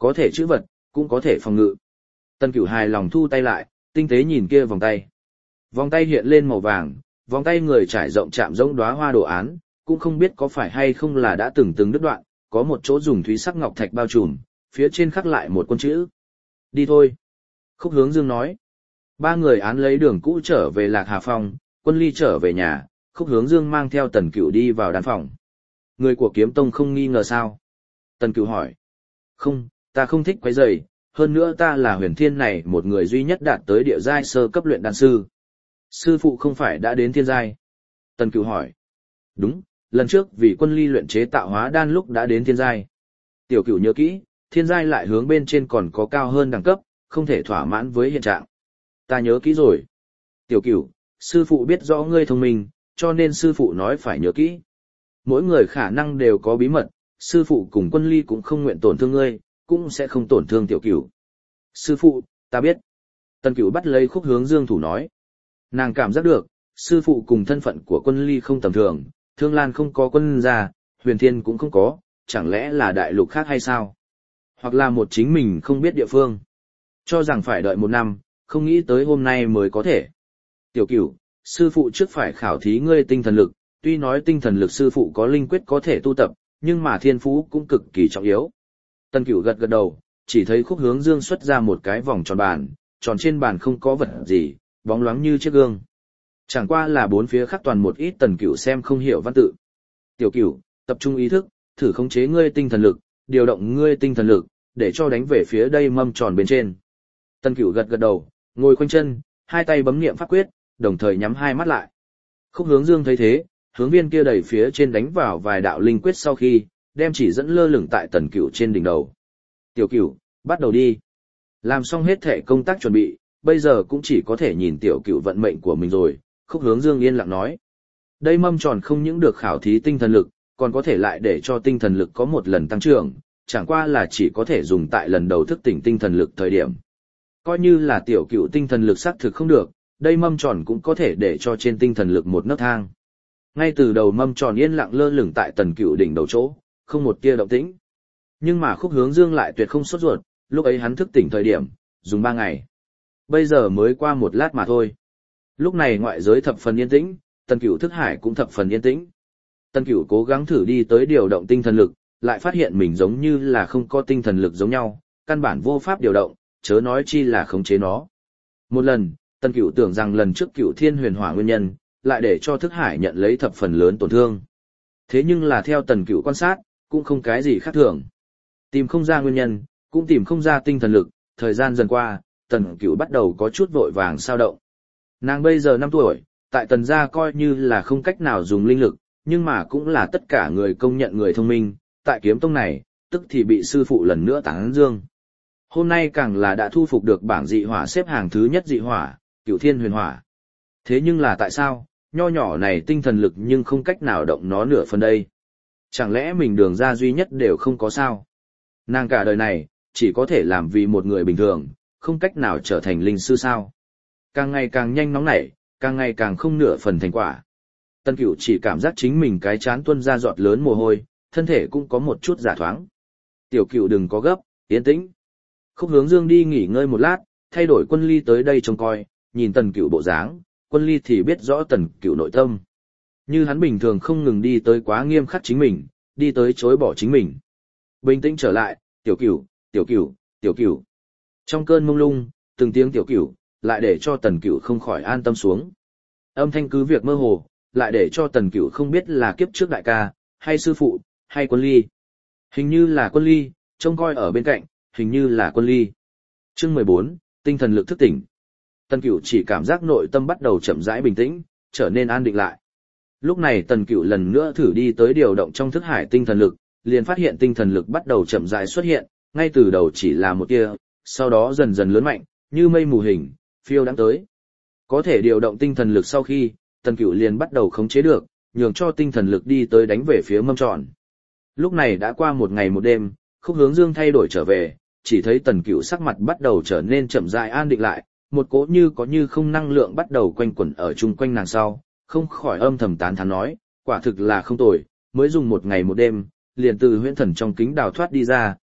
có thể chữ vật, cũng có thể phòng ngự. Tần Cửu hài lòng thu tay lại, tinh tế nhìn kia vòng tay. Vòng tay hiện lên màu vàng, vòng tay người trải rộng chạm giống đóa hoa đồ án, cũng không biết có phải hay không là đã từng đứt đoạn, có một chỗ dùng thúy sắc ngọc thạch bao trùm, phía trên khắc lại một con chữ. Đi thôi. Khúc Hướng Dương nói. Ba người án lấy đường cũ trở về Lạc Hà Phong, Quân Ly trở về nhà, Khúc Hướng Dương mang theo Tần Cửu đi vào đan phòng. Người của Kiếm Tông không nghi ngờ sao? Tần Cửu hỏi. Không, ta không thích quấy rầy, hơn nữa ta là Huyền Thiên này một người duy nhất đạt tới địa giai sơ cấp luyện đan sư. Sư phụ không phải đã đến thiên giai? Tần Cửu hỏi. Đúng, lần trước vì Quân Ly luyện chế tạo hóa đan lúc đã đến thiên giai. Tiểu Cửu nhớ kỹ, thiên giai lại hướng bên trên còn có cao hơn đẳng cấp, không thể thỏa mãn với hiện trạng. Ta nhớ kỹ rồi. Tiểu Cửu, sư phụ biết rõ ngươi thông minh, cho nên sư phụ nói phải nhớ kỹ. Mỗi người khả năng đều có bí mật, sư phụ cùng Quân Ly cũng không nguyện tổn thương ngươi, cũng sẽ không tổn thương Tiểu Cửu. Sư phụ, ta biết. Tần Cửu bắt lấy Khúc Hướng Dương thủ nói. Nàng cảm giác được, sư phụ cùng thân phận của Quân Ly không tầm thường, Thương Lan không có quân gia, Huyền Thiên cũng không có, chẳng lẽ là đại lục khác hay sao? Hoặc là một chính mình không biết địa phương. Cho rằng phải đợi 1 năm, không nghĩ tới hôm nay mới có thể. Tiểu Cửu, sư phụ trước phải khảo thí ngươi tinh thần lực, tuy nói tinh thần lực sư phụ có linh quyết có thể tu tập, nhưng mà thiên phú cũng cực kỳ trọng yếu. Tần Cửu gật gật đầu, chỉ thấy Khúc Hướng Dương xuất ra một cái vòng tròn bàn, tròn trên bàn không có vật gì, bóng loáng như chiếc gương. Chẳng qua là bốn phía khắc toàn một ít Tần Cửu xem không hiểu văn tự. Tiểu Cửu, tập trung ý thức, thử khống chế ngươi tinh thần lực, điều động ngươi tinh thần lực, để cho đánh về phía đây mâm tròn bên trên. Tần Cửu gật gật đầu, ngồi khoanh chân, hai tay bấm niệm pháp quyết, đồng thời nhắm hai mắt lại. Khúc Hướng Dương thấy thế, hướng viên kia đẩy phía trên đánh vào vài đạo linh quyết sau khi, đem chỉ dẫn lơ lửng tại Tần Cửu trên đỉnh đầu. Tiểu Cửu, bắt đầu đi. Làm xong hết thể công tác chuẩn bị, bây giờ cũng chỉ có thể nhìn Tiểu Cửu vận mệnh của mình rồi, Khúc Hướng Dương yên lặng nói. Đây mâm tròn không những được khảo thí tinh thần lực, còn có thể lại để cho tinh thần lực có một lần tăng trưởng, chẳng qua là chỉ có thể dùng tại lần đầu thức tỉnh tinh thần lực thời điểm. Coi như là Tiểu Cửu tinh thần lực xác thực không được, đây mâm tròn cũng có thể để cho trên tinh thần lực một nấc thang. Ngay từ đầu mâm tròn yên lặng lơ lửng tại Tần Cửu đỉnh đầu chỗ, không một tia động tĩnh. Nhưng mà Khúc Hướng Dương lại tuyệt không sốt ruột, lúc ấy hắn thức tỉnh thời điểm, dùng 3 ngày. Bây giờ mới qua 1 lát mà thôi. Lúc này ngoại giới thập phần yên tĩnh, Tần Cửu thức hải cũng thập phần yên tĩnh. Tần Cửu cố gắng thử đi tới điều động tinh thần lực, lại phát hiện mình giống như là không có tinh thần lực giống nhau, căn bản vô pháp điều động, chớ nói chi là khống chế nó. Một lần, Tần Cửu tưởng rằng lần trước Cửu Thiên Huyền Hỏa nguyên nhân, lại để cho thức hải nhận lấy thập phần lớn tổn thương. Thế nhưng là theo Tần Cửu quan sát, cũng không cái gì khác thường. Tìm không ra nguyên nhân, cũng tìm không ra tinh thần lực, thời gian dần qua, Tần Cửu bắt đầu có chút vội vàng sao động. Nàng bây giờ 5 tuổi, tại Tần gia coi như là không cách nào dùng linh lực, nhưng mà cũng là tất cả người công nhận người thông minh, tại Kiếm Tông này, tức thì bị sư phụ lần nữa tán dương. Hôm nay càng là đã thu phục được bảng dị hỏa xếp hàng thứ nhất dị hỏa, Cửu Thiên Huyền Hỏa. Thế nhưng là tại sao, nho nhỏ này tinh thần lực nhưng không cách nào động nó nửa phần đây? Chẳng lẽ mình đường ra duy nhất đều không có sao? Nàng cả đời này, chỉ có thể làm vì một người bình thường, không cách nào trở thành linh sư sao? Càng ngày càng nhanh nóng nảy, càng ngày càng không nửa phần thành quả. Tần Cửu chỉ cảm giác chính mình cái chán tuôn ra giọt lớn mồ hôi, thân thể cũng có một chút giả thoáng. Tiểu Cửu đừng có gấp, yên tĩnh. Khúc Hướng Dương đi nghỉ ngơi một lát, thay đổi Quân Ly tới đây trông coi, nhìn Tần Cửu bộ dáng, Quân Ly thì biết rõ Tần Cửu nội tâm. Như hắn bình thường không ngừng đi tới quá nghiêm khắc chính mình, đi tới chối bỏ chính mình. Bình tĩnh trở lại, Tiểu Cửu, Tiểu Cửu, Tiểu Cửu. Trong cơn mông lung, từng tiếng Tiểu Cửu, lại để cho Tần Cửu không khỏi an tâm xuống. Âm thanh cứ việc mơ hồ, lại để cho Tần Cửu không biết là kiếp trước đại ca, hay sư phụ, hay Quân Ly. Hình như là Quân Ly, trông coi ở bên cạnh, hình như là Quân Ly. Chương 14, tinh thần lực thức tỉnh. Tần Cửu chỉ cảm giác nội tâm bắt đầu chậm rãi bình tĩnh, trở nên an định lại. Lúc này Tần Cửu lần nữa thử đi tới điều động trong thức hải tinh thần lực, liền phát hiện tinh thần lực bắt đầu chậm rãi xuất hiện, ngay từ đầu chỉ là một tia, sau đó dần dần lớn mạnh, như mây mù hình, phiêu đáng tới. Có thể điều động tinh thần lực sau khi, Tần Cửu liền bắt đầu khống chế được, nhường cho tinh thần lực đi tới đánh về phía mâm tròn. Lúc này đã qua 1 ngày 1 đêm, Khúc Hướng Dương thay đổi trở về, chỉ thấy Tần Cửu sắc mặt bắt đầu trở nên chậm rãi an định lại, một cỗ như có như không năng lượng bắt đầu quanh quẩn ở chung quanh nàng sau, không khỏi âm thầm tán thán nói, quả thực là không tồi, mới dùng 1 ngày 1 đêm, liền từ huyễn thần trong kính đào thoát đi ra,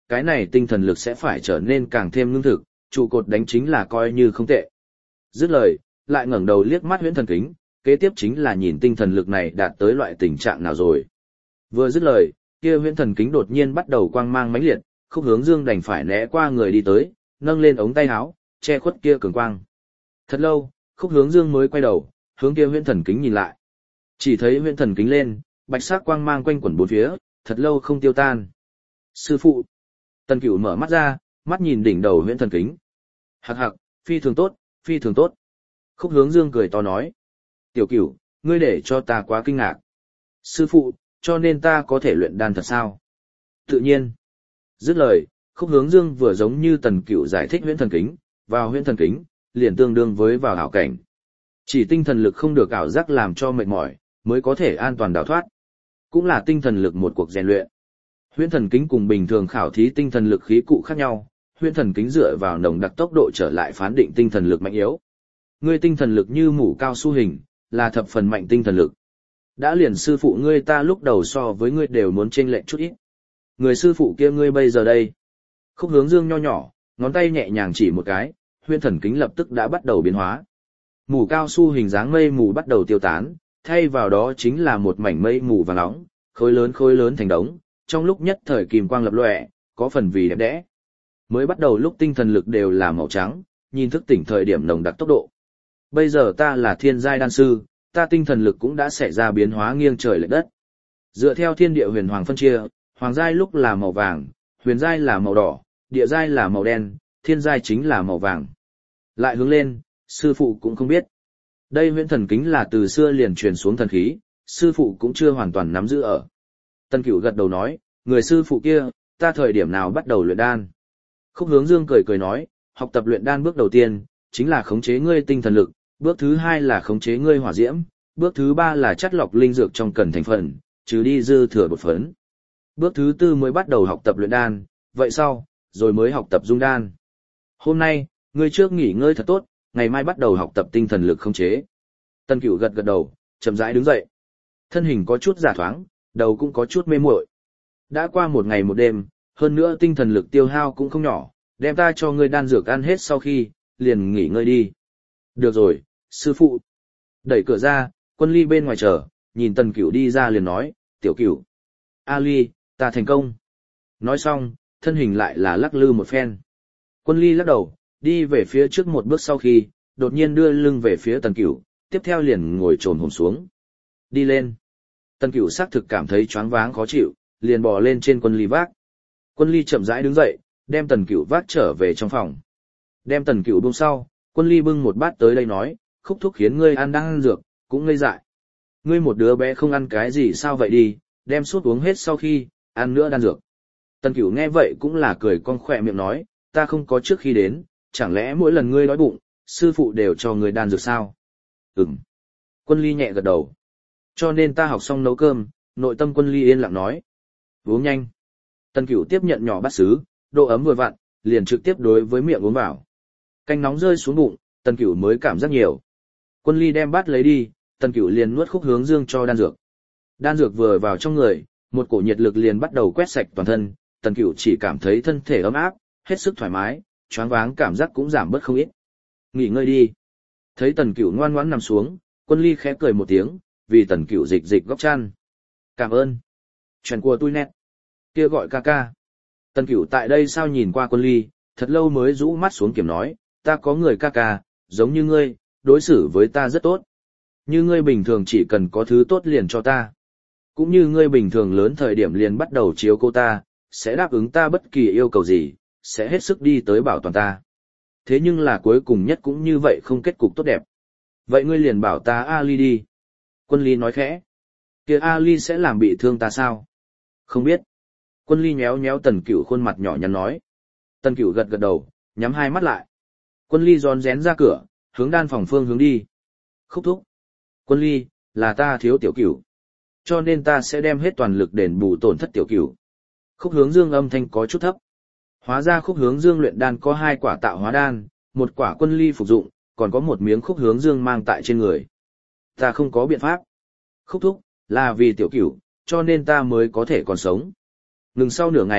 cái này tinh thần lực sẽ phải trở nên càng thêm ngưng thực, trụ cột đánh chính là coi như không tệ. Dứt lời, lại ngẩng đầu liếc mắt huyễn thần kính, kế tiếp chính là nhìn tinh thần lực này đạt tới loại tình trạng nào rồi. Vừa dứt lời, kia huyễn thần kính đột nhiên bắt đầu quang mang mãnh liệt, Khúc Hướng Dương đành phải né qua người đi tới, nâng lên ống tay áo, che khuất kia cường quang. Thật lâu, Khúc Hướng Dương mới quay đầu, hướng kia huyễn thần kính nhìn lại. Chỉ thấy huyễn thần kính lên, bạch sắc quang mang quanh quẩn bốn phía, thật lâu không tiêu tan. Sư phụ. Tần Cửu mở mắt ra, mắt nhìn đỉnh đầu huyễn thần kính. Hạc hạc, phi thường tốt, phi thường tốt. Khúc Hướng Dương cười to nói. Tiểu Cửu, ngươi để cho ta quá kinh ngạc. Sư phụ, cho nên ta có thể luyện đan thật sao? Tự nhiên. Dứt lời, Khúc Hướng Dương vừa giống như Tần Cửu giải thích huyễn thần kính, vào huyễn thần kính, liền tương đương với vào ảo cảnh. Chỉ tinh thần lực không được ảo giác làm cho mệt mỏi, mới có thể an toàn đào thoát. Cũng là tinh thần lực một cuộc rèn luyện. Huyễn thần kính cùng bình thường khảo thí tinh thần lực khí cụ khác nhau, huyễn thần kính dựa vào nồng đặc tốc độ trở lại phán định tinh thần lực mạnh yếu. Ngươi tinh thần lực như mũ cao su hình, là thập phần mạnh tinh thần lực. Đã liền sư phụ ngươi ta lúc đầu so với ngươi đều muốn chênh lệch chút ít. Người sư phụ kia ngươi bây giờ đây. Khúc Hướng Dương nho nhỏ, ngón tay nhẹ nhàng chỉ một cái, huyễn thần kính lập tức đã bắt đầu biến hóa. Mũ cao su hình dáng mây mù bắt đầu tiêu tán, thay vào đó chính là một mảnh mây mù vàng nóng, khối lớn thành đống, trong lúc nhất thời kim quang lập lòe, có phần vì đẹp đẽ. Mới bắt đầu lúc tinh thần lực đều là màu trắng, nhìn thức tỉnh thời điểm nồng đặc tốc độ. Bây giờ ta là thiên giai đan sư, ta tinh thần lực cũng đã xảy ra biến hóa nghiêng trời lệch đất. Dựa theo thiên địa huyền hoàng phân chia, hoàng giai lúc là màu vàng, huyền giai là màu đỏ, địa giai là màu đen, thiên giai chính là màu vàng. Lại hướng lên, sư phụ cũng không biết. Đây huyễn thần kính là từ xưa liền truyền xuống thần khí, sư phụ cũng chưa hoàn toàn nắm giữ ở. Tần Cửu gật đầu nói, người sư phụ kia, ta thời điểm nào bắt đầu luyện đan? Khúc Hướng Dương cười cười nói, học tập luyện đan bước đầu tiên, chính là khống chế ngươi tinh thần lực, bước thứ hai là khống chế ngươi hỏa diễm, bước thứ ba là chắt lọc linh dược trong cần thành phần, trừ đi dư thừa bột phấn. Bước thứ tư mới bắt đầu học tập luyện đan, vậy sau, rồi mới học tập dung đan. Hôm nay, ngươi trước nghỉ ngơi thật tốt, ngày mai bắt đầu học tập tinh thần lực khống chế. Tần Cửu gật gật đầu, chậm rãi đứng dậy. Thân hình có chút giả thoáng, đầu cũng có chút mê muội. Đã qua một ngày một đêm, hơn nữa tinh thần lực tiêu hao cũng không nhỏ, đem ta cho ngươi đan dược ăn hết sau khi, liền nghỉ ngơi đi. Được rồi, sư phụ. Đẩy cửa ra, Quân Ly bên ngoài chờ, nhìn Tần Cửu đi ra liền nói, Tiểu Cửu. A Ly, ta thành công. Nói xong, thân hình lại là lắc lư một phen. Quân Ly lắc đầu, đi về phía trước một bước sau khi, đột nhiên đưa lưng về phía Tần Cửu, tiếp theo liền ngồi trồn hổm xuống. Đi lên. Tần Cửu xác thực cảm thấy choáng váng khó chịu, liền bò lên trên Quân Ly vác. Quân Ly chậm rãi đứng dậy, đem Tần Cửu vác trở về trong phòng. Đem Tần Cửu buông sau, Quân Ly bưng một bát tới đây nói, Khúc thúc khiến ngươi ăn đang ăn dược, cũng ngây dại. Ngươi một đứa bé không ăn cái gì sao vậy đi, đem sút uống hết sau khi, ăn nữa đan dược. Tần Cửu nghe vậy cũng là cười cong khỏe miệng nói, ta không có trước khi đến, chẳng lẽ mỗi lần ngươi đói bụng, sư phụ đều cho ngươi đan dược sao? Ừm. Quân Ly nhẹ gật đầu. Cho nên ta học xong nấu cơm, nội tâm Quân Ly yên lặng nói. Uống nhanh. Tần Cửu tiếp nhận nhỏ bát sứ, độ ấm vừa vặn, liền trực tiếp đối với miệng uống vào. Canh nóng rơi xuống bụng, Tần Cửu mới cảm giác nhiều. Quân Ly đem bát lấy đi, Tần Cửu liền nuốt Khúc Hướng Dương cho đan dược. Đan dược vừa vào trong người, một cổ nhiệt lực liền bắt đầu quét sạch toàn thân, Tần Cửu chỉ cảm thấy thân thể ấm áp, hết sức thoải mái, choáng váng cảm giác cũng giảm bớt không ít. Nghỉ ngơi đi. Thấy Tần Cửu ngoan ngoãn nằm xuống, Quân Ly khẽ cười một tiếng, vì Tần Cửu dịch dịch góc chăn. Cảm ơn. Chuyện của tôi nét. Kia gọi ca ca. Tần Cửu tại đây sao nhìn qua Quân Ly, thật lâu mới rũ mắt xuống kiểm nói, ta có người ca ca, giống như ngươi, đối xử với ta rất tốt. Như ngươi bình thường chỉ cần có thứ tốt liền cho ta. Cũng như ngươi bình thường lớn thời điểm liền bắt đầu chiếu cô ta, sẽ đáp ứng ta bất kỳ yêu cầu gì, sẽ hết sức đi tới bảo toàn ta. Thế nhưng là cuối cùng nhất cũng như vậy không kết cục tốt đẹp. Vậy ngươi liền bảo ta Ali đi. Quân Ly nói khẽ. Kia Ali sẽ làm bị thương ta sao? Không biết. Quân Ly nhéo nhéo Tần Cửu khuôn mặt nhỏ nhắn nói. Tần Cửu gật gật đầu, nhắm hai mắt lại. Quân Ly rón rén ra cửa, hướng đan phòng phương hướng đi. Khúc thúc. Quân Ly, là ta thiếu Tiểu Cửu. Cho nên ta sẽ đem hết toàn lực đền bù tổn thất Tiểu Cửu. Khúc Hướng Dương âm thanh có chút thấp. Hóa ra Khúc Hướng Dương luyện đan có 2 quả tạo hóa đan, 1 quả Quân Ly phục dụng, còn có 1 miếng Khúc Hướng Dương mang tại trên người. Ta không có biện pháp. Khúc thúc, là vì Tiểu Cửu, cho nên ta mới có thể còn sống. Ngừng sau nửa ngày,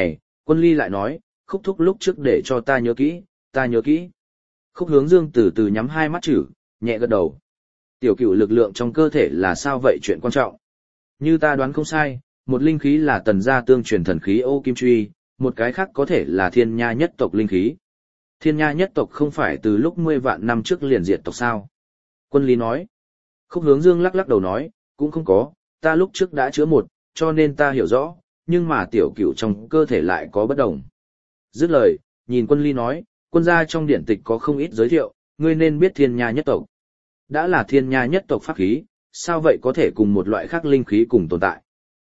Quân Ly lại nói, Khúc thúc lúc trước để cho ta nhớ kỹ, ta nhớ kỹ. Khúc Hướng Dương từ từ nhắm hai mắt chữ, nhẹ gật đầu. Tiểu cửu lực lượng trong cơ thể là sao vậy chuyện quan trọng. Như ta đoán không sai, một linh khí là tần gia tương truyền thần khí ô kim truy, một cái khác có thể là thiên nha nhất tộc linh khí. Thiên nha nhất tộc không phải từ lúc 10 vạn năm trước liền diệt tộc sao? Quân Lý nói. Khúc Hướng Dương lắc lắc đầu nói, cũng không có, ta lúc trước đã chữa một, cho nên ta hiểu rõ, nhưng mà tiểu cửu trong cơ thể lại có bất đồng. Dứt lời, nhìn Quân Ly nói, quân gia trong điển tịch có không ít giới thiệu, ngươi nên biết thiên nha nhất tộc. Đã là thiên nha nhất tộc pháp khí, sao vậy có thể cùng một loại khác linh khí cùng tồn tại?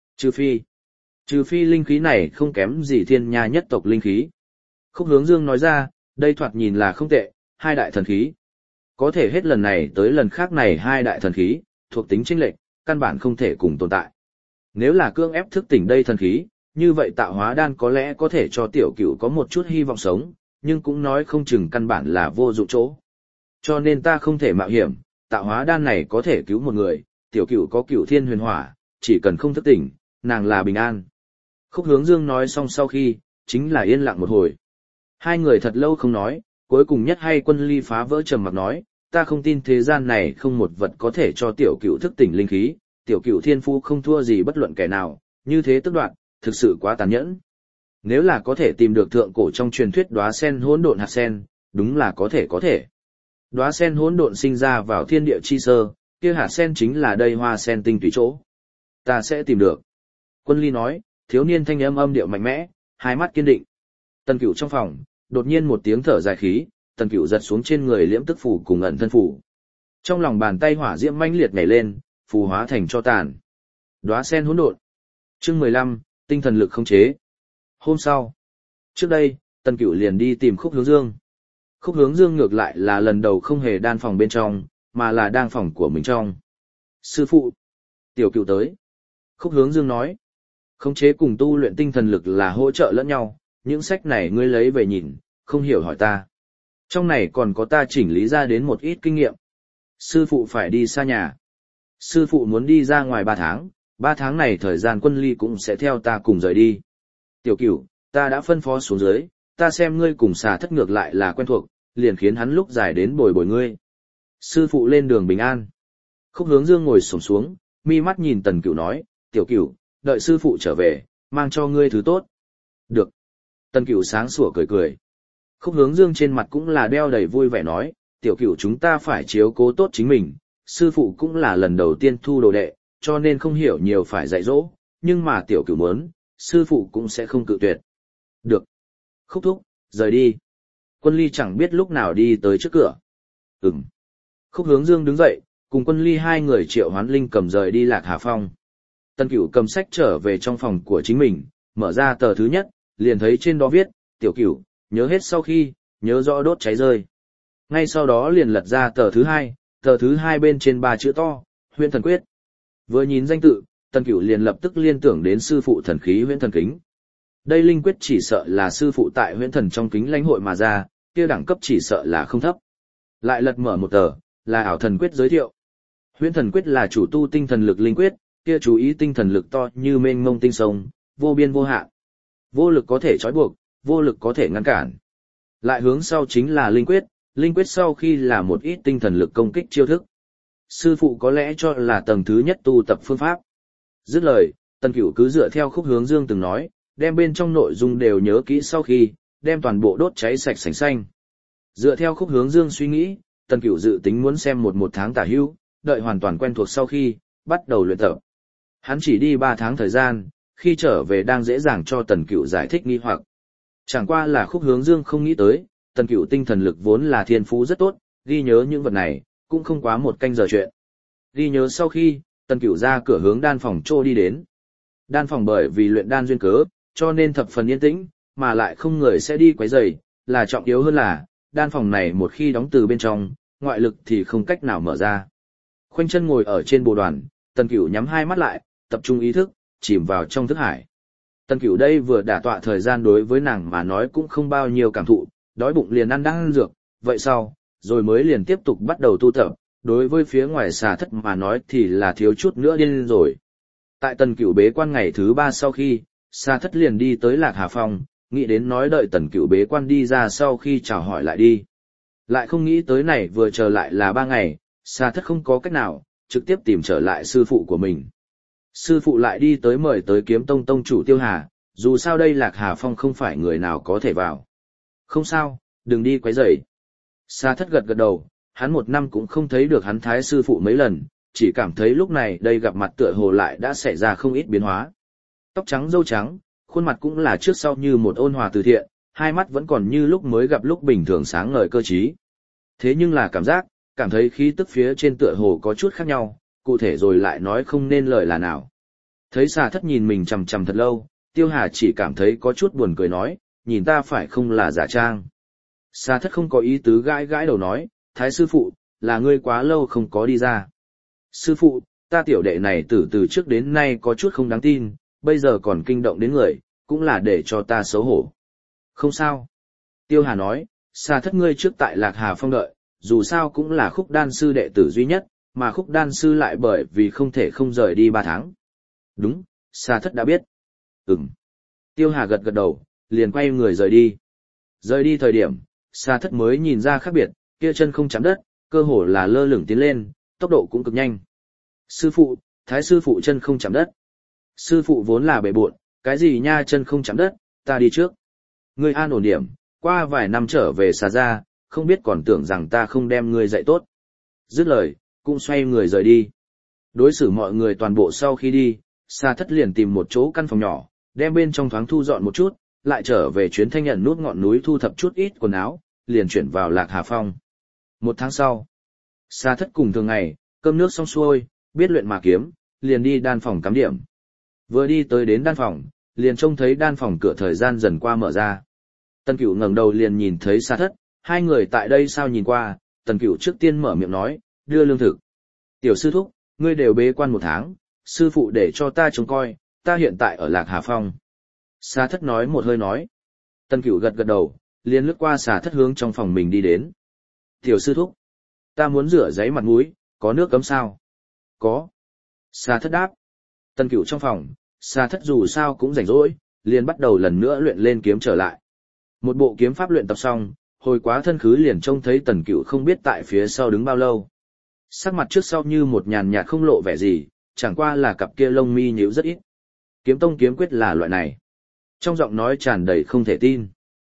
Trừ phi linh khí này không kém gì thiên nha nhất tộc linh khí. Khúc Hướng Dương nói ra, đây thoạt nhìn là không tệ, hai đại thần khí. Có thể hết lần này tới lần khác này hai đại thần khí, thuộc tính chênh lệch, căn bản không thể cùng tồn tại. Nếu là cưỡng ép thức tỉnh đây thần khí, như vậy tạo hóa đan có lẽ có thể cho tiểu cửu có một chút hy vọng sống, nhưng cũng nói không chừng căn bản là vô dụng chỗ. Cho nên ta không thể mạo hiểm, tạo hóa đan này có thể cứu một người, tiểu cửu có cửu thiên huyền hỏa, chỉ cần không thức tỉnh, nàng là bình an. Khúc Hướng Dương nói xong sau khi, chính là yên lặng một hồi. Hai người thật lâu không nói, cuối cùng nhất hay Quân Ly phá vỡ trầm mặc nói, ta không tin thế gian này không một vật có thể cho tiểu cửu thức tỉnh linh khí, tiểu cửu thiên phu không thua gì bất luận kẻ nào, như thế tức đoạn, thực sự quá tàn nhẫn. Nếu là có thể tìm được thượng cổ trong truyền thuyết đóa sen hỗn độn hạt sen, đúng là có thể. Đóa sen hỗn độn sinh ra vào thiên địa chi sơ, kia hạt sen chính là đây hoa sen tinh túy chỗ. Ta sẽ tìm được. Quân Ly nói, thiếu niên thanh âm điệu mạnh mẽ, hai mắt kiên định. Tần Cửu trong phòng, đột nhiên một tiếng thở dài khí, Tần Cửu giật xuống trên người liễm tức phủ cùng ẩn thân phủ. Trong lòng bàn tay hỏa diễm mãnh liệt nhảy lên, phù hóa thành cho tàn. Đóa sen hỗn độn. Chương 15, tinh thần lực khống chế. Hôm sau, trước đây, Tần Cửu liền đi tìm Khúc Hướng Dương. Khúc Hướng Dương ngược lại là lần đầu không hề đan phòng bên trong, mà là đang phòng của mình trong. Sư phụ, tiểu Cửu tới. Khúc Hướng Dương nói, khống chế cùng tu luyện tinh thần lực là hỗ trợ lẫn nhau, những sách này ngươi lấy về nhìn, không hiểu hỏi ta. Trong này còn có ta chỉnh lý ra đến một ít kinh nghiệm. Sư phụ phải đi xa nhà. Sư phụ muốn đi ra ngoài 3 tháng này thời gian Quân Ly cũng sẽ theo ta cùng rời đi. Tiểu Cửu, ta đã phân phó xuống dưới, ta xem ngươi cùng Xà Thất ngược lại là quen thuộc, liền khiến hắn lúc dài đến bồi bồi ngươi. Sư phụ lên đường bình an. Khúc Hướng Dương ngồi xổm xuống, mi mắt nhìn Tần Cửu nói, Tiểu Cửu, đợi sư phụ trở về, mang cho ngươi thứ tốt. Được. Tần Cửu sáng sủa cười cười. Khúc Hướng Dương trên mặt cũng là đeo đầy vui vẻ nói, Tiểu Cửu chúng ta phải chiếu cố tốt chính mình, sư phụ cũng là lần đầu tiên thu đồ đệ, cho nên không hiểu nhiều phải dạy dỗ, nhưng mà Tiểu Cửu muốn, sư phụ cũng sẽ không cự tuyệt. Được. Khúc thúc, rời đi. Quân Ly chẳng biết lúc nào đi tới trước cửa. Khúc Hướng Dương đứng dậy, cùng Quân Ly hai người triệu hoán linh cầm rời đi Lạc Hà Phong. Tần Cửu cầm sách trở về trong phòng của chính mình, mở ra tờ thứ nhất, liền thấy trên đó viết, Tiểu Cửu, nhớ hết sau khi, nhớ rõ đốt cháy rơi. Ngay sau đó liền lật ra tờ thứ hai bên trên 3 chữ to, Huyễn Thần Quyết. Vừa nhìn danh tự, Tần Cửu liền lập tức liên tưởng đến sư phụ thần khí Huyễn Thần Kính. Đây linh quyết chỉ sợ là sư phụ tại Huyễn Thần trong kính lãnh hội mà ra, kia đẳng cấp chỉ sợ là không thấp. Lại lật mở một tờ, là ảo thần quyết giới thiệu. Huyễn Thần Quyết là chủ tu tinh thần lực linh quyết, kia chú ý tinh thần lực to như mênh mông tinh sông, vô biên vô hạn. Vô lực có thể trói buộc, vô lực có thể ngăn cản. Lại hướng sau chính là linh quyết sau khi là một ít tinh thần lực công kích chiêu thức. Sư phụ có lẽ cho là tầng thứ nhất tu tập phương pháp. Dứt lời, Tần Cửu cứ dựa theo Khúc Hướng Dương từng nói, đem bên trong nội dung đều nhớ kỹ sau khi, đem toàn bộ đốt cháy sạch sành xanh. Dựa theo Khúc Hướng Dương suy nghĩ, Tần Cửu dự tính muốn xem một tháng tả hữu, đợi hoàn toàn quen thuộc sau khi, bắt đầu luyện tập. Hắn chỉ đi 3 tháng thời gian, khi trở về đang dễ dàng cho Tần Cửu giải thích nghi hoặc. Chẳng qua là Khúc Hướng Dương không nghĩ tới, Tần Cửu tinh thần lực vốn là thiên phú rất tốt, ghi nhớ những vật này, cũng không quá 1 canh giờ chuyện. Ghi nhớ sau khi, Tần Cửu ra cửa hướng đan phòng trô đi đến. Đan phòng bởi vì luyện đan duyên cớ, cho nên thập phần yên tĩnh, mà lại không người sẽ đi quấy rầy, là trọng yếu hơn là, đan phòng này một khi đóng từ bên trong, ngoại lực thì không cách nào mở ra. Khoanh chân ngồi ở trên bồ đoàn, Tần Cửu nhắm hai mắt lại, tập trung ý thức, chìm vào trong thức hải. Tần Cửu đây vừa đả tọa thời gian đối với nàng mà nói cũng không bao nhiêu cảm thụ, đói bụng liền ăn đan dược, vậy sau, rồi mới liền tiếp tục bắt đầu tu tập, đối với phía ngoài Xà Thất mà nói thì là thiếu chút nữa điên rồi. Tại Tần Cửu bế quan ngày thứ 3 sau khi, Xà Thất liền đi tới Lạc Hà Phong, nghĩ đến nói đợi Tần Cửu bế quan đi ra sau khi chào hỏi lại đi. Lại không nghĩ tới này vừa trở lại là 3 ngày, Sa Thất không có cách nào, trực tiếp tìm trở lại sư phụ của mình. Sư phụ lại đi tới mời tới Kiếm Tông tông chủ Tiêu Hà, dù sao đây Lạc Hà Phong không phải người nào có thể vào. Không sao, đừng đi quấy rầy. Sa Thất gật gật đầu, hắn 1 năm cũng không thấy được hắn thái sư phụ mấy lần, chỉ cảm thấy lúc này đây gặp mặt tựa hồ lại đã xảy ra không ít biến hóa. Tóc trắng râu trắng, khuôn mặt cũng là trước sau như một ôn hòa từ thiện, hai mắt vẫn còn như lúc mới gặp lúc bình thường sáng ngời cơ trí. Thế nhưng là cảm thấy khí tức phía trên tựa hồ có chút khác nhau, cụ thể rồi lại nói không nên lời là nào. Thấy Sa Thất nhìn mình chằm chằm thật lâu, Tiêu Hà chỉ cảm thấy có chút buồn cười nói, nhìn ta phải không là giả trang. Sa Thất không có ý tứ gãi gãi đầu nói, thái sư phụ, là ngươi quá lâu không có đi ra. Sư phụ, ta tiểu đệ này từ trước đến nay có chút không đáng tin, bây giờ còn kinh động đến người, cũng là để cho ta xấu hổ. Không sao. Tiêu Hà nói, Sa Thất ngươi trước tại Lạc Hà Phong đợi, dù sao cũng là Khúc Đan sư đệ tử duy nhất, mà Khúc Đan sư lại bởi vì không thể không rời đi 3 tháng. Đúng, Sa Thất đã biết. Tiêu Hà gật gật đầu, liền quay người rời đi. Rời đi thời điểm, Sa Thất mới nhìn ra khác biệt, kia chân không chạm đất, cơ hồ là lơ lửng tiến lên, tốc độ cũng cực nhanh. Sư phụ, thái sư phụ chân không chạm đất. Sư phụ vốn là bệ bộn, cái gì nha chân không chạm đất, ta đi trước. Ngươi an ổn điểm, qua vài năm trở về Sa gia, không biết còn tưởng rằng ta không đem ngươi dạy tốt. Dứt lời, cũng xoay người rời đi. Đối xử mọi người toàn bộ sau khi đi, Sa Thất liền tìm một chỗ căn phòng nhỏ, đem bên trong thoáng thu dọn một chút, lại trở về chuyến thanh nhận nút ngọn núi thu thập chút ít quần áo, liền chuyển vào Lạc Hà Phong. 1 tháng sau, Sa Thất cùng thường ngày, cơm nước xong xuôi, biết luyện mà kiếm, liền đi đan phòng cắm điểm. Vừa đi tới đến đan phòng, liền trông thấy đan phòng cửa thời gian dần qua mở ra. Tần Cửu ngẩng đầu liền nhìn thấy Sa Thất, hai người tại đây sao nhìn qua, Tần Cửu trước tiên mở miệng nói, đưa lương thực. Tiểu sư thúc, ngươi đều bế quan 1 tháng, sư phụ để cho ta trông coi, ta hiện tại ở Lạc Hà Phong. Sa Thất nói một hơi nói. Tần Cửu gật gật đầu, liền lướt qua Sa Thất hướng trong phòng mình đi đến. Tiểu sư thúc, ta muốn rửa giấy mặt mũi, có nước cấm sao? Có. Sa Thất đáp. Tần Cửu trong phòng, Sa Thất dù sao cũng rảnh rỗi, liền bắt đầu lần nữa luyện lên kiếm trở lại. Một bộ kiếm pháp luyện tập xong, hồi quá thân khứ liền trông thấy Tần Cửu không biết tại phía sau đứng bao lâu. Sắc mặt trước sau như một nhàn nhạt không lộ vẻ gì, chẳng qua là cặp kia lông mi nhíu rất ít. Kiếm tông kiếm quyết là loại này. Trong giọng nói tràn đầy không thể tin.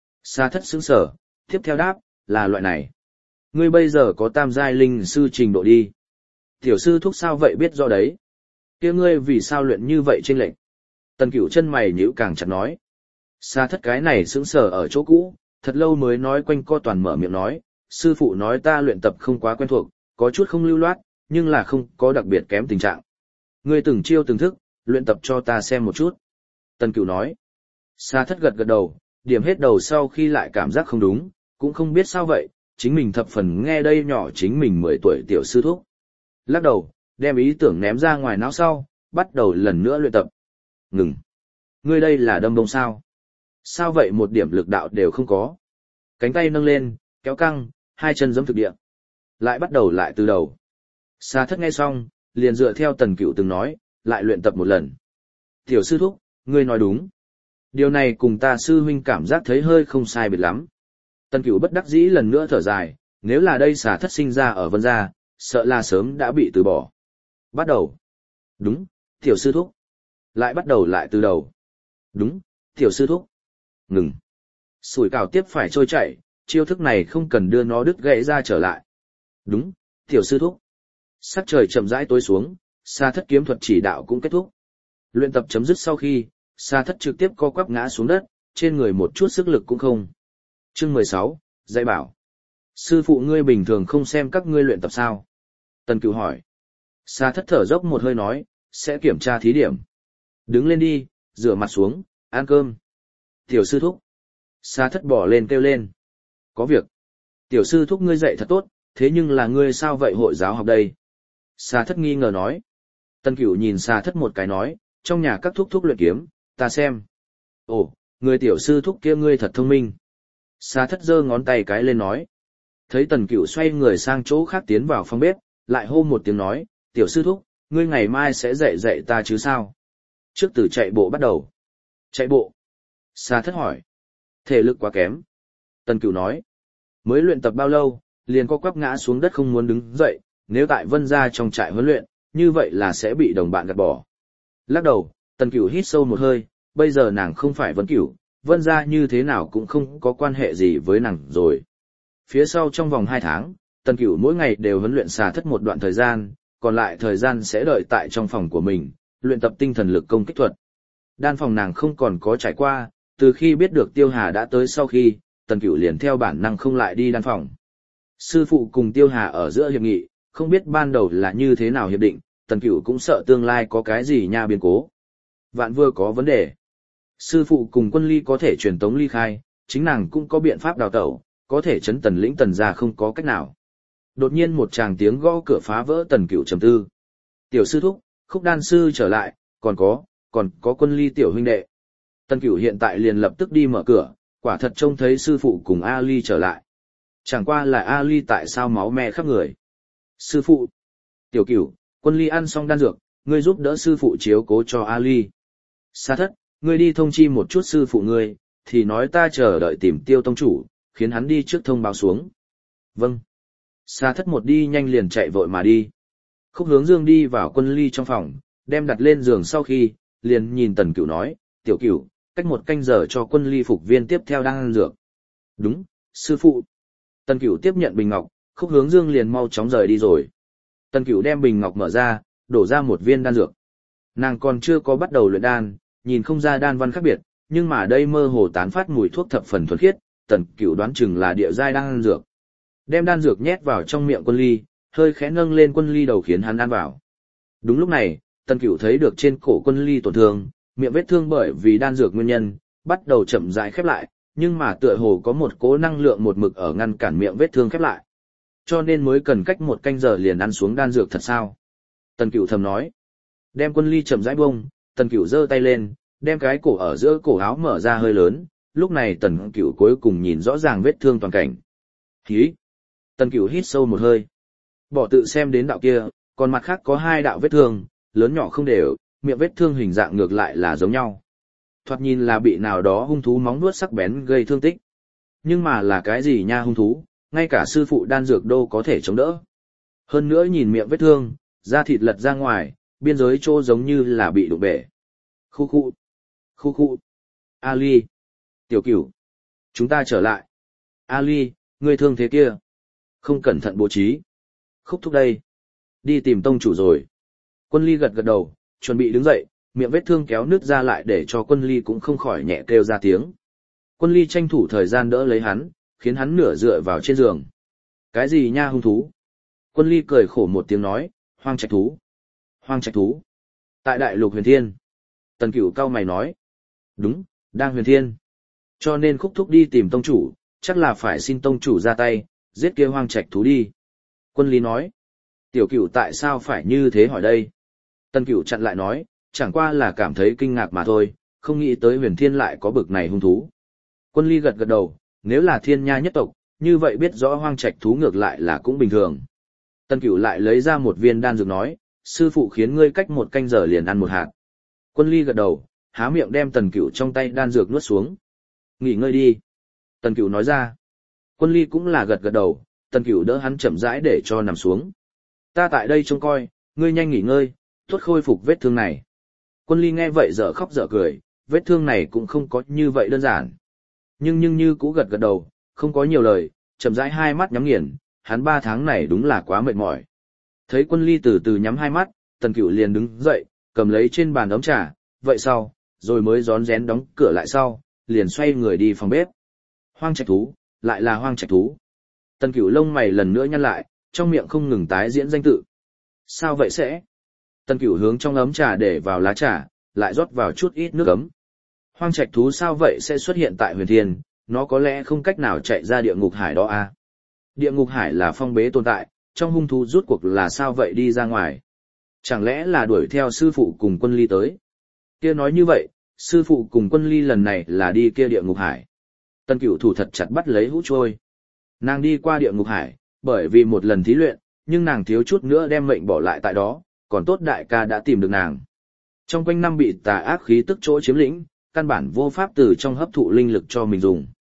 Sa Thất sững sờ, tiếp theo đáp, là loại này. Ngươi bây giờ có tam giai linh sư trình độ đi. Tiểu sư thúc sao vậy biết rõ đấy. Kia ngươi vì sao luyện như vậy chênh lệch? Tần Cửu chân mày nhíu càng chặt nói. Sa Thất cái này sững sờ ở chỗ cũ, thật lâu mới nói quanh co toàn mở miệng nói, sư phụ nói ta luyện tập không quá quen thuộc, có chút không lưu loát, nhưng là không có đặc biệt kém tình trạng. Ngươi từng chiêu từng thức, luyện tập cho ta xem một chút. Tần Cửu nói. Sa Thất gật gật đầu, điểm hết đầu sau khi lại cảm giác không đúng, cũng không biết sao vậy, chính mình thập phần nghe đây nhỏ chính mình 10 tuổi tiểu sư thúc. Lắc đầu, đem ý tưởng ném ra ngoài não sau, bắt đầu lần nữa luyện tập. Ngừng. Ngươi đây là đâm bông sao? Sao vậy một điểm lực đạo đều không có? Cánh tay nâng lên, kéo căng, hai chân giẫm thực địa. Lại bắt đầu lại từ đầu. Sa Thất nghe xong, liền dựa theo Tần Cửu từng nói, lại luyện tập một lần. Tiểu sư thúc, ngươi nói đúng. Điều này cùng ta sư huynh cảm giác thấy hơi không sai biệt lắm. Tần Cửu bất đắc dĩ lần nữa thở dài, nếu là đây Sa Thất sinh ra ở Vân Gia, sợ là sớm đã bị từ bỏ. Bắt đầu. Đúng, tiểu sư thúc. Lại bắt đầu lại từ đầu. Đúng, tiểu sư thúc. Ngừng. Sủi cảo tiếp phải trôi chảy, chiêu thức này không cần đưa nó đứt gãy ra trở lại. Đúng, tiểu sư thúc. Sắc trời chậm rãi tối xuống, Sa Thất kiếm thuật chỉ đạo cũng kết thúc. Luyện tập chấm dứt sau khi, Sa Thất trực tiếp co quắp ngã xuống đất, trên người một chút sức lực cũng không. Chương 16, dạy bảo. Sư phụ ngươi bình thường không xem các ngươi luyện tập sao? Tần Cửu hỏi. Sa Thất thở dốc một hơi nói, sẽ kiểm tra thí điểm. Đứng lên đi, rửa mặt xuống, ăn cơm. Tiểu sư thúc. Sa Thất bỏ lên kêu lên. Có việc. Tiểu sư thúc ngươi dạy thật tốt, thế nhưng là ngươi sao vậy hội giáo học đây? Sa Thất nghi ngờ nói. Tần Cửu nhìn Sa Thất một cái nói, trong nhà các thúc luyện kiếm, ta xem. Ồ, người tiểu sư thúc kia ngươi thật thông minh. Sa Thất giơ ngón tay cái lên nói. Thấy Tần Cửu xoay người sang chỗ khác tiến vào phòng bếp, lại hô một tiếng nói, tiểu sư thúc, ngươi ngày mai sẽ dạy ta chứ sao? Trước từ chạy bộ bắt đầu. Chạy bộ? Sa Thất hỏi. Thể lực quá kém. Tần Cửu nói. Mới luyện tập bao lâu, liền có quắp ngã xuống đất không muốn đứng dậy, nếu tại Vân gia trong trại huấn luyện, như vậy là sẽ bị đồng bạn gạt bỏ. Lắc đầu, Tần Cửu hít sâu một hơi, bây giờ nàng không phải Vân Cửu, Vân gia như thế nào cũng không có quan hệ gì với nàng rồi. Phía sau trong vòng 2 tháng, Tần Cửu mỗi ngày đều huấn luyện xà thất một đoạn thời gian, còn lại thời gian sẽ đợi tại trong phòng của mình, luyện tập tinh thần lực công kích thuật. Đan phòng nàng không còn có trải qua, từ khi biết được Tiêu Hà đã tới sau khi, Tần Cửu liền theo bản năng không lại đi đan phòng. Sư phụ cùng Tiêu Hà ở giữa hiệp nghị, không biết ban đầu là như thế nào hiệp định, Tần Cửu cũng sợ tương lai có cái gì nha biến cố. Vạn vừa có vấn đề. Sư phụ cùng Quân Ly có thể truyền tống ly khai, chính nàng cũng có biện pháp đào tẩu, có thể chấn Tần lĩnh Tần gia không có cách nào. Đột nhiên một tràng tiếng gõ cửa phá vỡ Tần Cửu trầm tư. Tiểu sư thúc, Khúc đan sư trở lại, còn có Quân Ly tiểu huynh đệ. Tần Cửu hiện tại liền lập tức đi mở cửa, quả thật trông thấy sư phụ cùng Ali trở lại. Chẳng qua là Ali tại sao máu me khắp người. Sư phụ. Tiểu Cửu, Quân Ly ăn xong đan dược, ngươi giúp đỡ sư phụ chiếu cố cho Ali. Sa thất, ngươi đi thông chi một chút sư phụ ngươi, thì nói ta chờ đợi tìm Tiêu tông chủ, khiến hắn đi trước thông báo xuống. Vâng. Sa thất một đi nhanh liền chạy vội mà đi. Khúc Hướng Dương đi vào Quân Ly trong phòng, đem đặt lên giường sau khi, liền nhìn Tần Cửu nói, Tiểu Cửu, cách 1 canh giờ cho Quân Ly phục viên tiếp theo đang ăn dược. Đúng, sư phụ. Tần Cửu tiếp nhận bình ngọc, Khúc Hướng Dương liền mau chóng rời đi rồi. Tần Cửu đem bình ngọc mở ra, đổ ra 1 viên đan dược. Nàng còn chưa có bắt đầu luyện đan, nhìn không ra đan văn khác biệt, nhưng mà đây mơ hồ tán phát mùi thuốc thập phần thuần khiết, Tần Cửu đoán chừng là địa giai đan dược. Đem đan dược nhét vào trong miệng Quân Ly, hơi khẽ nâng lên Quân Ly đầu khiến hắn ăn vào. Đúng lúc này, Tần Cửu thấy được trên cổ Quân Ly tổn thương, miệng vết thương bởi vì đan dược nguyên nhân, bắt đầu chậm rãi khép lại, nhưng mà tựa hồ có một cỗ năng lượng một mực ở ngăn cản miệng vết thương khép lại. Cho nên mới cần cách 1 canh giờ liền ăn xuống đan dược thật sao? Tần Cửu thầm nói. Đem Quân Ly chậm rãi bông, Tần Cửu giơ tay lên, đem cái cổ ở giữa cổ áo mở ra hơi lớn, lúc này Tần Cửu cuối cùng nhìn rõ ràng vết thương toàn cảnh. Hí! Tần Cửu hít sâu một hơi. Bỏ tự xem đến đạo kia, còn mặt khác có 2 đạo vết thương, lớn nhỏ không đều, miệng vết thương hình dạng ngược lại là giống nhau. Thoạt nhìn là bị nào đó hung thú móng vuốt sắc bén gây thương tích. Nhưng mà là cái gì nha hung thú, ngay cả sư phụ đan dược đô có thể chống đỡ. Hơn nữa nhìn miệng vết thương, da thịt lật ra ngoài, biên giới chỗ giống như là bị đụng bể. Khu khu. Ali. Tiểu Cửu. Chúng ta trở lại. Ali, ngươi thương thế kia. Không cẩn thận bố trí. Khúc thúc đây. Đi tìm tông chủ rồi. Quân Ly gật gật đầu, chuẩn bị đứng dậy, miệng vết thương kéo nứt ra lại để cho Quân Ly cũng không khỏi nhẹ kêu ra tiếng. Quân Ly tranh thủ thời gian đỡ lấy hắn, khiến hắn nửa dựa vào trên giường. Cái gì nha hung thú? Quân Ly cười khổ một tiếng nói, hoang trạch thú. Hoang trạch thú. Tại Đại Lục Huyền Thiên. Tần Cửu cau mày nói. Đúng, đang Huyền Thiên. Cho nên Khúc thúc đi tìm tông chủ, chắc là phải xin tông chủ ra tay, giết kia hoang trạch thú đi. Quân Ly nói. Tiểu Cửu tại sao phải như thế hỏi đây? Tần Cửu chặn lại nói, chẳng qua là cảm thấy kinh ngạc mà thôi, không nghĩ tới Huyền Thiên lại có bực này hung thú. Quân Ly gật gật đầu, nếu là thiên nha nhất tộc, như vậy biết rõ hoang trạch thú ngược lại là cũng bình thường. Tần Cửu lại lấy ra 1 viên đan dược nói, sư phụ khiến ngươi cách 1 canh giờ liền ăn 1 hạt. Quân Ly gật đầu, há miệng đem Tần Cửu trong tay đan dược nuốt xuống. Nghỉ ngơi đi. Tần Cửu nói ra. Quân Ly cũng là gật gật đầu, Tần Cửu đỡ hắn chậm rãi để cho nằm xuống. Ta tại đây trông coi, ngươi nhanh nghỉ ngơi, tốt khôi phục vết thương này. Quân Ly nghe vậy dở khóc dở cười, vết thương này cũng không có như vậy đơn giản. Nhưng như cũ gật gật đầu, không có nhiều lời, chậm rãi 2 mắt nhắm nghiền, hắn 3 tháng này đúng là quá mệt mỏi. Thấy Quân Ly từ từ nhắm 2 mắt, Tần Cửu liền đứng dậy, cầm lấy trên bàn ấm trà, vậy sau, rồi mới rón rén đóng cửa lại sau, liền xoay người đi phòng bếp. Hoang trạch thú, lại là hoang trạch thú. Tần Cửu lông mày lần nữa nhăn lại, trong miệng không ngừng tái diễn danh tự. Sao vậy sẽ? Tần Cửu hướng trong ấm trà để vào lá trà, lại rót vào chút ít nước ấm. Hoang trạch thú sao vậy sẽ xuất hiện tại Huyền Thiên, nó có lẽ không cách nào chạy ra địa ngục hải đó à? Địa ngục hải là phong bế tồn tại, trong hung thú rút cuộc là sao vậy đi ra ngoài? Chẳng lẽ là đuổi theo sư phụ cùng Quân Ly tới? Kia nói như vậy, sư phụ cùng Quân Ly lần này là đi kia địa ngục hải. Tần Cửu thủ thật chặt bắt lấy hũ trôi. Nàng đi qua địa ngục hải, bởi vì một lần thí luyện, nhưng nàng thiếu chút nữa đem mệnh bỏ lại tại đó, còn tốt đại ca đã tìm được nàng. Trong quanh năm bị tà ác khí tức chỗ chiếm lĩnh, căn bản vô pháp từ trong hấp thụ linh lực cho mình dùng.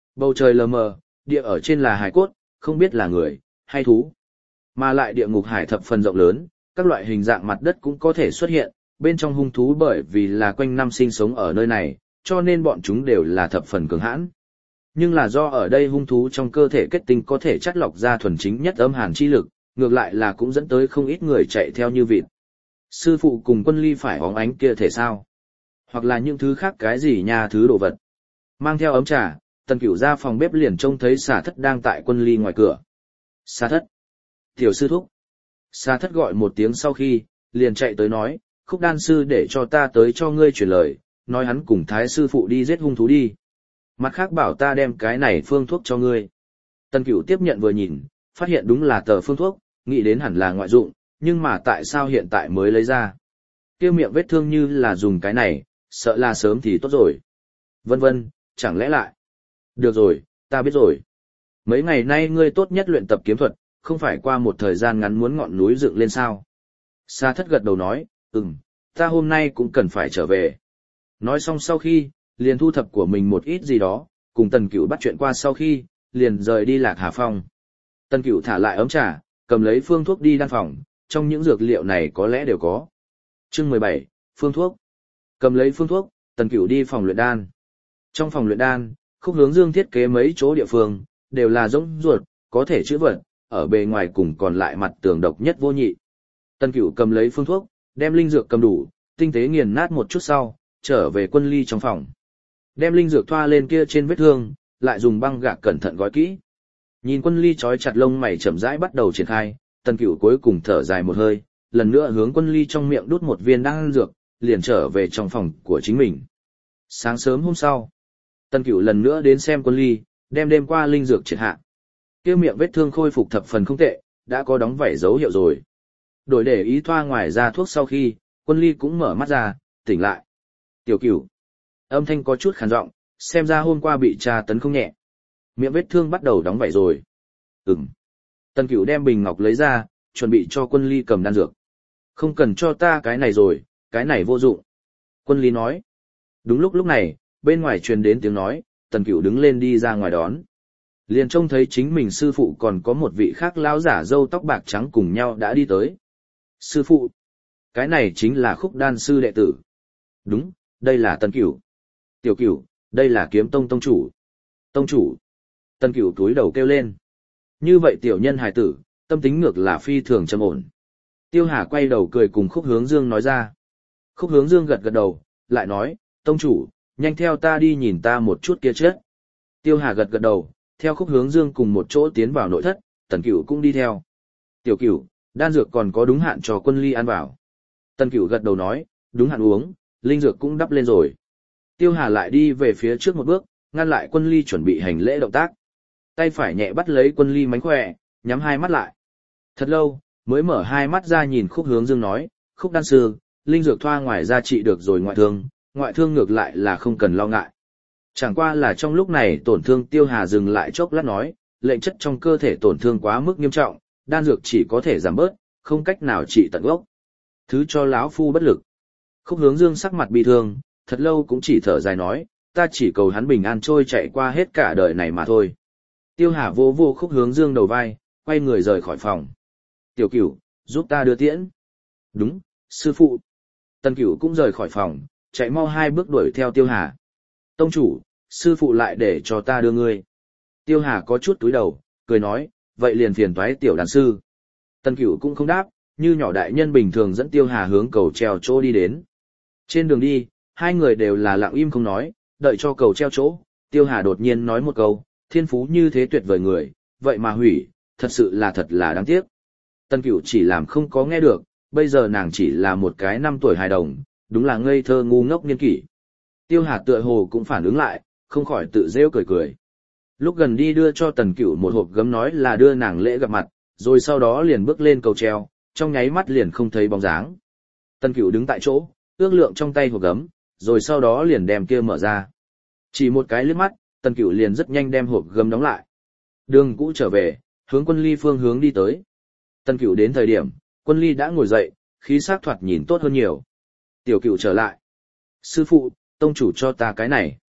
Bầu trời lờ mờ, địa ở trên là hải cốt, không biết là người, hay thú. Mà lại địa ngục hải thập phần rộng lớn, các loại hình dạng mặt đất cũng có thể xuất hiện, bên trong hung thú bởi vì là quanh năm sinh sống ở nơi này, cho nên bọn chúng đều là thập phần cường hãn. Nhưng là do ở đây hung thú trong cơ thể kết tinh có thể chắt lọc ra thuần chính nhất âm hàn chi lực, ngược lại là cũng dẫn tới không ít người chạy theo như vịt. Sư phụ cùng Quân Ly phải óng ánh kia thể sao? Hoặc là những thứ khác cái gì nha thứ đồ vật. Mang theo ấm trà, Tần Cửu ra phòng bếp liền trông thấy Xà Thất đang tại Quân Ly ngoài cửa. Xà Thất. Tiểu sư thúc. Xà Thất gọi một tiếng sau khi, liền chạy tới nói, Khúc đan sư để cho ta tới cho ngươi truyền lời, nói hắn cùng Thái sư phụ đi giết hung thú đi. Mặt khác bảo ta đem cái này phương thuốc cho ngươi. Tần Cửu tiếp nhận vừa nhìn, phát hiện đúng là tờ phương thuốc, nghĩ đến hẳn là ngoại dụng, nhưng mà tại sao hiện tại mới lấy ra? Kia miệng vết thương như là dùng cái này, sợ là sớm thì tốt rồi. Vân vân, chẳng lẽ lại? Được rồi, ta biết rồi. Mấy ngày nay ngươi tốt nhất luyện tập kiếm thuật, không phải qua một thời gian ngắn muốn ngọn núi dựng lên sao? Sa Thất gật đầu nói, ta hôm nay cũng cần phải trở về. Nói xong sau khi, liền thu thập của mình một ít gì đó, cùng Tần Cửu bắt chuyện qua sau khi, liền rời đi Lạc Hà Phong. Tần Cửu thả lại ấm trà, cầm lấy phương thuốc đi đan phòng, trong những dược liệu này có lẽ đều có. Chương 17, phương thuốc. Cầm lấy phương thuốc, Tần Cửu đi phòng luyện đan. Trong phòng luyện đan, Khúc Hướng Dương thiết kế mấy chỗ địa phương, đều là rỗng ruột, có thể chữ vật, ở bề ngoài cùng còn lại mặt tường độc nhất vô nhị. Tần Cửu cầm lấy phương thuốc, đem linh dược cầm đủ, tinh tế nghiền nát một chút sau, trở về Quân Ly trong phòng. Đem linh dược thoa lên kia trên vết thương, lại dùng băng gạc cẩn thận gói kỹ. Nhìn Quân Ly trói chặt lông mày chậm rãi bắt đầu triển khai, Tần Cửu cuối cùng thở dài một hơi, lần nữa hướng Quân Ly trong miệng đút một viên đan dược, liền trở về trong phòng của chính mình. Sáng sớm hôm sau, Tần Cửu lần nữa đến xem Quân Ly, đem đêm qua linh dược triệt hạ. Kia miệng vết thương khôi phục thập phần không tệ, đã có đóng vảy dấu hiệu rồi. Đổi để ý thoa ngoài ra thuốc sau khi, Quân Ly cũng mở mắt ra, tỉnh lại. Tiểu Cửu. Âm thanh có chút khàn giọng, xem ra hôm qua bị tra tấn không nhẹ. Miệng vết thương bắt đầu đóng vảy rồi. Tần Cửu đem bình ngọc lấy ra, chuẩn bị cho Quân Ly cầm đan dược. Không cần cho ta cái này rồi, cái này vô dụng. Quân Ly nói. Đúng lúc này, bên ngoài truyền đến tiếng nói, Tần Cửu đứng lên đi ra ngoài đón. Liền trông thấy chính mình sư phụ còn có một vị khác lão giả râu tóc bạc trắng cùng nhau đã đi tới. Sư phụ, cái này chính là Khúc đan sư đệ tử. Đúng, đây là Tần Cửu. Tiểu Cửu, đây là Kiếm Tông tông chủ. Tông chủ. Tần Cửu túi đầu kêu lên. Như vậy tiểu nhân hài tử, tâm tính ngược là phi thường trầm ổn. Tiêu Hà quay đầu cười cùng Khúc Hướng Dương nói ra. Khúc Hướng Dương gật gật đầu, lại nói, tông chủ, nhanh theo ta đi nhìn ta một chút kia chết. Tiêu Hà gật gật đầu, theo Khúc Hướng Dương cùng một chỗ tiến vào nội thất, Tần Cửu cũng đi theo. Tiểu Cửu, đan dược còn có đúng hạn cho Quân Ly ăn vào. Tần Cửu gật đầu nói, đúng hạn uống, linh dược cũng đắp lên rồi. Tiêu Hà lại đi về phía trước một bước, ngăn lại Quân Ly chuẩn bị hành lễ động tác. Tay phải nhẹ bắt lấy Quân Ly mánh khỏe, nhắm hai mắt lại. Thật lâu, mới mở hai mắt ra nhìn Khúc Hướng Dương nói, Khúc đan sư, linh dược thoa ngoài ra trị được rồi ngoại thương ngược lại là không cần lo ngại. Chẳng qua là trong lúc này tổn thương Tiêu Hà dừng lại chốc lát nói, lệnh chất trong cơ thể tổn thương quá mức nghiêm trọng, đan dược chỉ có thể giảm bớt, không cách nào trị tận gốc. Thứ cho lão phu bất lực. Khúc Hướng Dương sắc mặt bi thương, thật lâu cũng chỉ thở dài nói, ta chỉ cầu hắn bình an trôi chạy qua hết cả đời này mà thôi. Tiêu Hà vô vô Khúc Hướng Dương đầu vai, quay người rời khỏi phòng. Tiểu Cửu, giúp ta đưa tiễn. Đúng, sư phụ. Tần Cửu cũng rời khỏi phòng, chạy mau 2 bước đuổi theo Tiêu Hà. Tông chủ, sư phụ lại để cho ta đưa ngươi. Tiêu Hà có chút túi đầu, cười nói, vậy liền phiền toái tiểu đàn sư. Tần Cửu cũng không đáp, như nhỏ đại nhân bình thường dẫn Tiêu Hà hướng cầu treo chỗ đi đến. Trên đường đi, hai người đều là lặng im không nói, đợi cho cầu treo chỗ, Tiêu Hà đột nhiên nói một câu, thiên phú như thế tuyệt vời người, vậy mà hủy, thật là đáng tiếc. Tần Cửu chỉ làm không có nghe được, bây giờ nàng chỉ là một cái 5 tuổi hài đồng, đúng là ngây thơ ngu ngốc niên kỷ. Tiêu Hà tựa hồ cũng phản ứng lại, không khỏi tự rêu cười cười. Lúc gần đi đưa cho Tần Cửu một hộp gấm nói là đưa nàng lễ gặp mặt, rồi sau đó liền bước lên cầu treo, trong nháy mắt liền không thấy bóng dáng. Tần Cửu đứng tại chỗ, ước lượng trong tay hộp gấm, rồi sau đó liền đem kia mở ra. Chỉ một cái liếc mắt, Tần Cửu liền rất nhanh đem hộp gấm đóng lại. Đường cũ trở về, hướng Quân Ly phương hướng đi tới. Tần Cửu đến thời điểm, Quân Ly đã ngồi dậy, khí sắc thoạt nhìn tốt hơn nhiều. Tiểu Cửu trở lại. Sư phụ, tông chủ cho ta cái này.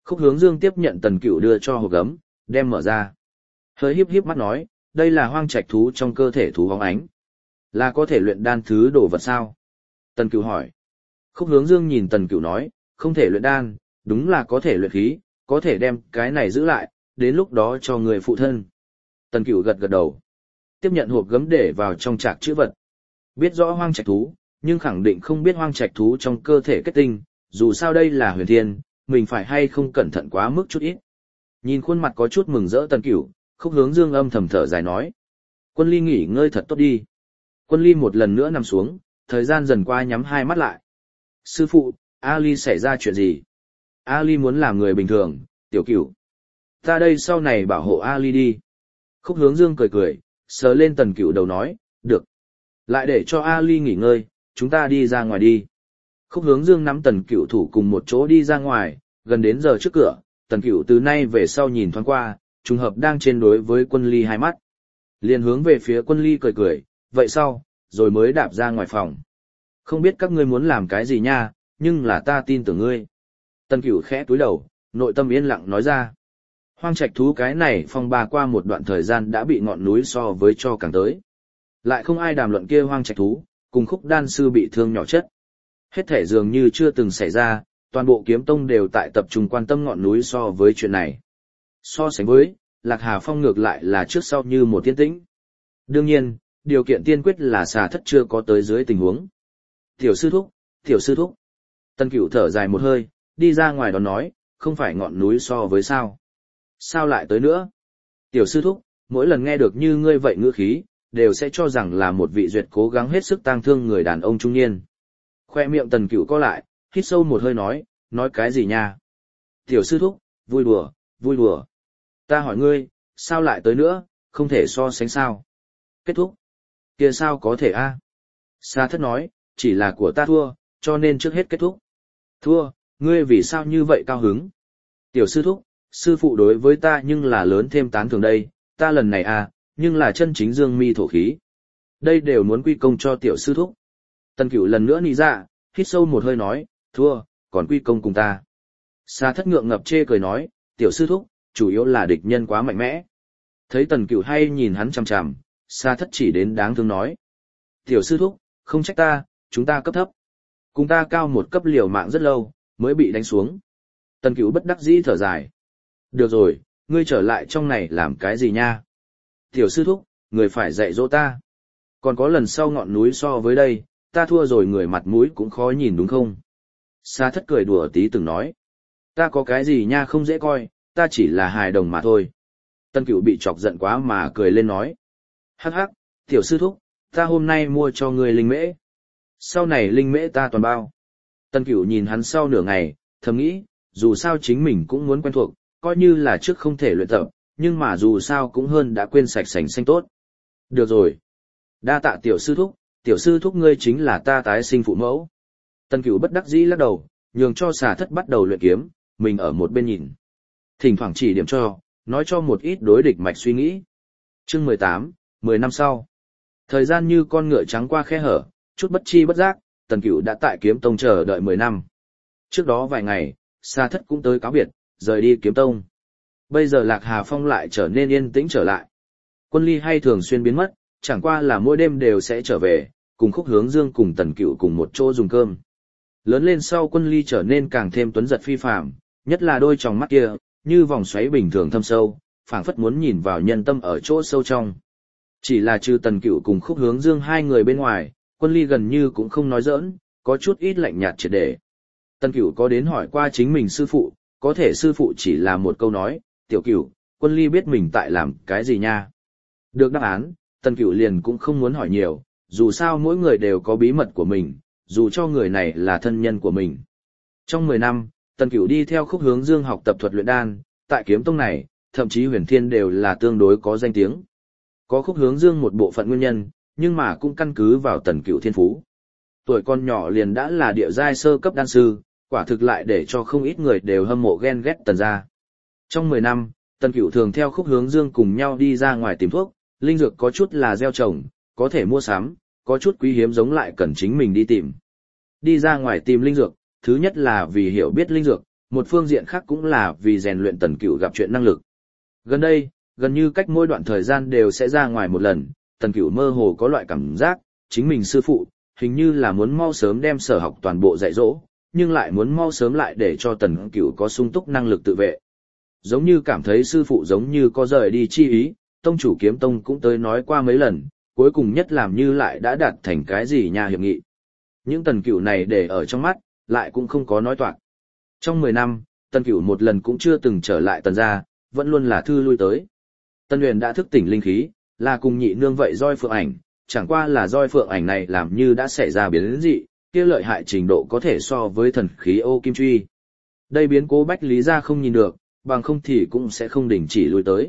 Khúc Hướng Dương tiếp nhận Tần Cửu đưa cho hộp gấm, đem mở ra. Hơi híp híp mắt nói, đây là hoang trạch thú trong cơ thể thú hóng ánh. Là có thể luyện đan thứ đồ vật sao? Tần Cửu hỏi. Khúc Hướng Dương nhìn Tần Cửu nói, không thể luyện đan, đúng là có thể luyện khí, có thể đem cái này giữ lại, đến lúc đó cho người phụ thân. Tần Cửu gật gật đầu. Tiếp nhận hộp gấm để vào trong trạc chữ vật. Biết rõ hoang trạch thú, nhưng khẳng định không biết hoang trạch thú trong cơ thể kết tinh, dù sao đây là huyền thiên, mình phải hay không cẩn thận quá mức chút ít. Nhìn khuôn mặt có chút mừng rỡ Tần Cửu, Khúc Hướng Dương âm thầm thở dài nói. Quân Ly nghỉ ngơi thật tốt đi. Quân Ly một lần nữa nằm xuống, thời gian dần qua nhắm hai mắt lại. Sư phụ, Ali xảy ra chuyện gì? Ali muốn làm người bình thường, Tiểu Cửu. Ta đây sau này bảo hộ Ali đi. Khúc Hướng Dương cười cười, sờ lên Tần Cửu đầu nói, được. Lại để cho Ali nghỉ ngơi, chúng ta đi ra ngoài đi. Khúc Hướng Dương nắm Tần Cửu thủ cùng một chỗ đi ra ngoài, gần đến giờ trước cửa, Tần Cửu từ nay về sau nhìn thoáng qua, trùng hợp đang trên đối với Quân Ly hai mắt. Liền hướng về phía Quân Ly cười cười, vậy sau, rồi mới đạp ra ngoài phòng. Không biết các ngươi muốn làm cái gì nha, nhưng là ta tin tưởng ngươi. Tần Cửu khẽ cúi đầu, nội tâm yên lặng nói ra. Hoang trạch thú cái này phong ba qua một đoạn thời gian đã bị ngọn núi so với cho càng tới. Lại không ai đàm luận kia hoang trạch thú, cùng Khúc đan sư bị thương nhỏ chất. Hết thể dường như chưa từng xảy ra, toàn bộ kiếm tông đều tại tập trung quan tâm ngọn núi so với chuyện này. So sánh với, Lạc Hà Phong ngược lại là trước sau như một tiên tĩnh. Đương nhiên, điều kiện tiên quyết là xà thất chưa có tới dưới tình huống. Tiểu sư thúc, tiểu sư thúc. Tần Cửu thở dài một hơi, đi ra ngoài đó nói, không phải ngọn núi so với sao. Sao lại tới nữa? Tiểu sư thúc, mỗi lần nghe được như ngươi vậy ngữ khí, đều sẽ cho rằng là một vị duyệt cố gắng hết sức tang thương người đàn ông trung niên. Khoe miệng Tần Cửu co lại, hít sâu một hơi nói cái gì nha? Tiểu sư thúc, vui đùa, vui đùa. Ta hỏi ngươi, sao lại tới nữa, không thể so sánh sao? Kết thúc. Kia sao có thể a? Sa thất nói, chỉ là của ta thua, cho nên trước hết kết thúc. Thua, ngươi vì sao như vậy cao hứng? Tiểu sư thúc, sư phụ đối với ta nhưng là lớn thêm tán thưởng đây, ta lần này nhưng là chân chính dương mi thổ khí. Đây đều muốn quy công cho tiểu sư thúc. Tần Cửu lần nữa nị ra, hít sâu một hơi nói, thua, còn quy công cùng ta. Sa thất ngượng ngập chê cười nói, tiểu sư thúc, chủ yếu là địch nhân quá mạnh mẽ. Thấy Tần Cửu hay nhìn hắn chằm chằm, Sa thất chỉ đến đáng thương nói. Tiểu sư thúc, không trách ta, chúng ta cấp thấp. Cùng ta cao một cấp liều mạng rất lâu, mới bị đánh xuống. Tần Cửu bất đắc dĩ thở dài. Được rồi, ngươi trở lại trong này làm cái gì nha? Tiểu sư thúc, người phải dạy dỗ ta. Còn có lần sau ngọn núi so với đây, ta thua rồi người mặt mũi cũng khó nhìn đúng không? Sa thất cười đùa tí từng nói. Ta có cái gì nha không dễ coi, ta chỉ là hài đồng mà thôi. Tần Cửu bị chọc giận quá mà cười lên nói. Hắc hắc, tiểu sư thúc, ta hôm nay mua cho ngươi linh mễ. Sau này linh mễ ta toàn bao. Tần Cửu nhìn hắn sau nửa ngày, thầm nghĩ, dù sao chính mình cũng muốn quen thuộc, coi như là trước không thể luyện tập, nhưng mà dù sao cũng hơn đã quên sạch sành xanh tốt. Được rồi. Đa tạ tiểu sư thúc ngươi chính là ta tái sinh phụ mẫu. Tần Cửu bất đắc dĩ lắc đầu, nhường cho xà thất bắt đầu luyện kiếm, mình ở một bên nhìn. Thỉnh thoảng chỉ điểm cho, nói cho một ít đối địch mạch suy nghĩ. Chương 18, 10 năm sau. Thời gian như con ngựa trắng qua khe hở, chút bất chi bất giác, Tần Cửu đã tại kiếm tông chờ đợi 10 năm. Trước đó vài ngày, Sa thất cũng tới cáo biệt, rời đi kiếm tông. Bây giờ Lạc Hà Phong lại trở nên yên tĩnh trở lại. Quân Ly hay thường xuyên biến mất, chẳng qua là mỗi đêm đều sẽ trở về, cùng Khúc Hướng Dương cùng Tần Cửu cùng một chỗ dùng cơm. Lớn lên sau Quân Ly trở nên càng thêm tuấn giật phi phàm, nhất là đôi tròng mắt kia, như vòng xoáy bình thường thâm sâu, phảng phất muốn nhìn vào nhân tâm ở chỗ sâu trong. Chỉ là trừ Tần Cửu cùng Khúc Hướng Dương hai người bên ngoài, Quân Ly gần như cũng không nói giỡn, có chút ít lạnh nhạt triệt để. Tần Cửu có đến hỏi qua chính mình sư phụ, có thể sư phụ chỉ là một câu nói, tiểu Cửu, Quân Ly biết mình tại làm cái gì nha. Được đáp án, Tần Cửu liền cũng không muốn hỏi nhiều, dù sao mỗi người đều có bí mật của mình, dù cho người này là thân nhân của mình. Trong 10 năm, Tần Cửu đi theo Khúc Hướng Dương học tập thuật luyện đan, tại kiếm tông này, thậm chí huyền thiên đều là tương đối có danh tiếng. Có Khúc Hướng Dương một bộ phận nguyên nhân, nhưng mà cũng căn cứ vào Tần Cửu thiên phú. Tuổi con nhỏ liền đã là địa giai sơ cấp đan sư, quả thực lại để cho không ít người đều hâm mộ ghen ghét Tần gia. Trong 10 năm, Tần Cửu thường theo Khúc Hướng Dương cùng nhau đi ra ngoài tìm thuốc, linh dược có chút là gieo trồng, có thể mua sắm, có chút quý hiếm giống lại cần chính mình đi tìm. Đi ra ngoài tìm linh dược, thứ nhất là vì hiểu biết linh dược, một phương diện khác cũng là vì rèn luyện Tần Cửu gặp chuyện năng lực. Gần đây, gần như cách mỗi đoạn thời gian đều sẽ ra ngoài một lần, Tần Cửu mơ hồ có loại cảm giác, chính mình sư phụ, hình như là muốn mau sớm đem sở học toàn bộ dạy dỗ, nhưng lại muốn mau sớm lại để cho Tần Cửu có sung túc năng lực tự vệ. Giống như cảm thấy sư phụ giống như có rời đi chi ý, tông chủ kiếm tông cũng tới nói qua mấy lần, cuối cùng nhất làm như lại đã đạt thành cái gì nhà hiệp nghị. Những Tần Cửu này để ở trong mắt, lại cũng không có nói toạc. Trong 10 năm, Tần Cửu một lần cũng chưa từng trở lại Tần gia, vẫn luôn là thư lui tới. Tần Uyển đã thức tỉnh linh khí, là cùng nhị nương vậy roi phượng ảnh, chẳng qua là roi phượng ảnh này làm như đã xảy ra biến dị, kia lợi hại trình độ có thể so với thần khí ô kim truy. Đây biến cố Bách Lý gia không nhìn được, bằng không thì cũng sẽ không đình chỉ lui tới.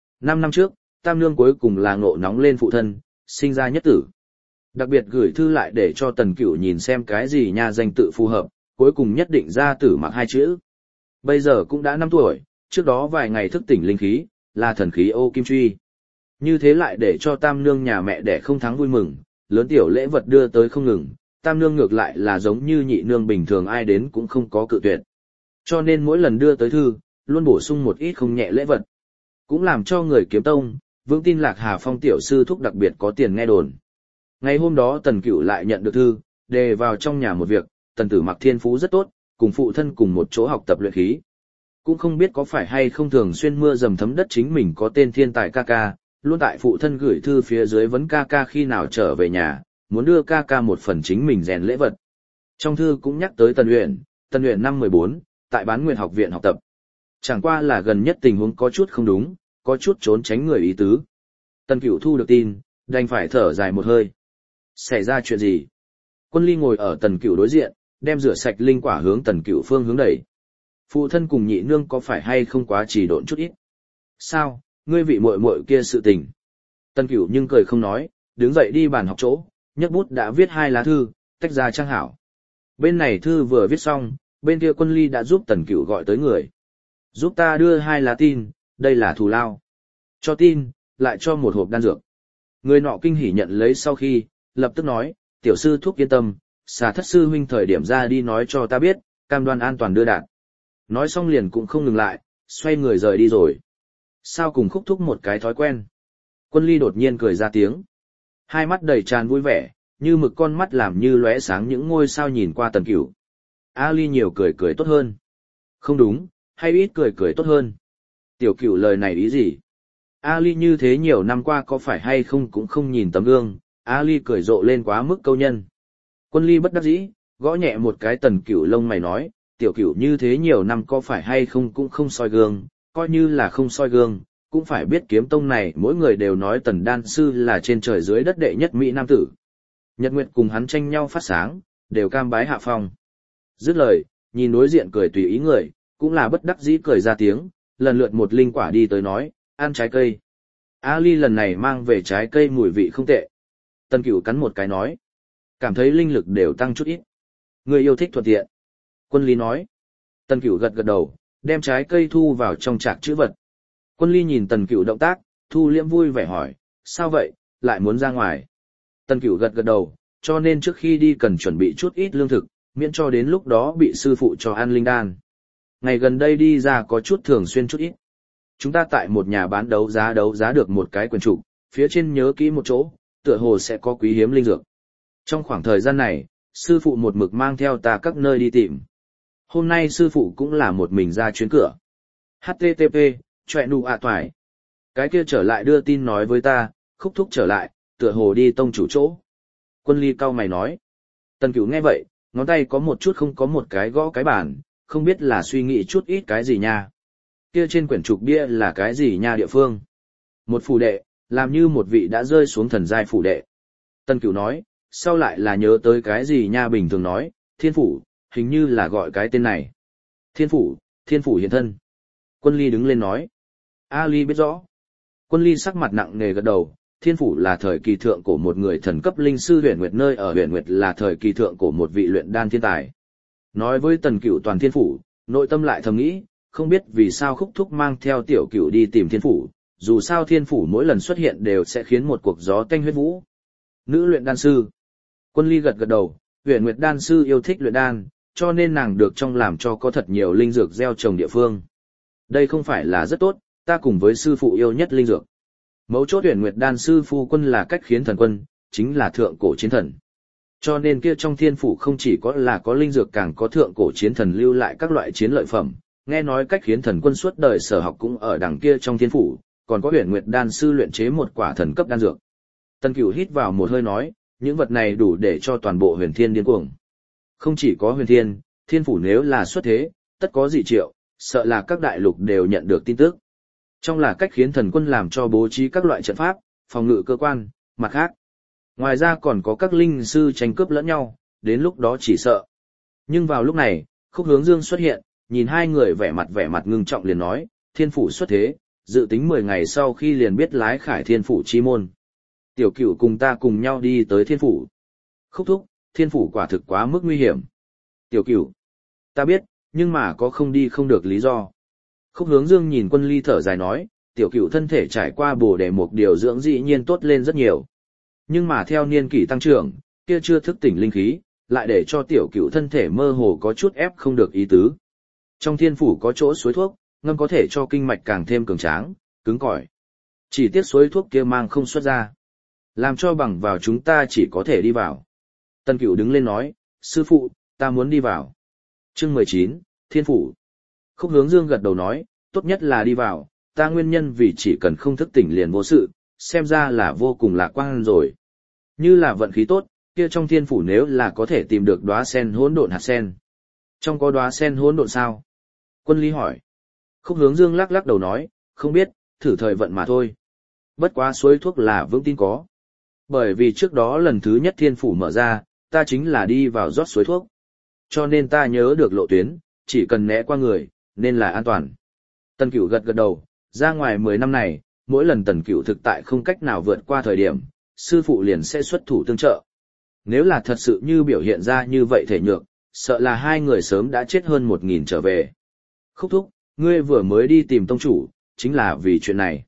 5 năm trước, tam nương cuối cùng là ngộ nóng lên phụ thân, sinh ra nhất tử. Đặc biệt gửi thư lại để cho Tần Cửu nhìn xem cái gì nha danh tự phù hợp, cuối cùng nhất định ra tử mặc 2 chữ. Bây giờ cũng đã 5 tuổi, trước đó vài ngày thức tỉnh linh khí, là thần khí ô kim truy. Như thế lại để cho tam nương nhà mẹ đẻ không thắng vui mừng, lớn tiểu lễ vật đưa tới không ngừng, tam nương ngược lại là giống như nhị nương bình thường ai đến cũng không có cự tuyệt. Cho nên mỗi lần đưa tới thư, luôn bổ sung một ít không nhẹ lễ vật. Cũng làm cho người kiếm tông, vững tin Lạc Hà Phong tiểu sư thúc đặc biệt có tiền nghe đồn. Ngày hôm đó Tần Cửu lại nhận được thư, đề vào trong nhà một việc, Tần Tử Mặc thiên phú rất tốt, cùng phụ thân cùng một chỗ học tập luyện khí. Cũng không biết có phải hay không thường xuyên mưa dầm thấm đất chính mình có tên thiên tài ca ca, luôn tại phụ thân gửi thư phía dưới vấn ca ca khi nào trở về nhà, muốn đưa ca ca một phần chính mình rèn lễ vật. Trong thư cũng nhắc tới Tần Uyển năm 14, tại Bán Nguyệt học viện học tập. Chẳng qua là gần nhất tình huống có chút không đúng, có chút trốn tránh người ý tứ. Tần Cửu thu được tin, đành phải thở dài một hơi. Xảy ra chuyện gì? Quân Ly ngồi ở Tần Cửu đối diện, đem rửa sạch linh quả hướng Tần Cửu phương hướng đẩy. Phụ thân cùng nhị nương có phải hay không quá trì độn chút ít? Sao, ngươi vị muội muội kia sự tình? Tần Cửu nhưng cười không nói, đứng dậy đi bàn học chỗ, nhấc bút đã viết 2 lá thư, tách ra trang hảo. Bên này thư vừa viết xong, bên kia Quân Ly đã giúp Tần Cửu gọi tới người. Giúp ta đưa 2 lá tin, đây là thù lao. Cho tin, lại cho một hộp đan dược. Người nọ kinh hỉ nhận lấy sau khi, lập tức nói, tiểu sư thuốc yên tâm, xà thất sư huynh thời điểm ra đi nói cho ta biết, cam đoan an toàn đưa đạt. Nói xong liền cũng không ngừng lại, xoay người rời đi rồi. Sao cùng Khúc Thúc một cái thói quen. Quân Ly đột nhiên cười ra tiếng. Hai mắt đầy tràn vui vẻ, như mực con mắt làm như lóe sáng những ngôi sao nhìn qua Tần Cửu. Ali nhiều cười cười tốt hơn. Không đúng, hay ít cười cười tốt hơn. Tiểu Cửu lời này ý gì? Ali như thế nhiều năm qua có phải hay không cũng không nhìn tấm gương, Ali cười rộ lên quá mức câu nhân. Quân Ly bất đắc dĩ, gõ nhẹ một cái Tần Cửu lông mày nói, tiểu Cửu như thế nhiều năm có phải hay không cũng không soi gương, coi như là không soi gương, cũng phải biết kiếm tông này mỗi người đều nói Tần đan sư là trên trời dưới đất đệ nhất mỹ nam tử. Nhật Nguyệt cùng hắn tranh nhau phát sáng, đều cam bái hạ phong. Dứt lời, nhìn đối diện cười tùy ý người, cũng là bất đắc dĩ cười ra tiếng, lần lượt một linh quả đi tới nói, ăn trái cây. Ali lần này mang về trái cây mùi vị không tệ. Tần Cửu cắn một cái nói, cảm thấy linh lực đều tăng chút ít. Người yêu thích thuận tiện. Quân Ly nói. Tần Cửu gật gật đầu, đem trái cây thu vào trong trạc trữ vật. Quân Ly nhìn Tần Cửu động tác, thu liễm vui vẻ hỏi, sao vậy, lại muốn ra ngoài. Tần Cửu gật gật đầu, cho nên trước khi đi cần chuẩn bị chút ít lương thực, miễn cho đến lúc đó bị sư phụ cho ăn linh đan. Ngày gần đây đi ra có chút thường xuyên chút ít. Chúng ta tại một nhà bán đấu giá được một cái quyển trục, phía trên nhớ kỹ một chỗ, tựa hồ sẽ có quý hiếm linh dược. Trong khoảng thời gian này, sư phụ một mực mang theo ta các nơi đi tìm. Hôm nay sư phụ cũng là một mình ra chuyến cửa. HTTP, chọe nụ ạ toài. Cái kia trở lại đưa tin nói với ta, Khúc Thúc trở lại, tựa hồ đi tông chủ chỗ. Quân Ly cau mày nói. Tần Cửu nghe vậy, ngón tay có một chút không có một cái gõ cái bàn, không biết là suy nghĩ chút ít cái gì nha. Kia trên quyển trục bia là cái gì nha địa phương? Một phủ đệ, làm như một vị đã rơi xuống thần giai phủ đệ. Tần Cửu nói, sau lại là nhớ tới cái gì nha bình thường nói, thiên phủ, hình như là gọi cái tên này. Thiên phủ hiện thân. Quân Ly đứng lên nói. Ali biết rõ. Quân Ly sắc mặt nặng nề gật đầu, thiên phủ là thời kỳ thượng của một người thần cấp linh sư Huyền Nguyệt, nơi ở Huyền Nguyệt là thời kỳ thượng của một vị luyện đan thiên tài. Nói với Tần Cửu toàn thiên phủ, nội tâm lại thầm nghĩ, không biết vì sao Khúc Thúc mang theo tiểu Cửu đi tìm thiên phủ, dù sao thiên phủ mỗi lần xuất hiện đều sẽ khiến một cuộc gió tanh huyết vũ. Nữ luyện đan sư. Quân Ly gật gật đầu, Huyền Nguyệt đan sư yêu thích luyện đan, cho nên nàng được trong làm cho có thật nhiều linh dược gieo trồng địa phương. Đây không phải là rất tốt, ta cùng với sư phụ yêu nhất linh dược. Mấu chốt Huyền Nguyệt Đan sư phu quân là cách khiến thần quân, chính là thượng cổ chiến thần. Cho nên kia trong thiên phủ không chỉ có linh dược càng có thượng cổ chiến thần lưu lại các loại chiến lợi phẩm, nghe nói cách khiến thần quân suốt đời sở học cũng ở đằng kia trong thiên phủ, còn có Huyền Nguyệt Đan sư luyện chế một quả thần cấp đan dược. Tần Cửu hít vào một hơi nói, những vật này đủ để cho toàn bộ huyền thiên điên cuồng. Không chỉ có huyền thiên, thiên phủ nếu là xuất thế, tất có dị triệu, sợ là các đại lục đều nhận được tin tức. Trong là cách khiến thần quân làm cho bố trí các loại trận pháp, phòng ngự cơ quan, mặt khác. Ngoài ra còn có các linh sư tranh cướp lẫn nhau, đến lúc đó chỉ sợ. Nhưng vào lúc này, Khúc Hướng Dương xuất hiện, nhìn hai người vẻ mặt ngưng trọng liền nói, thiên phủ xuất thế, dự tính 10 ngày sau khi liền biết lái khải thiên phủ chi môn. Tiểu Cửu cùng ta cùng nhau đi tới thiên phủ. Khúc thúc, thiên phủ quả thực quá mức nguy hiểm. Tiểu Cửu, ta biết, nhưng mà có không đi không được lý do. Khúc Hướng Dương nhìn Quân Ly thở dài nói, Tiểu Cửu thân thể trải qua bổ để một điều dưỡng dĩ nhiên tốt lên rất nhiều. Nhưng mà theo niên kỷ tăng trưởng, kia chưa thức tỉnh linh khí, lại để cho Tiểu Cửu thân thể mơ hồ có chút ép không được ý tứ. Trong thiên phủ có chỗ suối thuốc, ngâm có thể cho kinh mạch càng thêm cường tráng, cứng cỏi. Chỉ tiếc suối thuốc kia mang không xuất ra. Làm cho bằng vào chúng ta chỉ có thể đi vào. Tần Cửu đứng lên nói, sư phụ, ta muốn đi vào. Chương 19, Thiên Phủ. Khúc Hướng Dương gật đầu nói, tốt nhất là đi vào, ta nguyên nhân vì chỉ cần không thức tỉnh liền vô sự, xem ra là vô cùng lạc quan rồi. Như là vận khí tốt, kia trong thiên phủ nếu là có thể tìm được đóa sen hỗn độn hạt sen. Trong có đóa sen hỗn độn sao? Quân Lý hỏi. Khúc Hướng Dương lắc lắc đầu nói, không biết, thử thời vận mà thôi. Bất quá suối thuốc là vững tin có. Bởi vì trước đó lần thứ nhất thiên phủ mở ra, ta chính là đi vào rót suối thuốc. Cho nên ta nhớ được lộ tuyến, chỉ cần né qua người, nên là an toàn. Tần Cửu gật gật đầu, ra ngoài 10 năm này, mỗi lần Tần Cửu thực tại không cách nào vượt qua thời điểm, sư phụ liền sẽ xuất thủ tương trợ. Nếu là thật sự như biểu hiện ra như vậy thể nhược, sợ là hai người sớm đã chết hơn 1000 trở về. Khúc thúc, ngươi vừa mới đi tìm tông chủ, chính là vì chuyện này.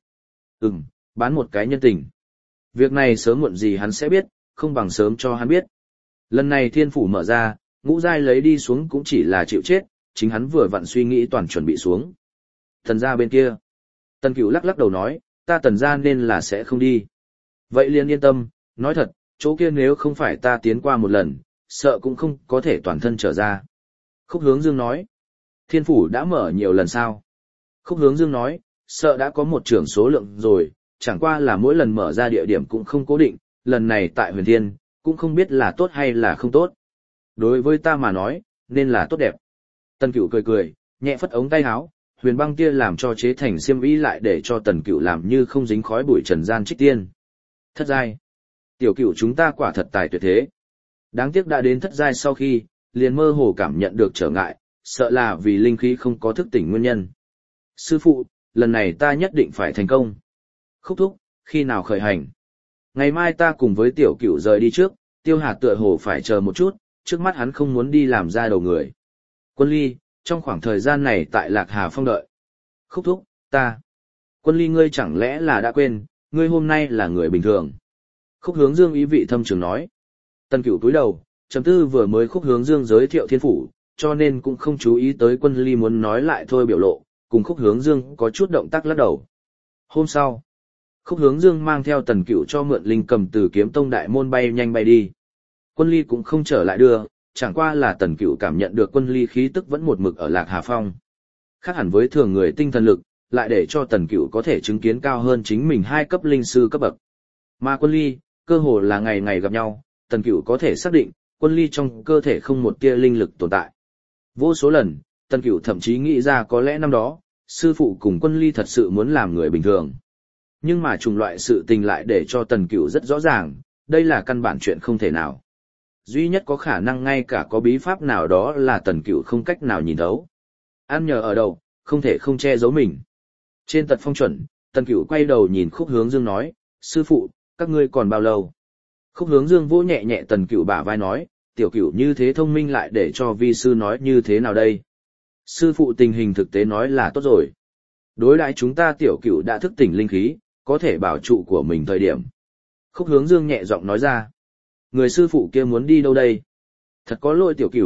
Bán một cái nhân tình. Việc này sớm muộn gì hắn sẽ biết, không bằng sớm cho hắn biết. Lần này thiên phủ mở ra, ngũ giai lấy đi xuống cũng chỉ là chịu chết, chính hắn vừa vặn suy nghĩ toàn chuẩn bị xuống. Tần gia bên kia. Tần Cửu lắc lắc đầu nói, ta Tần gia nên là sẽ không đi. Vậy liền yên tâm, nói thật, chỗ kia nếu không phải ta tiến qua một lần, sợ cũng không có thể toàn thân trở ra. Khúc Hướng Dương nói, thiên phủ đã mở nhiều lần sao? Khúc Hướng Dương nói, sợ đã có một trưởng số lượng rồi, chẳng qua là mỗi lần mở ra địa điểm cũng không cố định, lần này tại huyền thiên, cũng không biết là tốt hay là không tốt. Đối với ta mà nói, nên là tốt đẹp. Tần Cửu cười cười, nhẹ phất ống tay áo, huyền băng kia làm cho chế thành xiêm y lại để cho Tần Cửu làm như không dính khói bụi trần gian trích tiên. Thất giai. Tiểu Cửu chúng ta quả thật tài tuyệt thế. Đáng tiếc đã đến thất giai sau khi, liền mơ hồ cảm nhận được trở ngại, sợ là vì linh khí không có thức tỉnh nguyên nhân. Sư phụ, lần này ta nhất định phải thành công. Khúc thúc, khi nào khởi hành? Ngày mai ta cùng với Tiểu Cửu rời đi trước, Tiêu Hạt tựa hồ phải chờ một chút, trước mắt hắn không muốn đi làm ra đầu người. Quân Ly, trong khoảng thời gian này tại Lạc Hà Phong đợi. Khúc thúc, ta. Quân Ly ngươi chẳng lẽ là đã quên, ngươi hôm nay là người bình thường. Khúc Hướng Dương ý vị thâm trường nói. Tần Cửu cúi đầu, trầm tư vừa mới Khúc Hướng Dương giới thiệu thiên phủ, cho nên cũng không chú ý tới Quân Ly muốn nói lại thôi biểu lộ, cùng Khúc Hướng Dương có chút động tác lắc đầu. Hôm sau, Khúc Hướng Dương mang theo Tần Cửu cho mượn linh cầm từ Kiếm Tông đại môn bay nhanh bay đi. Quân Ly cũng không trở lại đưa, chẳng qua là Tần Cửu cảm nhận được Quân Ly khí tức vẫn một mực ở Lạc Hà Phong. Khác hẳn với thường người tinh thần lực, lại để cho Tần Cửu có thể chứng kiến cao hơn chính mình 2 cấp linh sư cấp bậc. Mà Quân Ly, cơ hồ là ngày ngày gặp nhau, Tần Cửu có thể xác định, Quân Ly trong cơ thể không một tia linh lực tồn tại. Vô số lần, Tần Cửu thậm chí nghĩ ra có lẽ năm đó, sư phụ cùng Quân Ly thật sự muốn làm người bình thường. Nhưng mà trùng loại sự tình lại để cho Tần Cửu rất rõ ràng, đây là căn bản chuyện không thể nào. Duy nhất có khả năng ngay cả có bí pháp nào đó là Tần Cửu không cách nào nhìn thấu. Ăn nhờ ở đầu, không thể không che giấu mình. Trên tật phong chuẩn, Tần Cửu quay đầu nhìn Khúc Hướng Dương nói, sư phụ, các ngươi còn bao lâu? Khúc Hướng Dương vỗ nhẹ nhẹ Tần Cửu bả vai nói, Tiểu Cửu như thế thông minh lại để cho vi sư nói như thế nào đây? Sư phụ tình hình thực tế nói là tốt rồi. Đối đãi chúng ta Tiểu Cửu đã thức tỉnh linh khí, có thể bảo trụ của mình thời điểm. Khúc Hướng Dương nhẹ giọng nói ra. Người sư phụ kia muốn đi đâu đây? Thật có lỗi Tiểu Cửu,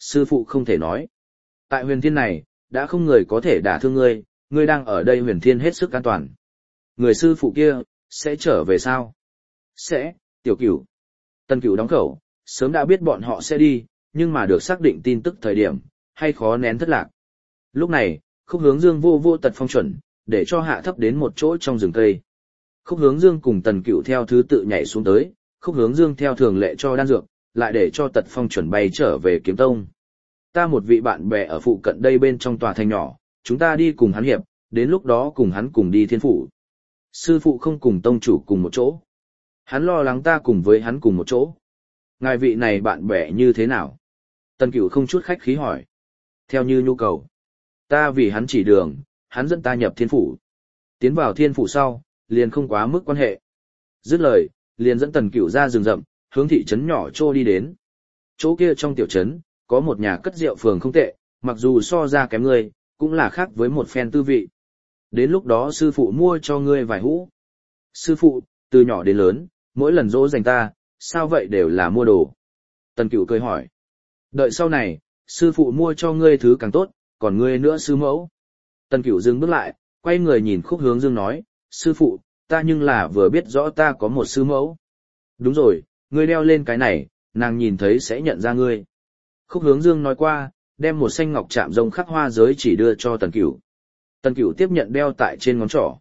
sư phụ không thể nói. Tại huyền thiên này, đã không người có thể đả thương ngươi, ngươi đang ở đây huyền thiên hết sức an toàn. Người sư phụ kia, sẽ trở về sao? Sẽ, tiểu cửu. Tần Cửu đóng khẩu, sớm đã biết bọn họ sẽ đi, nhưng mà được xác định tin tức thời điểm, hay khó nén thất lạc. Lúc này, Khúc Hướng Dương vô vô Tật Phong chuẩn, để cho hạ thấp đến một chỗ trong rừng cây. Khúc Hướng Dương cùng Tần Cửu theo thứ tự nhảy xuống tới, Khúc Hướng Dương theo thường lệ cho đan dược, lại để cho Tật Phong chuẩn bay trở về Kiếm Tông. Ta một vị bạn bè ở phụ cận đây bên trong tòa thành nhỏ, chúng ta đi cùng hắn hiệp, đến lúc đó cùng hắn cùng đi thiên phủ. Sư phụ không cùng tông chủ cùng một chỗ. Hắn lo lắng ta cùng với hắn cùng một chỗ. Ngài vị này bạn bè như thế nào? Tần Cửu không chút khách khí hỏi. Theo như nhu cầu. Ta vì hắn chỉ đường, hắn dẫn ta nhập thiên phủ. Tiến vào thiên phủ sau, liền không quá mức quan hệ. Dứt lời, liền dẫn Tần Cửu ra rừng rậm, hướng thị trấn nhỏ trô đi đến. Chỗ kia trong tiểu trấn, có một nhà cất rượu phường không tệ, mặc dù so ra kém ngươi, cũng là khác với một phen tư vị. Đến lúc đó sư phụ mua cho ngươi vài hũ. Sư phụ, từ nhỏ đến lớn, mỗi lần dỗ dành ta, sao vậy đều là mua đồ. Tần Cửu cười hỏi. Đợi sau này, sư phụ mua cho ngươi thứ càng tốt, còn ngươi nữa sư mẫu. Tần Cửu dừng bước lại, quay người nhìn Khúc Hướng Dương nói, sư phụ, ta nhưng là vừa biết rõ ta có một sư mẫu. Đúng rồi, ngươi đeo lên cái này, nàng nhìn thấy sẽ nhận ra ngươi. Khúc Hướng Dương nói qua, đem một xanh ngọc chạm rồng khắc hoa giới chỉ đưa cho Tần Cửu. Tần Cửu tiếp nhận đeo tại trên ngón trỏ.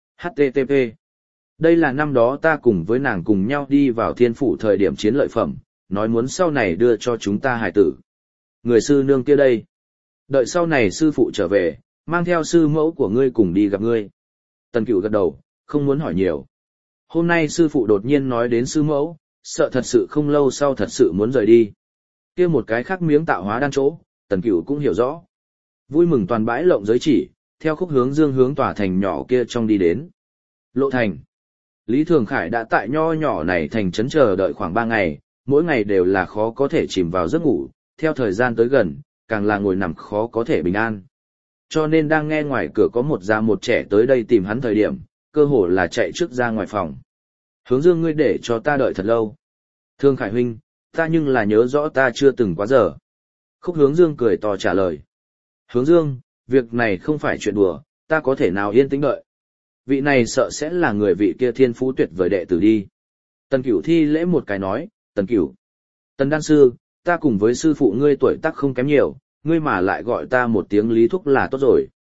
HTTP. Đây là năm đó ta cùng với nàng cùng nhau đi vào thiên phủ thời điểm chiến lợi phẩm, nói muốn sau này đưa cho chúng ta hài tử. Người sư nương kia đây. Đợi sau này sư phụ trở về, mang theo sư mẫu của ngươi cùng đi gặp ngươi. Tần Cửu gật đầu, không muốn hỏi nhiều. Hôm nay sư phụ đột nhiên nói đến sư mẫu, sợ thật sự không lâu sau thật sự muốn rời đi. Kia một cái khác miếng tạo hóa đan chỗ, Tần Cửu cũng hiểu rõ. Vui mừng toàn bãi lộng giới chỉ, theo Khúc Hướng Dương hướng tòa thành nhỏ kia trong đi đến. Lộ thành. Lý Thường Khải đã tại nho nhỏ này thành trấn chờ đợi khoảng 3 ngày, mỗi ngày đều là khó có thể chìm vào giấc ngủ, theo thời gian tới gần, càng là ngồi nằm khó có thể bình an. Cho nên đang nghe ngoài cửa có một già một trẻ tới đây tìm hắn thời điểm, cơ hồ là chạy trước ra ngoài phòng. Hướng Dương ngươi để cho ta đợi thật lâu. Thương Khải huynh, ta nhưng là nhớ rõ ta chưa từng quá giờ. Khúc Hướng Dương cười to trả lời. Hướng Dương, việc này không phải chuyện đùa, ta có thể nào yên tĩnh đợi. Vị này sợ sẽ là người vị kia thiên phú tuyệt vời đệ tử đi. Tần Cửu thi lễ một cái nói, Tần Cửu. Tần đan sư, ta cùng với sư phụ ngươi tuổi tác không kém nhiều, ngươi mà lại gọi ta một tiếng Lý Thúc là tốt rồi.